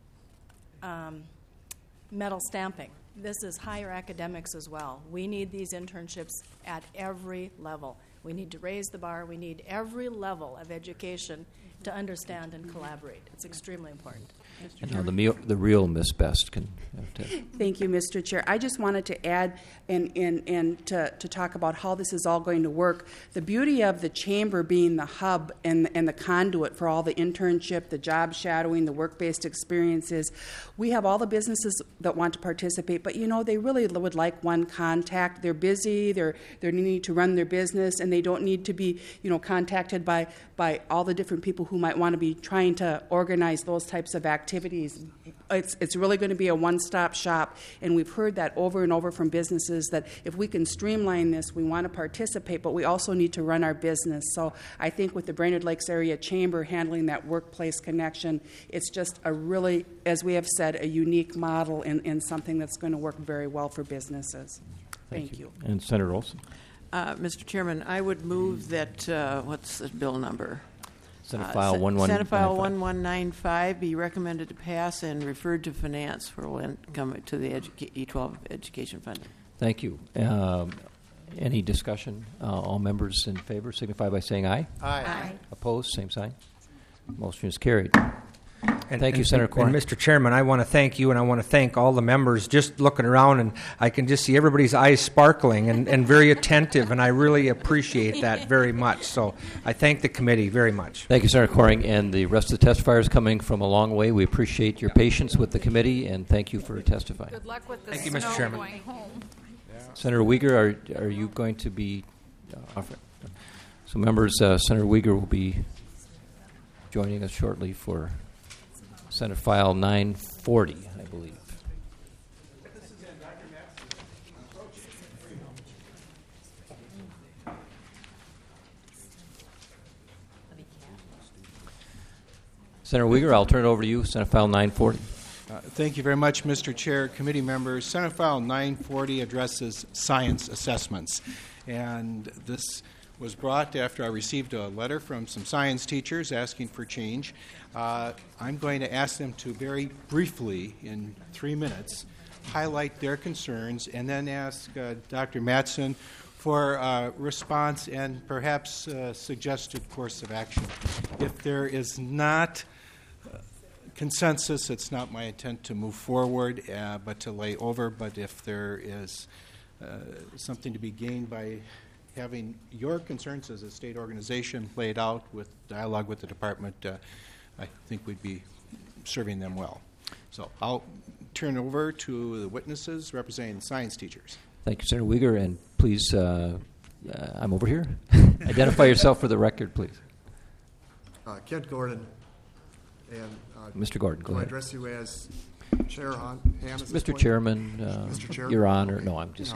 Speaker 16: um, metal stamping. This is higher academics as well. We need these internships at every level. We need to raise the bar. We need every level of education to understand and collaborate. It's extremely important.
Speaker 22: And now the, meal, the real Miss Best can have to.
Speaker 1: Thank you, Mister Chair. I just wanted to add and, and, and to, to talk about how this is all going to work. The beauty of the chamber being the hub and, and the conduit for all the internship, the job shadowing, the work-based experiences, we have all the businesses that want to participate, but, you know, they really would like one contact. They're busy, they're, they're needing to run their business, and they don't need to be, you know, contacted by, by all the different people who might want to be trying to organize those types of activities. It's, it's really going to be a one-stop shop, and we've heard that over and over from businesses that if we can streamline this, we want to participate, but we also need to run our business. So I think with the Brainerd Lakes Area Chamber handling that workplace connection, it's just a really, as we have said, a unique model and, and something that's going to work very well for businesses. Thank, Thank you.
Speaker 22: you. And Senator Olson.
Speaker 8: Uh, Mister Chairman, I would move that, uh, what's the bill number?
Speaker 22: Senate File uh, one one nine five.
Speaker 8: Senate File one one nine five be recommended to pass and referred to finance for when come to the educa- E twelve education funding.
Speaker 22: Thank you. Um, any discussion? Uh, all members in favor signify by saying aye.
Speaker 2: Aye.
Speaker 22: Aye. Opposed? Same sign. Motion is carried.
Speaker 9: And,
Speaker 22: thank you,
Speaker 9: and,
Speaker 22: Senator
Speaker 9: and,
Speaker 22: Corning.
Speaker 9: and Mister Chairman, I want to thank you, and I want to thank all the members. Just looking around, and I can just see everybody's eyes sparkling and, and very attentive, and I really appreciate that very much. So I thank the committee very much.
Speaker 22: Thank you, Senator Corning, and the rest of the testifiers coming from a long way. We appreciate your patience with the committee, and thank you for testifying.
Speaker 11: Good luck with the
Speaker 9: thank
Speaker 11: snow
Speaker 9: you, Mister Chairman.
Speaker 11: going home.
Speaker 22: Senator Uyghur, are, are you going to be uh, offering? So members, uh, Senator Uyghur will be joining us shortly for Senate File nine forty, I believe. Senator Uyghur, I'll turn it over to you, Senate File nine forty.
Speaker 15: Uh, thank you very much, Mister Chair, committee members. Senate File nine forty addresses science assessments, and this was brought after I received a letter from some science teachers asking for change. Uh, I'm going to ask them to very briefly, in three minutes, highlight their concerns, and then ask uh, Doctor Mattson for uh, response and perhaps uh, suggested course of action. If there is not uh, consensus, it's not my intent to move forward, uh, but to lay over. But if there is uh, something to be gained by having your concerns as a state organization laid out with dialogue with the department, uh, I think we'd be serving them well. So I'll turn over to the witnesses representing the science teachers.
Speaker 22: Thank you, Senator Uyghur, and please, uh, uh, I'm over here. Identify yourself for the record, please.
Speaker 17: Uh, Kent Gordon. And uh,
Speaker 22: Mister Gordon, go
Speaker 17: do
Speaker 22: ahead.
Speaker 17: I address you as Chair Han- Ham? at
Speaker 22: Mister
Speaker 17: this point?
Speaker 22: Chairman, uh,
Speaker 17: Mister Chair?
Speaker 22: Your Honor.
Speaker 17: Okay.
Speaker 22: No, I'm just.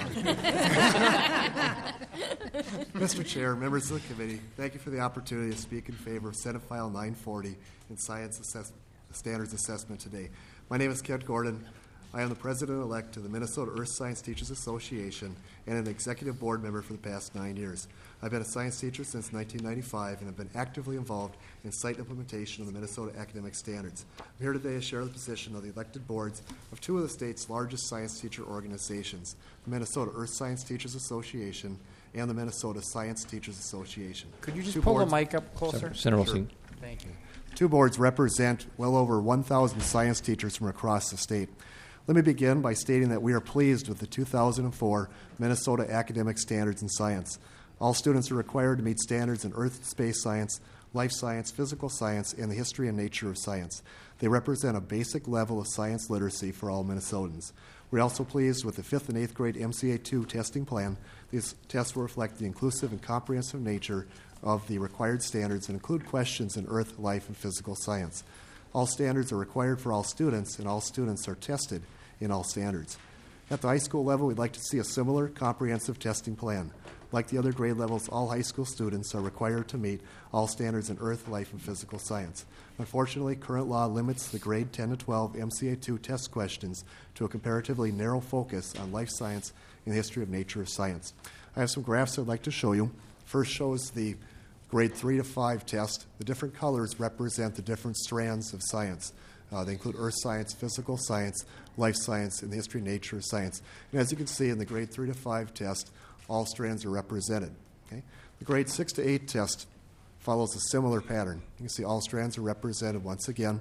Speaker 17: Mister Chair, members of the committee, thank you for the opportunity to speak in favor of Senate File nine forty and Science Assess- Standards Assessment today. My name is Kent Gordon. I am the President-elect of the Minnesota Earth Science Teachers Association and an Executive Board member for the past nine years. I've been a science teacher since nineteen ninety-five and have been actively involved in site implementation of the Minnesota academic standards. I'm here today to share the position of the elected boards of two of the state's largest science teacher organizations, the Minnesota Earth Science Teachers Association and the Minnesota Science Teachers Association.
Speaker 2: Could you just
Speaker 17: Two
Speaker 2: pull
Speaker 17: boards-
Speaker 2: the mic up closer?
Speaker 22: Senator Olson.
Speaker 2: Sure. Thank you.
Speaker 17: Two boards represent well over one thousand science teachers from across the state. Let me begin by stating that we are pleased with the two thousand four Minnesota Academic Standards in Science. All students are required to meet standards in earth and space science, life science, physical science, and the history and nature of science. They represent a basic level of science literacy for all Minnesotans. We're also pleased with the fifth and eighth grade M C A two testing plan. These tests will reflect the inclusive and comprehensive nature of the required standards and include questions in earth, life, and physical science. All standards are required for all students, and all students are tested in all standards. At the high school level, we'd like to see a similar comprehensive testing plan. Like the other grade levels, all high school students are required to meet all standards in earth, life, and physical science. Unfortunately, current law limits the grade ten to twelve M C A two test questions to a comparatively narrow focus on life science and the history of nature of science. I have some graphs I'd like to show you. First shows the grade three to five test. The different colors represent the different strands of science. Uh, they include earth science, physical science, life science, and the history and nature of science. And as you can see in the grade three to five test, all strands are represented. Okay? The grade six to eight test follows a similar pattern. You can see all strands are represented once again.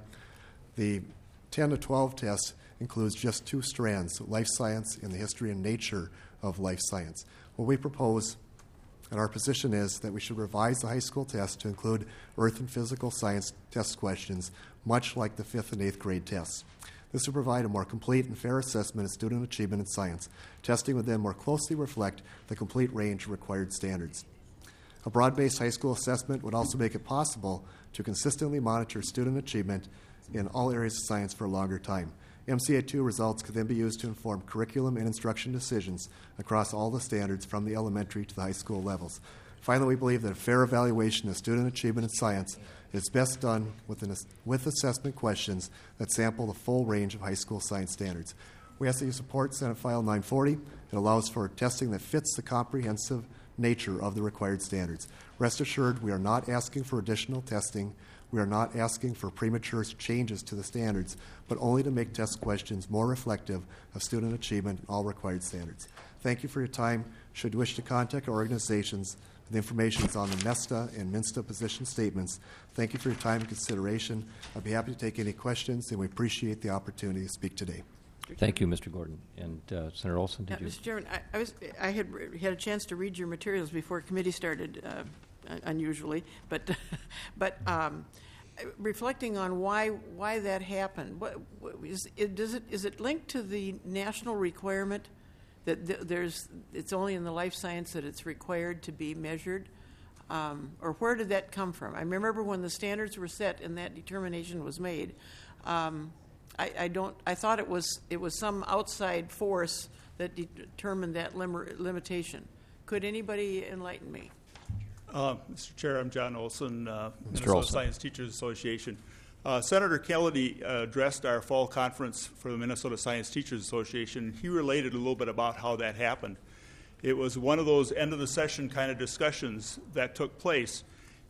Speaker 17: The ten to twelve test includes just two strands, life science and the history and nature of life science. What we propose and our position is that we should revise the high school test to include earth and physical science test questions, much like the fifth and eighth grade tests. This would provide a more complete and fair assessment of student achievement in science. Testing would then more closely reflect the complete range of required standards. A broad-based high school assessment would also make it possible to consistently monitor student achievement in all areas of science for a longer time. M C A two results could then be used to inform curriculum and instruction decisions across all the standards from the elementary to the high school levels. Finally, we believe that a fair evaluation of student achievement in science is best done with, an, with assessment questions that sample the full range of high school science standards. We ask that you support Senate File nine forty. It allows for testing that fits the comprehensive nature of the required standards. Rest assured, we are not asking for additional testing. We are not asking for premature changes to the standards, but only to make test questions more reflective of student achievement in all required standards. Thank you for your time. Should you wish to contact our organizations, the information is on the MESTA and MINSTA position statements. Thank you for your time and consideration. I'd be happy to take any questions, and we appreciate the opportunity to speak today.
Speaker 22: Thank you, Mister Gordon. And uh, Senator Olson, did
Speaker 8: uh,
Speaker 22: you?
Speaker 8: Mister Chairman, I, I, was, I had re- had a chance to read your materials before committee started, uh, unusually, but but um, reflecting on why why that happened, what, what is it, does it is it linked to the national requirement that th- there's it's only in the life science that it's required to be measured, um, or where did that come from? I remember when the standards were set and that determination was made. Um, I, I don't. I thought it was it was some outside force that determined that lim- limitation. Could anybody enlighten me?
Speaker 18: Uh, Mister Chair, I'm John Olson, uh,
Speaker 22: Mister
Speaker 18: Minnesota
Speaker 22: Olson.
Speaker 18: Science Teachers Association. Uh, Senator Kennedy uh, addressed our fall conference for the Minnesota Science Teachers Association. He related a little bit about how that happened. It was one of those end of the session kind of discussions that took place,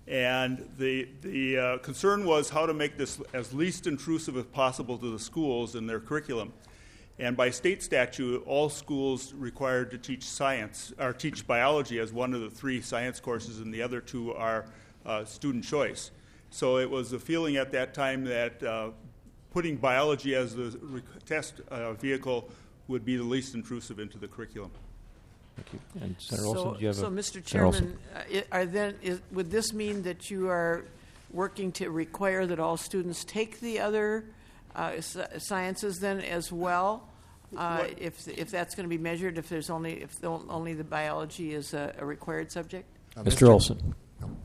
Speaker 18: and the the uh, concern was how to make this as least intrusive as possible to the schools and their curriculum. And by state statute, all schools required to teach science or teach biology as one of the three science courses, and the other two are uh, student choice. So it was a feeling at that time that uh, putting biology as the re- test uh, vehicle would be the least intrusive into the curriculum.
Speaker 22: Thank you. And Senator
Speaker 8: so,
Speaker 22: Olson, do you have
Speaker 8: so
Speaker 22: a...
Speaker 8: Mister
Speaker 22: Senator Olson.
Speaker 8: Chairman, uh, it- are then, is, would this mean that you are working to require that all students take the other uh, s- sciences then as well? Uh, if if that's going to be measured, if there's only if the, only the biology is a, a required subject?
Speaker 22: Uh, Mister Olson.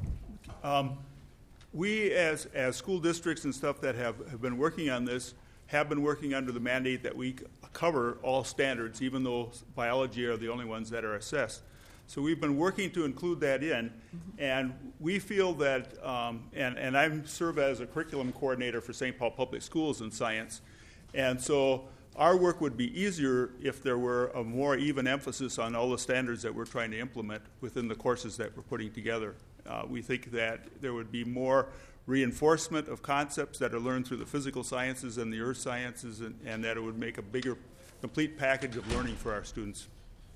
Speaker 18: Um, we, as as school districts and stuff that have, have been working on this, have been working under the mandate that we c- cover all standards, even though biology are the only ones that are assessed. So we've been working to include that in, mm-hmm. and we feel that, um, and, and I serve as a curriculum coordinator for Saint Paul Public Schools in science, and so our work would be easier if there were a more even emphasis on all the standards that we're trying to implement within the courses that we're putting together. Uh, we think that there would be more reinforcement of concepts that are learned through the physical sciences and the earth sciences, and, and that it would make a bigger, complete package of learning for our students.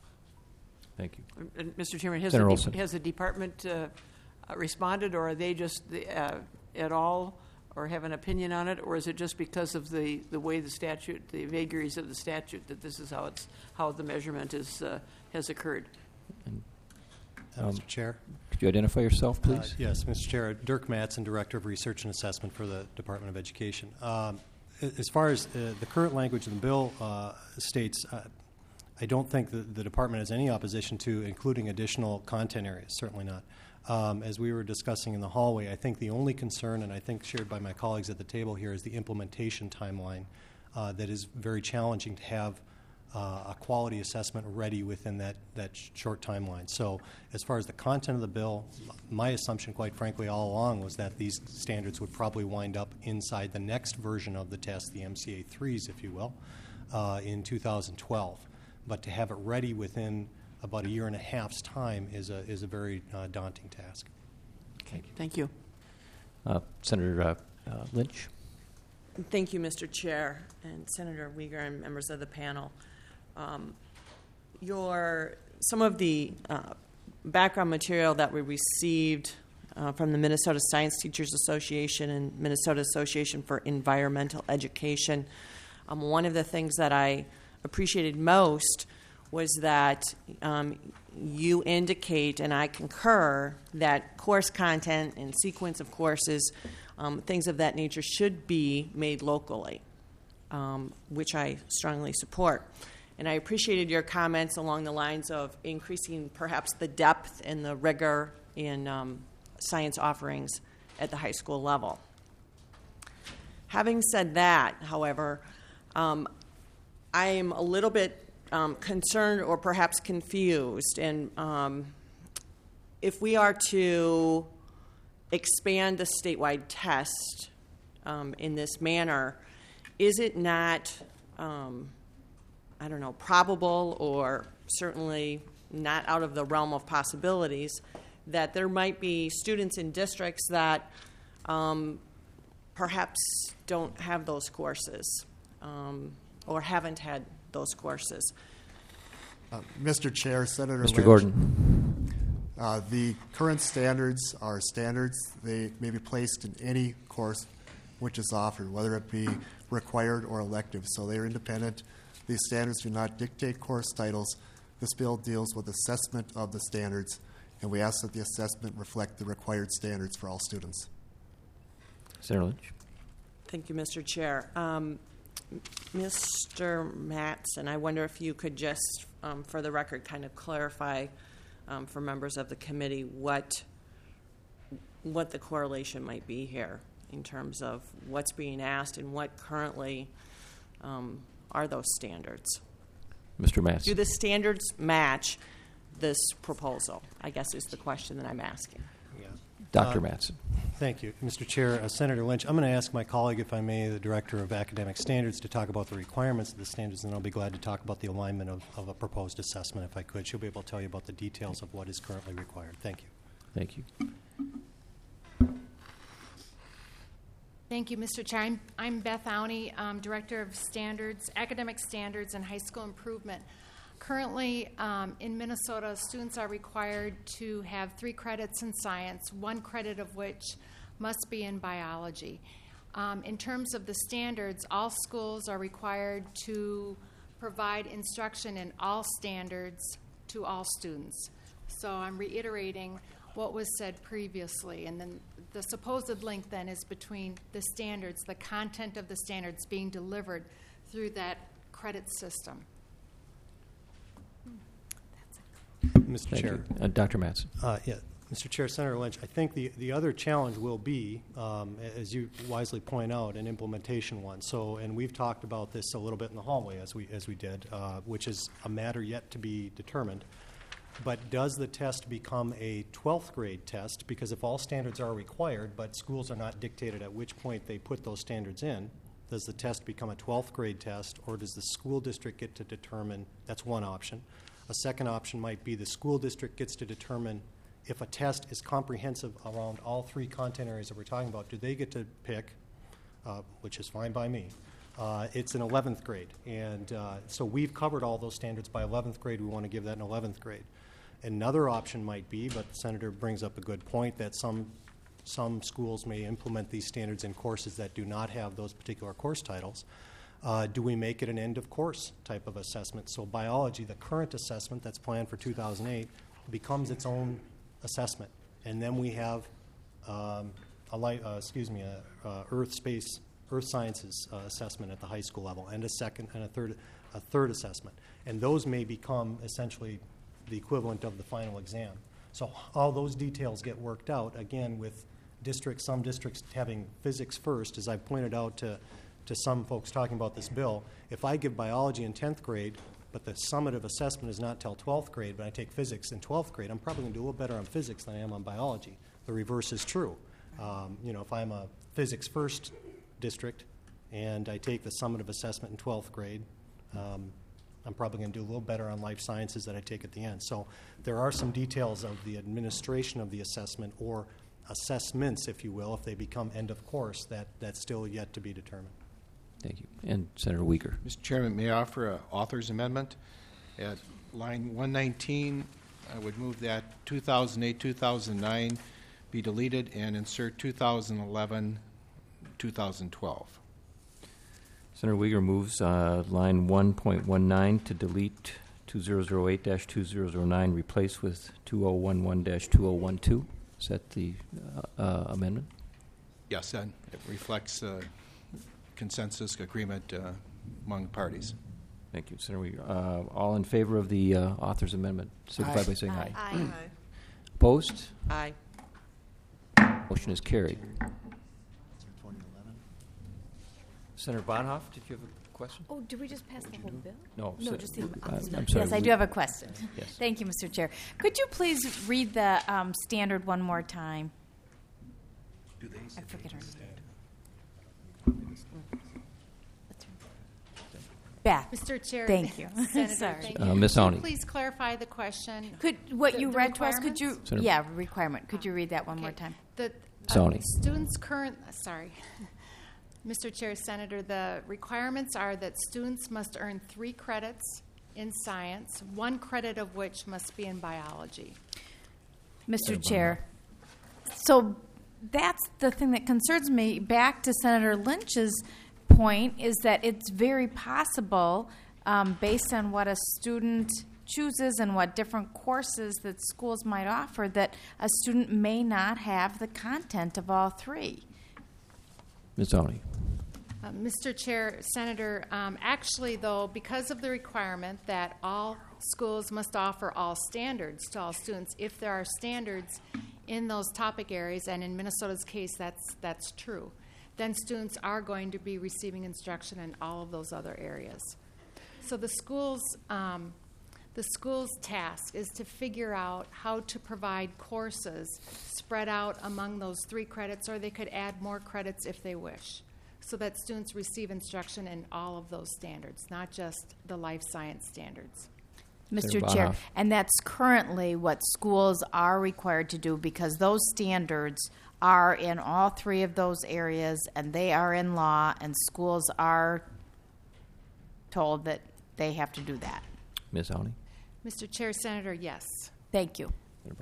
Speaker 22: Thank you.
Speaker 8: And Mister Chairman, has,
Speaker 22: Senator
Speaker 8: the,
Speaker 22: Olson.
Speaker 8: de- has the department uh, uh, responded, or are they just the, uh, at all, or have an opinion on it, or is it just because of the, the way the statute, the vagaries of the statute, that this is how it's how the measurement is uh, has occurred?
Speaker 22: And,
Speaker 7: uh,
Speaker 22: um,
Speaker 7: Mister Chair.
Speaker 22: Could you identify yourself, please?
Speaker 7: Uh, yes, Mister Chair. Dirk Mattson, Director of Research and Assessment for the Department of Education. Um, as far as uh, the current language in the bill uh, states, uh, I don't think that the department has any opposition to including additional content areas, certainly not. Um, as we were discussing in the hallway, I think the only concern, and I think shared by my colleagues at the table here, is the implementation timeline uh, that is very challenging to have uh, a quality assessment ready within that, that sh- short timeline. So as far as the content of the bill, my assumption, quite frankly, all along was that these standards would probably wind up inside the next version of the test, the M C A threes, if you will, uh, in two thousand twelve. But to have it ready within about a year and a half's time is a is a very uh, daunting task.
Speaker 8: Okay, thank you.
Speaker 22: Uh, Senator uh, uh, Lynch.
Speaker 14: Thank you, Mister Chair, and Senator Uyghur and members of the panel. Um, your some of the uh, background material that we received uh, from the Minnesota Science Teachers Association and Minnesota Association for Environmental Education. Um, one of the things that I appreciated most was that um, you indicate, and I concur, that course content and sequence of courses, um, things of that nature, should be made locally, um, which I strongly support. And I appreciated your comments along the lines of increasing perhaps the depth and the rigor in um, science offerings at the high school level. Having said that, however, um, I am a little bit um, concerned or perhaps confused. And um, if we are to expand the statewide test um, in this manner, is it not, um, I don't know, probable or certainly not out of the realm of possibilities that there might be students in districts that um, perhaps don't have those courses um, or haven't had those courses?
Speaker 17: Uh, Mister Chair, Senator
Speaker 22: Mister
Speaker 17: Lynch,
Speaker 22: Gordon.
Speaker 17: Uh, the current standards are standards. They may be placed in any course which is offered, whether it be required or elective. So they are independent. These standards do not dictate course titles. This bill deals with assessment of the standards, and we ask that the assessment reflect the required standards for all students.
Speaker 22: Senator Lynch.
Speaker 14: Thank you, Mister Chair. Um, Mister Mattson, I wonder if you could just, um, for the record, kind of clarify um, for members of the committee what what the correlation might be here in terms of what's being asked and what currently um, are those standards.
Speaker 22: Mister Mattson.
Speaker 14: Do the standards match this proposal, I guess is the question that I'm asking.
Speaker 7: Yeah.
Speaker 22: Doctor
Speaker 7: Uh,
Speaker 22: Mattson.
Speaker 7: Thank you, Mister Chair. Uh, Senator Lynch, I'm going to ask my colleague, if I may, the Director of Academic Standards, to talk about the requirements of the standards, and I'll be glad to talk about the alignment of, of a proposed assessment if I could. She'll be able to tell you about the details of what is currently required. Thank you.
Speaker 22: Thank you.
Speaker 3: Thank you, Mister Chair. I'm, I'm Beth Awney, um, Director of Standards, Academic Standards and High School Improvement. Currently, um, in Minnesota, students are required to have three credits in science, one credit of which must be in biology. Um, in terms of the standards, all schools are required to provide instruction in all standards to all students. So I'm reiterating what was said previously, and then the supposed link then is between the standards, the content of the standards being delivered through that credit system.
Speaker 7: Mister
Speaker 22: Thank
Speaker 7: Chair.
Speaker 22: you. Uh, Doctor Mattson.
Speaker 7: Uh, yeah, Mister Chair, Senator Lynch, I think the, the other challenge will be, um, as you wisely point out, an implementation one. So, and we've talked about this a little bit in the hallway as we as we did, uh, which is a matter yet to be determined. But does the test become a twelfth grade test? Because if all standards are required, but schools are not dictated at which point they put those standards in, does the test become a twelfth grade test, or does the school district get to determine? That's one option. A second option might be the school district gets to determine if a test is comprehensive around all three content areas that we're talking about. Do they get to pick, uh, which is fine by me? Uh, it's an eleventh grade. And uh, so we've covered all those standards by eleventh grade. We want to give that an eleventh grade. Another option might be, but the Senator brings up a good point, that some some schools may implement these standards in courses that do not have those particular course titles. Uh, do we make it an end-of-course type of assessment? So biology, the current assessment that's planned for two thousand eight, becomes its own assessment. And then we have um, a light, uh, excuse me, a, uh, Earth Space, Earth Sciences uh, assessment at the high school level, and a second and a third, a third assessment. And those may become essentially the equivalent of the final exam. So all those details get worked out, again, with districts, some districts having physics first, as I pointed out to, to some folks talking about this bill. If I give biology in tenth grade, but the summative assessment is not till twelfth grade, but I take physics in twelfth grade, I'm probably going to do a little better on physics than I am on biology. The reverse is true. Um, you know, if I'm a physics first district and I take the summative assessment in twelfth grade, um, I'm probably going to do a little better on life sciences that I take at the end. So there are some details of the administration of the assessment, or assessments, if you will, if they become end of course, that, that's still yet to be determined.
Speaker 22: Thank you. And Senator Uyghur.
Speaker 15: Mister Chairman, may I offer an author's amendment? At line one nineteen, I would move that two thousand eight, two thousand nine be deleted and insert two thousand eleven, two thousand twelve.
Speaker 22: Senator Uyghur moves uh, line one point one nine to delete two thousand eight dash two thousand nine, replace with two thousand eleven dash two thousand twelve. Is that the uh, uh, amendment?
Speaker 15: Yes, and it reflects uh, consensus agreement uh, among parties.
Speaker 22: Thank you, Senator Uyghur. Uh, all in favor of the uh, author's amendment, signify
Speaker 8: Aye.
Speaker 22: by saying aye.
Speaker 8: Aye. Aye.
Speaker 22: Opposed?
Speaker 8: Aye.
Speaker 22: Motion is carried. Senator Bonhoeff, did you have a question?
Speaker 11: Oh, did we just pass the whole bill?
Speaker 22: No.
Speaker 11: No,
Speaker 22: so-
Speaker 11: just the.
Speaker 22: uh, I'm sorry.
Speaker 11: Yes, I
Speaker 22: we-
Speaker 11: do have a question.
Speaker 22: Yes.
Speaker 11: Thank you, Mister Chair. Could you please read the um, standard one more time?
Speaker 15: Do they
Speaker 11: I forget her name. Beth.
Speaker 3: Mister Chair.
Speaker 11: Thank you.
Speaker 3: Senator,
Speaker 11: Sorry.
Speaker 3: thank
Speaker 22: Uh,
Speaker 3: you.
Speaker 22: Miz
Speaker 3: Could you
Speaker 22: Awney.
Speaker 3: please clarify the question?
Speaker 11: Could what
Speaker 3: The-
Speaker 11: you
Speaker 3: the
Speaker 11: read to us? Could you?
Speaker 3: requirements?
Speaker 22: Senator-
Speaker 11: Yeah, requirement. Could you read that one more time?
Speaker 3: The
Speaker 22: Miz Awney.
Speaker 3: students current, sorry, Mister Chair, Senator, the requirements are that students must earn three credits in science, one credit of which must be in biology.
Speaker 11: Mister Chair, so that's the thing that concerns me. Back to Senator Lynch's point is that it's very possible, um, based on what a student chooses and what different courses that schools might offer, that a student may not have the content of all three.
Speaker 22: Miz Awney.
Speaker 3: Uh, Mister Chair, Senator, um, actually, though, because of the requirement that all schools must offer all standards to all students, if there are standards in those topic areas, and in Minnesota's case, that's that's true, then students are going to be receiving instruction in all of those other areas. So the schools, um, the school's task is to figure out how to provide courses spread out among those three credits, or they could add more credits if they wish, so that students receive instruction in all of those standards, not just the life science standards.
Speaker 11: Mister
Speaker 22: Senator
Speaker 11: Chair,
Speaker 22: Bonhoeff.
Speaker 11: and that's currently what schools are required to do, because those standards are in all three of those areas, and they are in law, and schools are told that they have to do that.
Speaker 22: Miz Downey?
Speaker 3: Mister Chair, Senator, yes.
Speaker 11: Thank you.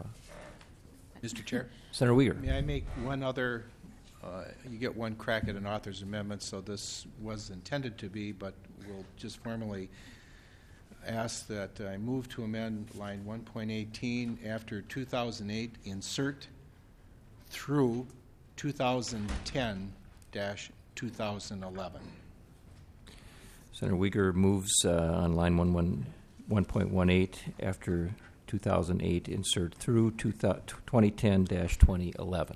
Speaker 15: Mister Chair?
Speaker 22: Senator Uyghur.
Speaker 15: May I make one other, uh, you get one crack at an author's amendment, so this was intended to be, but we'll just formally ask that I move to amend line one point eighteen after two thousand eight, insert through two thousand ten dash two thousand eleven.
Speaker 22: Senator Uyghur moves uh, on line one point one eight after two thousand eight, insert through twenty ten dash twenty eleven.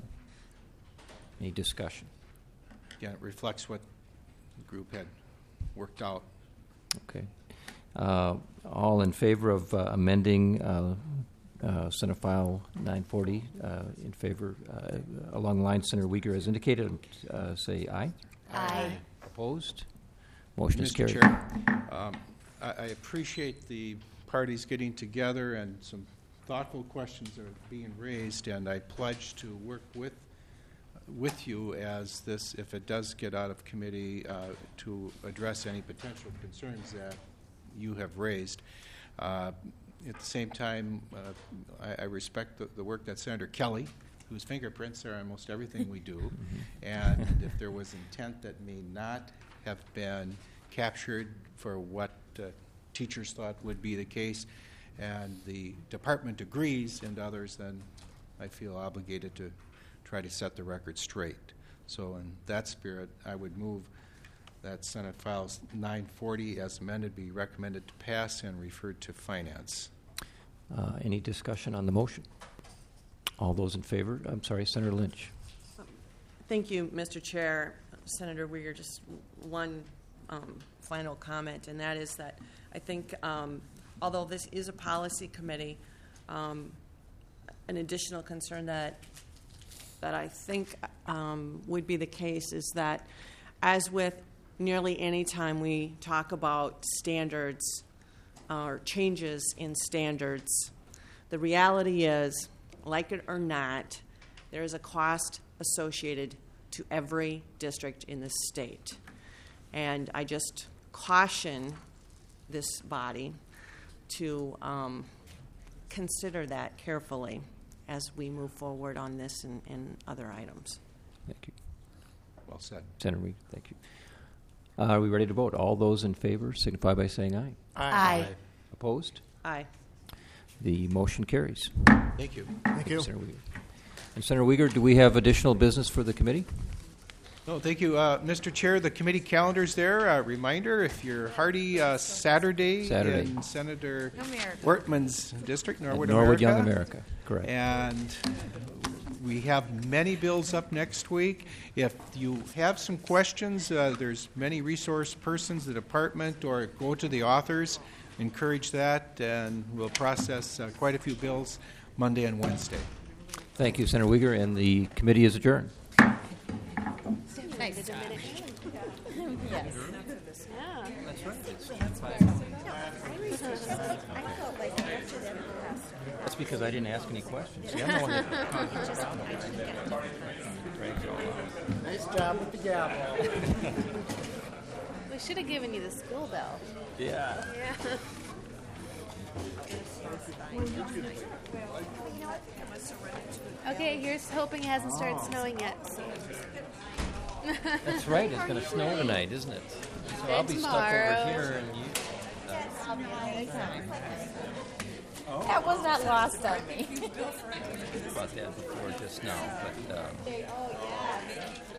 Speaker 22: Any discussion?
Speaker 15: Yeah, it reflects what the group had worked out.
Speaker 22: Okay. Uh, all in favor of uh, amending uh, uh, Senate File nine forty uh, in favor, uh, along the line Senator Uyghur has indicated, uh, say aye.
Speaker 11: Aye.
Speaker 22: Opposed? Motion is
Speaker 15: Mister
Speaker 22: carried.
Speaker 15: Chair, um, I, I appreciate the parties getting together and some thoughtful questions are being raised, and I pledge to work with with you as this, if it does get out of committee, uh, to address any potential concerns that you have raised. Uh, at the same time, uh, I, I respect the, the work that Senator Kelly, whose fingerprints are on almost everything we do, and if there was intent that may not have been captured for what uh, teachers thought would be the case, and the department agrees and others, then I feel obligated to try to set the record straight. So in that spirit, I would move that Senate Files nine forty as amended be recommended to pass and referred to Finance.
Speaker 22: Uh, any discussion on the motion? All those in favor? I'm sorry, Senator Lynch.
Speaker 14: Thank you, Mister Chair. Senator Uyghur, just one um, final comment, and that is that I think um, although this is a policy committee, um, an additional concern that that I think um, would be the case is that, as with nearly any time we talk about standards uh, or changes in standards, the reality is, like it or not, there is a cost associated to every district in the state. And I just caution this body to um, consider that carefully as we move forward on this and, and other items.
Speaker 22: Thank you.
Speaker 15: Well said.
Speaker 22: Senator Reed, thank you. Uh, are we ready to vote? All those in favor signify by saying aye.
Speaker 11: Aye. Aye.
Speaker 22: Opposed?
Speaker 14: Aye.
Speaker 22: The motion carries.
Speaker 15: Thank you.
Speaker 17: Thank you.
Speaker 22: Senator Uyghur. And Senator Uyghur, do we have additional business for the committee?
Speaker 15: No, thank you. Uh, Mister Chair, the committee calendar's there. A reminder, if you're Hardy, uh, Saturday,
Speaker 22: Saturday
Speaker 15: in Senator
Speaker 11: America.
Speaker 15: Wortman's district, Norwood,
Speaker 22: Norwood
Speaker 15: America.
Speaker 22: Young America, correct.
Speaker 15: And we have many bills up next week. If you have some questions, uh, there's many resource persons, the department, or go to the authors. Encourage that, and we'll process uh, quite a few bills Monday and Wednesday.
Speaker 22: Thank you, Senator Uyghur, and the committee is adjourned.
Speaker 11: Nice. Yes.
Speaker 22: That's because I didn't ask any questions. See, I'm the one that
Speaker 2: Nice job with the gavel.
Speaker 4: We should have given you the school bell.
Speaker 22: Yeah.
Speaker 4: Yeah. Okay, here's hoping it hasn't started snowing yet. So.
Speaker 22: That's right. It's going to snow tonight, isn't it? So
Speaker 4: Then
Speaker 22: I'll be
Speaker 4: tomorrow.
Speaker 22: stuck over here, and you.
Speaker 11: That was not lost on me.
Speaker 22: About that before just now, but. Um,
Speaker 11: Oh, yeah.